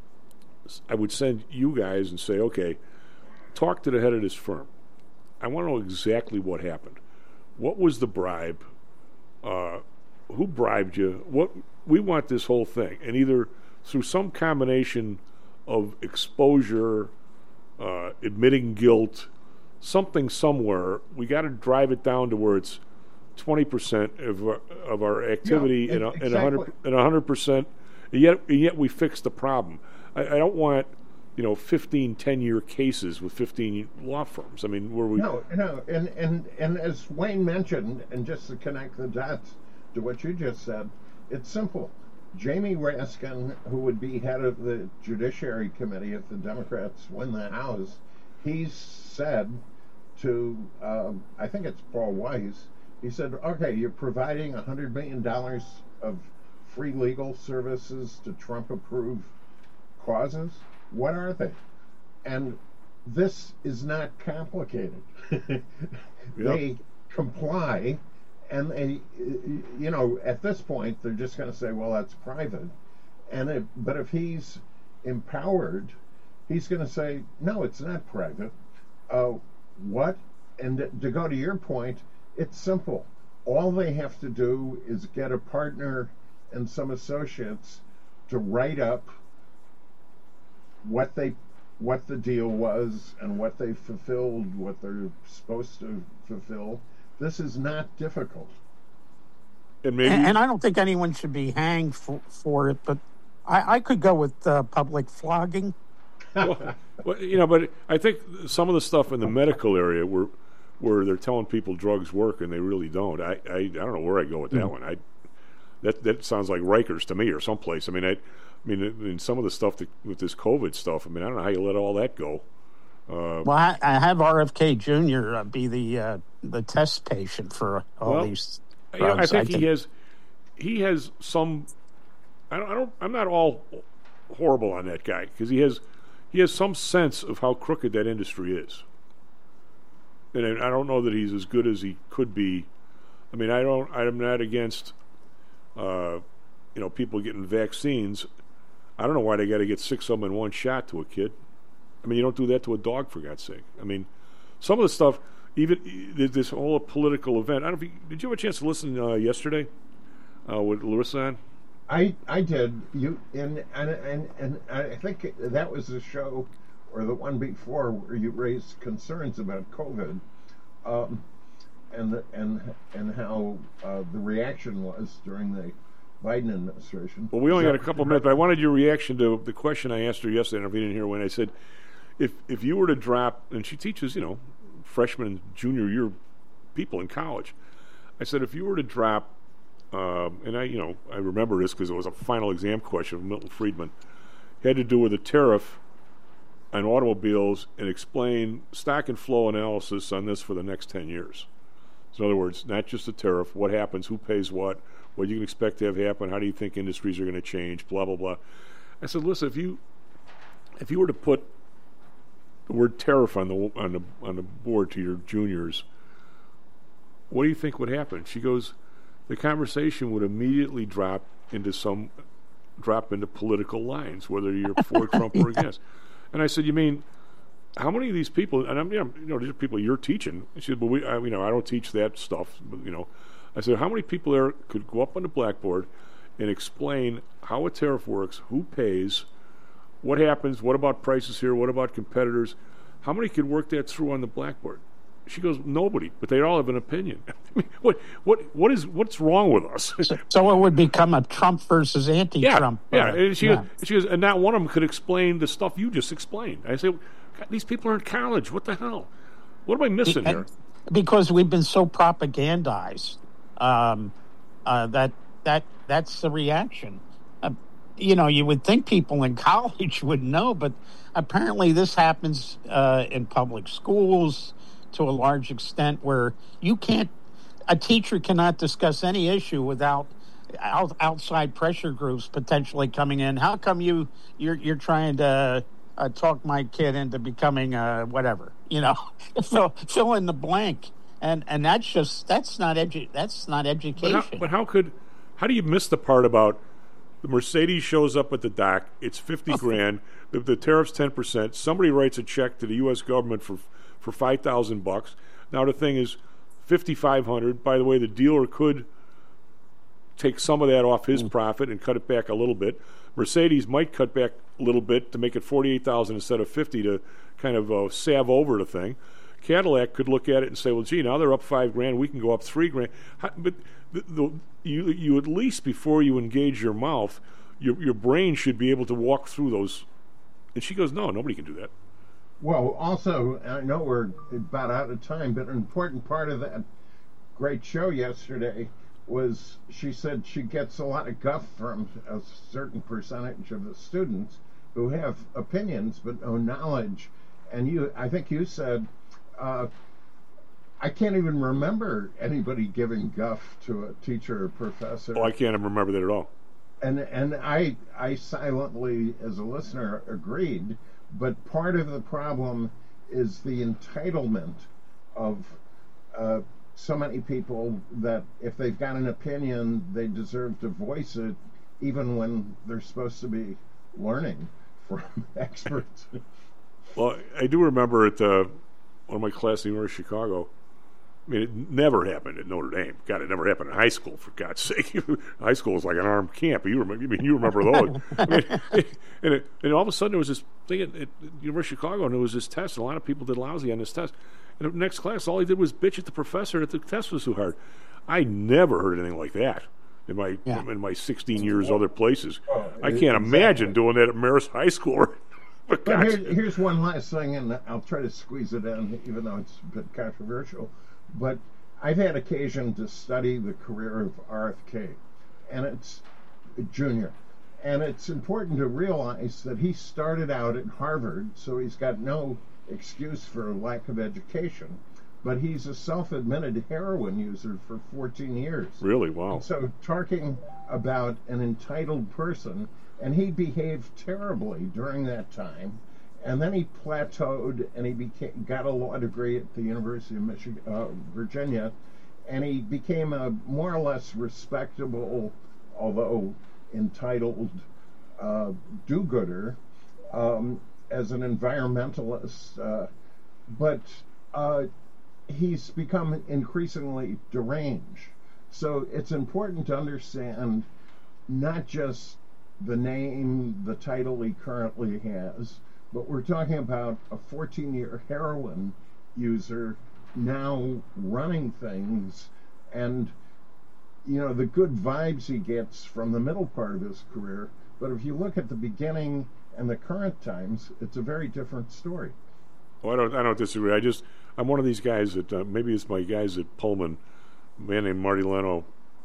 I would send you guys and say, okay, talk to the head of this firm. I want to know exactly what happened. What was the bribe? Uh, who bribed you? What we want this whole thing. And either through some combination of exposure, uh, admitting guilt, something somewhere, we got to drive it down to where it's twenty percent of our, of our activity yeah, and, exactly. and one hundred and one hundred percent, and yet, and yet we fix the problem. I, I don't want, you know, fifteen ten-year cases with fifteen law firms. I mean, where we... No, no, and, and, and as Wayne mentioned, and just to connect the dots to what you just said, it's simple. Jamie Raskin, who would be head of the Judiciary Committee if the Democrats win the House, he's said to, um, I think it's Paul Weiss. He said, okay, you're providing one hundred million dollars of free legal services to Trump-approved causes. What are they? And this is not complicated. They yep. comply, and they, you know, at this point, they're just going to say, well, that's private. And it, but if he's empowered, he's going to say, no, it's not private. Uh, what? And to, to go to your point, it's simple. All they have to do is get a partner and some associates to write up what they, what the deal was and what they fulfilled, what they're supposed to fulfill. This is not difficult. And, maybe, and, and I don't think anyone should be hanged for, for it, but I, I could go with uh, public flogging. well, well, you know, but I think some of the stuff in the medical area where where they're telling people drugs work and they really don't. I, I, I don't know where I go with that mm. one. I that that sounds like Rikers to me or someplace. I mean, I, I mean, in some of the stuff that, with this COVID stuff. I mean, I don't know how you let all that go. Uh, well, I, I have R F K Junior Uh, be the uh, the test patient for all well, these drugs. You know, I think I he think. has he has some. I don't. I don't I'm not all horrible on that guy because he has he has some sense of how crooked that industry is. And I don't know that he's as good as he could be. I mean, I don't. I'm not against, uh, you know, people getting vaccines. I don't know why they got to get six of them in one shot to a kid. I mean, you don't do that to a dog, for God's sake. I mean, some of the stuff, even this whole political event. I don't know if you, did you have a chance to listen uh, yesterday uh, with Larissa on? I I did. You and and and and I think that was the show. Or the one before where you raised concerns about COVID, um, and the, and and how uh, the reaction was during the Biden administration. Well, we only got a couple of minutes, but I wanted your reaction to the question I asked her yesterday. I don't know if you didn't hear when I said, if if you were to drop, and she teaches, you know, freshman and junior year people in college. I said, if you were to drop, um, and I, you know, I remember this because it was a final exam question of Milton Friedman, it had to do with a tariff on automobiles and explain stock and flow analysis on this for the next ten years. So in other words, not just the tariff, what happens, who pays what, what you can expect to have happen, how do you think industries are going to change, blah, blah, blah. I said, listen, if you if you were to put the word tariff on the on the on the board to your juniors, what do you think would happen? She goes, the conversation would immediately drop into some drop into political lines, whether you're for Trump or against. And I said, you mean, how many of these people, and I'm, you know, you know, these are people you're teaching. She said, but we, I, you know, I don't teach that stuff, but, you know. I said, how many people there could go up on the blackboard and explain how a tariff works, who pays, what happens, what about prices here, what about competitors? How many could work that through on the blackboard? She goes, nobody, but they all have an opinion. I mean, what, what, what is, what's wrong with us? So, so it would become a Trump versus anti-Trump. Yeah, yeah. Uh, and she, yeah. Goes, she goes, and not one of them could explain the stuff you just explained. I say, God, these people are in college. What the hell? What am I missing and, here? Because we've been so propagandized, um, uh, that that that's the reaction. Uh, you know, you would think people in college would know, but apparently this happens uh, in public schools to a large extent, where you can't, a teacher cannot discuss any issue without out, outside pressure groups potentially coming in. How come you you're you're trying to uh, talk my kid into becoming uh, whatever? You know, fill fill in the blank, and and that's just that's not edu- that's not education. But how, but how could how do you miss the part about the Mercedes shows up at the dock? It's fifty grand. The, the tariff's ten percent. Somebody writes a check to the U S government for. for five thousand bucks. Now the thing is fifty-five hundred. By the way, the dealer could take some of that off his mm. profit and cut it back a little bit. Mercedes might cut back a little bit to make it forty-eight thousand instead of fifty to kind of uh, salve over the thing. Cadillac could look at it and say, well, gee, now they're up five grand. We can go up three grand. How, but the, the, you, you at least before you engage your mouth, your, your brain should be able to walk through those. And she goes, no, nobody can do that. Well, also, I know we're about out of time, but an important part of that great show yesterday was she said she gets a lot of guff from a certain percentage of the students who have opinions but no knowledge. And you, I think you said, uh, I can't even remember anybody giving guff to a teacher or professor. Oh, I can't even remember that at all. And and I I silently, as a listener, agreed. But part of the problem is the entitlement of uh, so many people that if they've got an opinion, they deserve to voice it, even when they're supposed to be learning from experts. Well, I do remember at uh, one of my classes at the University of Chicago. I mean, it never happened at Notre Dame. God, it never happened in high school, for God's sake. High school was like an armed camp. You remember? I mean, you remember those? I mean, and, it, and all of a sudden, there was this thing at, at University of Chicago, and there was this test. And a lot of people did lousy on this test. And the next class, all he did was bitch at the professor that the test was so hard. I never heard anything like that in my yeah. in my sixteen years other places. Oh, I can't exactly. imagine doing that at Marist High School. But here, here's one last thing, and I'll try to squeeze it in, even though it's a bit controversial. But I've had occasion to study the career of R F K, and it's Junior. And it's important to realize that he started out at Harvard, so he's got no excuse for lack of education. But he's a self-admitted heroin user for fourteen years. Really? Wow. And so talking about an entitled person, and he behaved terribly during that time. And then he plateaued, and he became, got a law degree at the University of Michigan, uh, Virginia, and he became a more or less respectable, although entitled, uh, do-gooder um, as an environmentalist. Uh, but uh, he's become increasingly deranged. So it's important to understand not just the name, the title he currently has, but we're talking about a fourteen-year heroin user now running things, and, you know, the good vibes he gets from the middle part of his career. But if you look at the beginning and the current times, it's a very different story. Well, I don't, I don't disagree. I just, I'm one of these guys that, uh, maybe it's my guys at Pullman, a man named Marty Leno,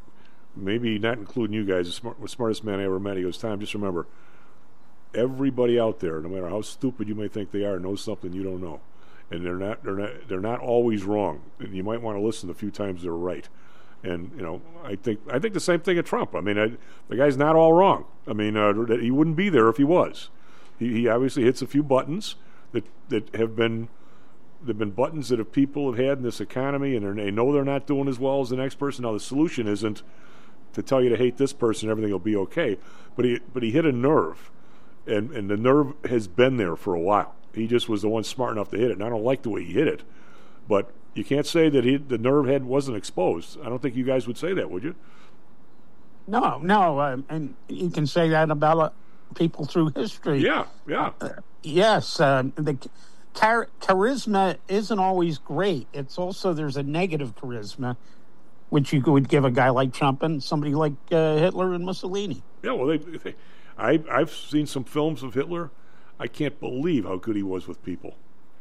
maybe not including you guys, the, smart, the smartest man I ever met. He goes, Tom, just remember, everybody out there, no matter how stupid you may think they are, knows something you don't know, and they're not they're not they're not always wrong. And you might want to listen a few times they're right. And you know, I think I think the same thing of Trump. I mean, I, the guy's not all wrong. I mean, uh, he wouldn't be there if he was. He, he obviously hits a few buttons that that have been they've been buttons that have people have had in this economy, and they know they're not doing as well as the next person. Now, the solution isn't to tell you to hate this person, everything will be okay. But he but he hit a nerve. And and the nerve has been there for a while. He just was the one smart enough to hit it. And I don't like the way he hit it, but you can't say that he, the nerve head wasn't exposed. I don't think you guys would say that, would you? No, no, uh, and you can say that about uh, people through history. Yeah, yeah. Uh, yes, uh, the char- charisma isn't always great. It's also there's a negative charisma, which you would give a guy like Trump and somebody like uh, Hitler and Mussolini. Yeah, well, they. they I, I've seen some films of Hitler. I can't believe how good he was with people.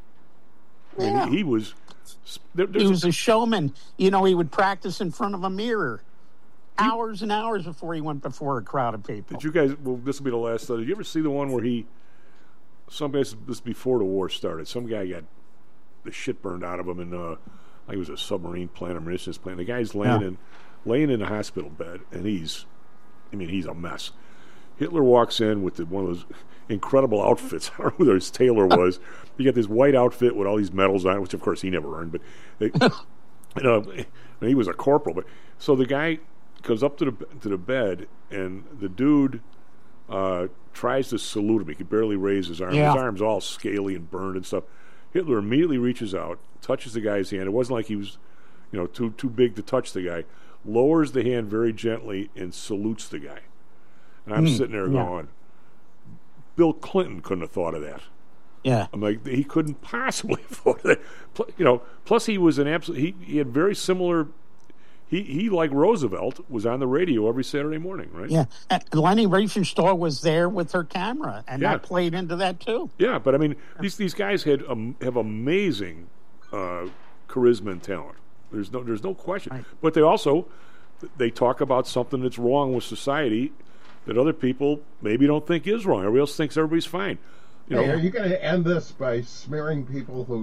I mean, yeah. he, he was. There, he was a, a showman. You know, he would practice in front of a mirror hours and hours before he went before a crowd of people. Did you guys? Well, this will be the last study. Did you ever see the one where he? Some guys, this before the war started. Some guy got the shit burned out of him, and uh, I think it was a submarine plant or munitions plant. The guy's laying yeah. in, laying in a hospital bed, and he's, I mean, he's a mess. Hitler walks in with the, one of those incredible outfits. I don't know who his tailor was. He got this white outfit with all these medals on it, which of course he never earned. But they, you know, he was a corporal. But so the guy goes up to the to the bed, and the dude uh, tries to salute him. He could barely raise his arm. Yeah. His arm's all scaly and burned and stuff. Hitler immediately reaches out, touches the guy's hand. It wasn't like he was, you know, too too big to touch the guy. Lowers the hand very gently and salutes the guy. And I'm mm, sitting there yeah. going, Bill Clinton couldn't have thought of that. Yeah. I'm like, he couldn't possibly have thought of that. You know, plus he was an absolute, he, he had very similar, he, he, like Roosevelt, was on the radio every Saturday morning, right? Yeah. And Leni Riefenstahl was there with her camera, and yeah. that played into that, too. Yeah, but I mean, these these guys had um, have amazing uh, charisma and talent. There's no, there's no question. Right. But they also, they talk about something that's wrong with society that other people maybe don't think is wrong. Everybody else thinks everybody's fine. You hey, know, are you going to end this by smearing people who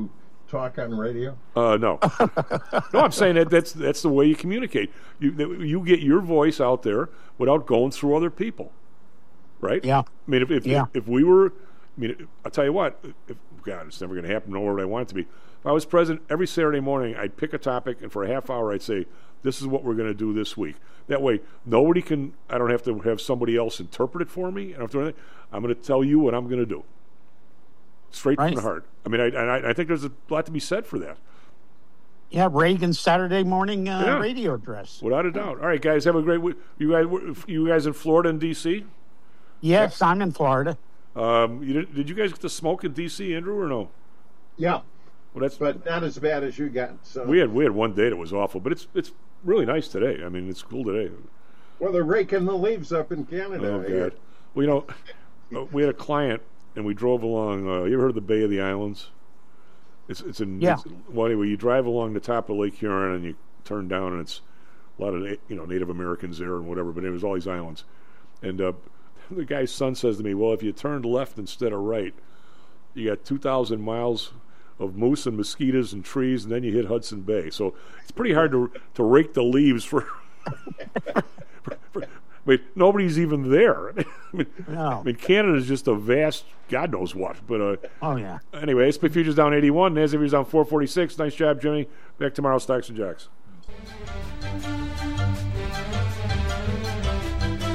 talk on radio? Uh, no, no. I'm saying that that's that's the way you communicate. You that you get your voice out there without going through other people, right? Yeah. I mean, if if, Yeah. if, if we were, I mean, I'll tell you what. If, God, it's never going to happen. Nowhere would I want it to be. If I was president, every Saturday morning, I'd pick a topic, and for a half hour, I'd say, "This is what we're going to do this week." That way, nobody can. I don't have to have somebody else interpret it for me. I don't have to do anything. I'm going to tell you what I'm going to do. Straight Right. from the heart. I mean, I, and I, I think there's a lot to be said for that. Yeah, Reagan's Saturday morning uh, Yeah. radio address. Without a doubt. All right, guys, have a great week. You guys, you guys in Florida and D C? Yes, I'm in Florida. Um, you did, did you guys get to smoke in D C, Andrew, or no? Yeah, Well, that's but not as bad as you got. So we had we had one day that was awful, but it's it's really nice today. I mean, it's cool today. well, they're raking the leaves up in Canada. Oh I hear. God. Well, you know, uh, we had a client, and we drove along. Uh, you ever heard of the Bay of the Islands? It's it's in Yeah. It's, well, anyway, you drive along the top of Lake Huron, and you turn down, and it's a lot of na- you know Native Americans there and whatever. But it was all these islands, and uh, the guy's son says to me, "Well, if you turned left instead of right, you got two thousand miles of moose and mosquitoes and trees, and then you hit Hudson Bay. So it's pretty hard to to rake the leaves for." for, for I mean, nobody's even there. I mean, No. I mean, Canada is just a vast, God knows what. But uh, Oh, yeah. anyway, S and P futures down eighty-one, NASDAQ futures down four forty-six. Nice job, Jimmy. Back tomorrow, Stocks and Jocks.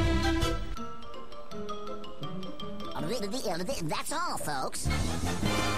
That's all, folks.